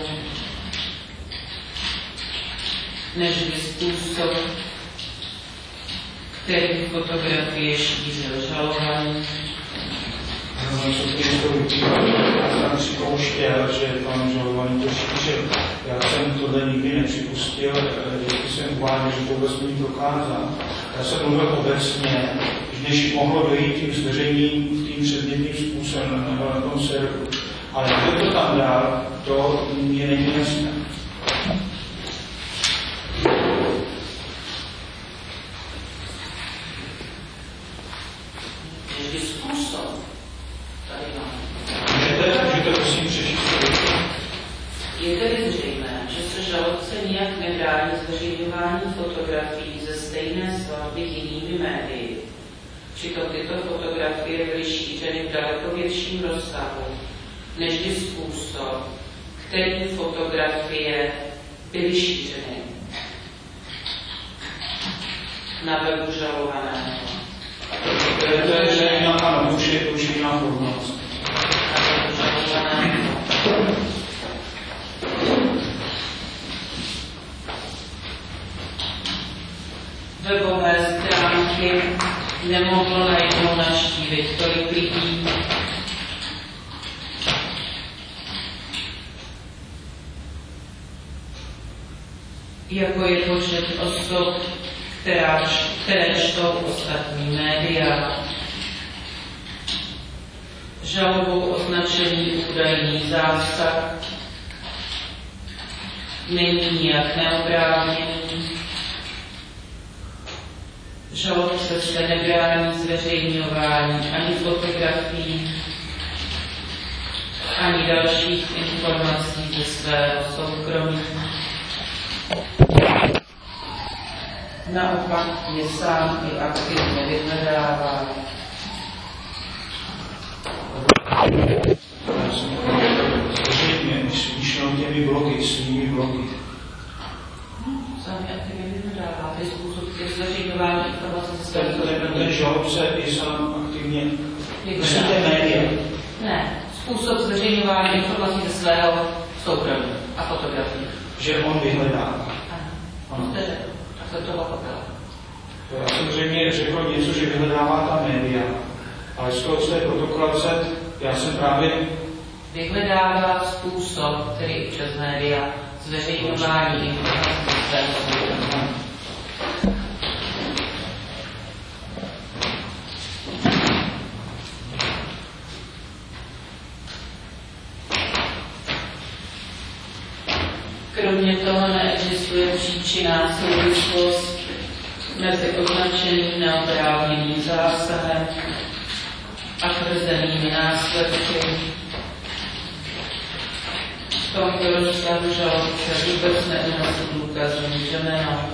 než by způsob, který fotografie šířil žalovaný. Já jsem připouštěl, že pan žalovaný to šířil. Já jsem tohle nikdy nepřipustil, když jsem uváděl, že to vůbec není prokázal. Já jsem mluvil obecně, než mohlo dojít tím zveřejněním tím předmětným způsobem na tom serveru. Ale kdo to tam dal, to mě není jasné. Jaký způsob? Tady mám. Můžete prosím přečíst? Je tedy zřejmé, že se žalobce nijak nebrání zveřejňování fotografií ze stejné svatby jinými médii. Přitom tyto fotografie byly šířeny v daleko větším rozsahu, než by způsob, který fotografie byly šířeny na webu žalovaného. To je jiná, už je jiná formace. Na webu žalovaného. Webové stránky nemohlo najednou navštívit tolik lidí, jako je počet osob, které čtou ostatní média. Žalobou označený údajný zásah není nijak neoprávněný. Žalobce se nebrání zveřejňování ani fotografií, ani dalších informací ze svého soukromí. Naopak je sám i aktivně vyhledává. Myšleno těmi bloky, svými bloky. Sám je aktivně vyhledává. To je způsob zveřejňování informací ze svého soukromí. Ten žalobce je sám aktivně myslíte média. Ne, způsob zveřejňování informací ze svého soukromí a fotografií. Že on vyhledává. Ano, to je řekl. Tak se to pochopila. Já jsem zřejmě řekl něco, že vyhledává ta média, ale z toho, co je protokolace, já jsem právě Vyhledává způsob, který přes média zveřejňování informací ze svého soukromí. Kromě toho neexistuje příčinná souvislost mezi označeným neoprávněným zásahem a tvrzenými následky. V tomto rozsahu žalobce vůbec neunesl důkazní břemeno.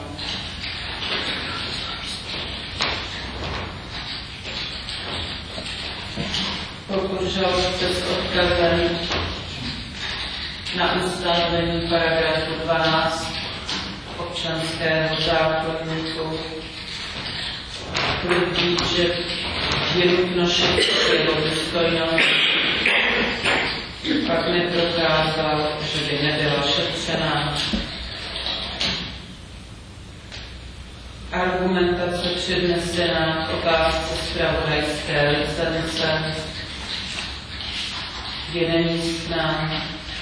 Pokud žalobce s odkazem na ustanovení paragrafu 12 občanského zákoníku tvrdí, že je nutno šetřit jeho důstojnost, pak neprokázal, že by nebyla šetřena. Argumentace přednesená v otázce zpravodajské licence je nemístná.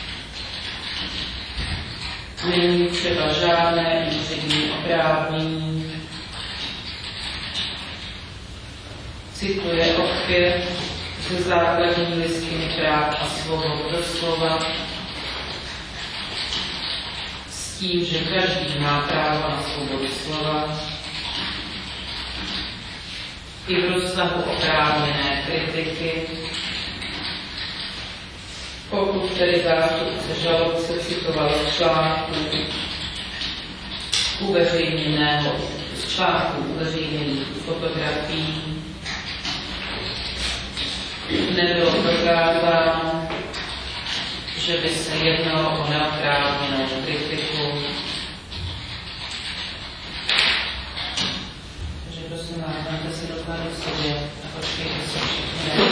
Není třeba žádné úřední oprávnění. Cituje opět ze základní listiny práv a svobod doslova s tím, že každý má právo na svobodu slova i v rozsahu oprávněné kritiky. Pokud tedy zástupce žalobce citoval z článku uveřejněných fotografií, nebylo prokázáno, že by se jednalo o neoprávněnou kritiku. Takže prosím vás, máte si doklady v sobě a počkejte se všichni.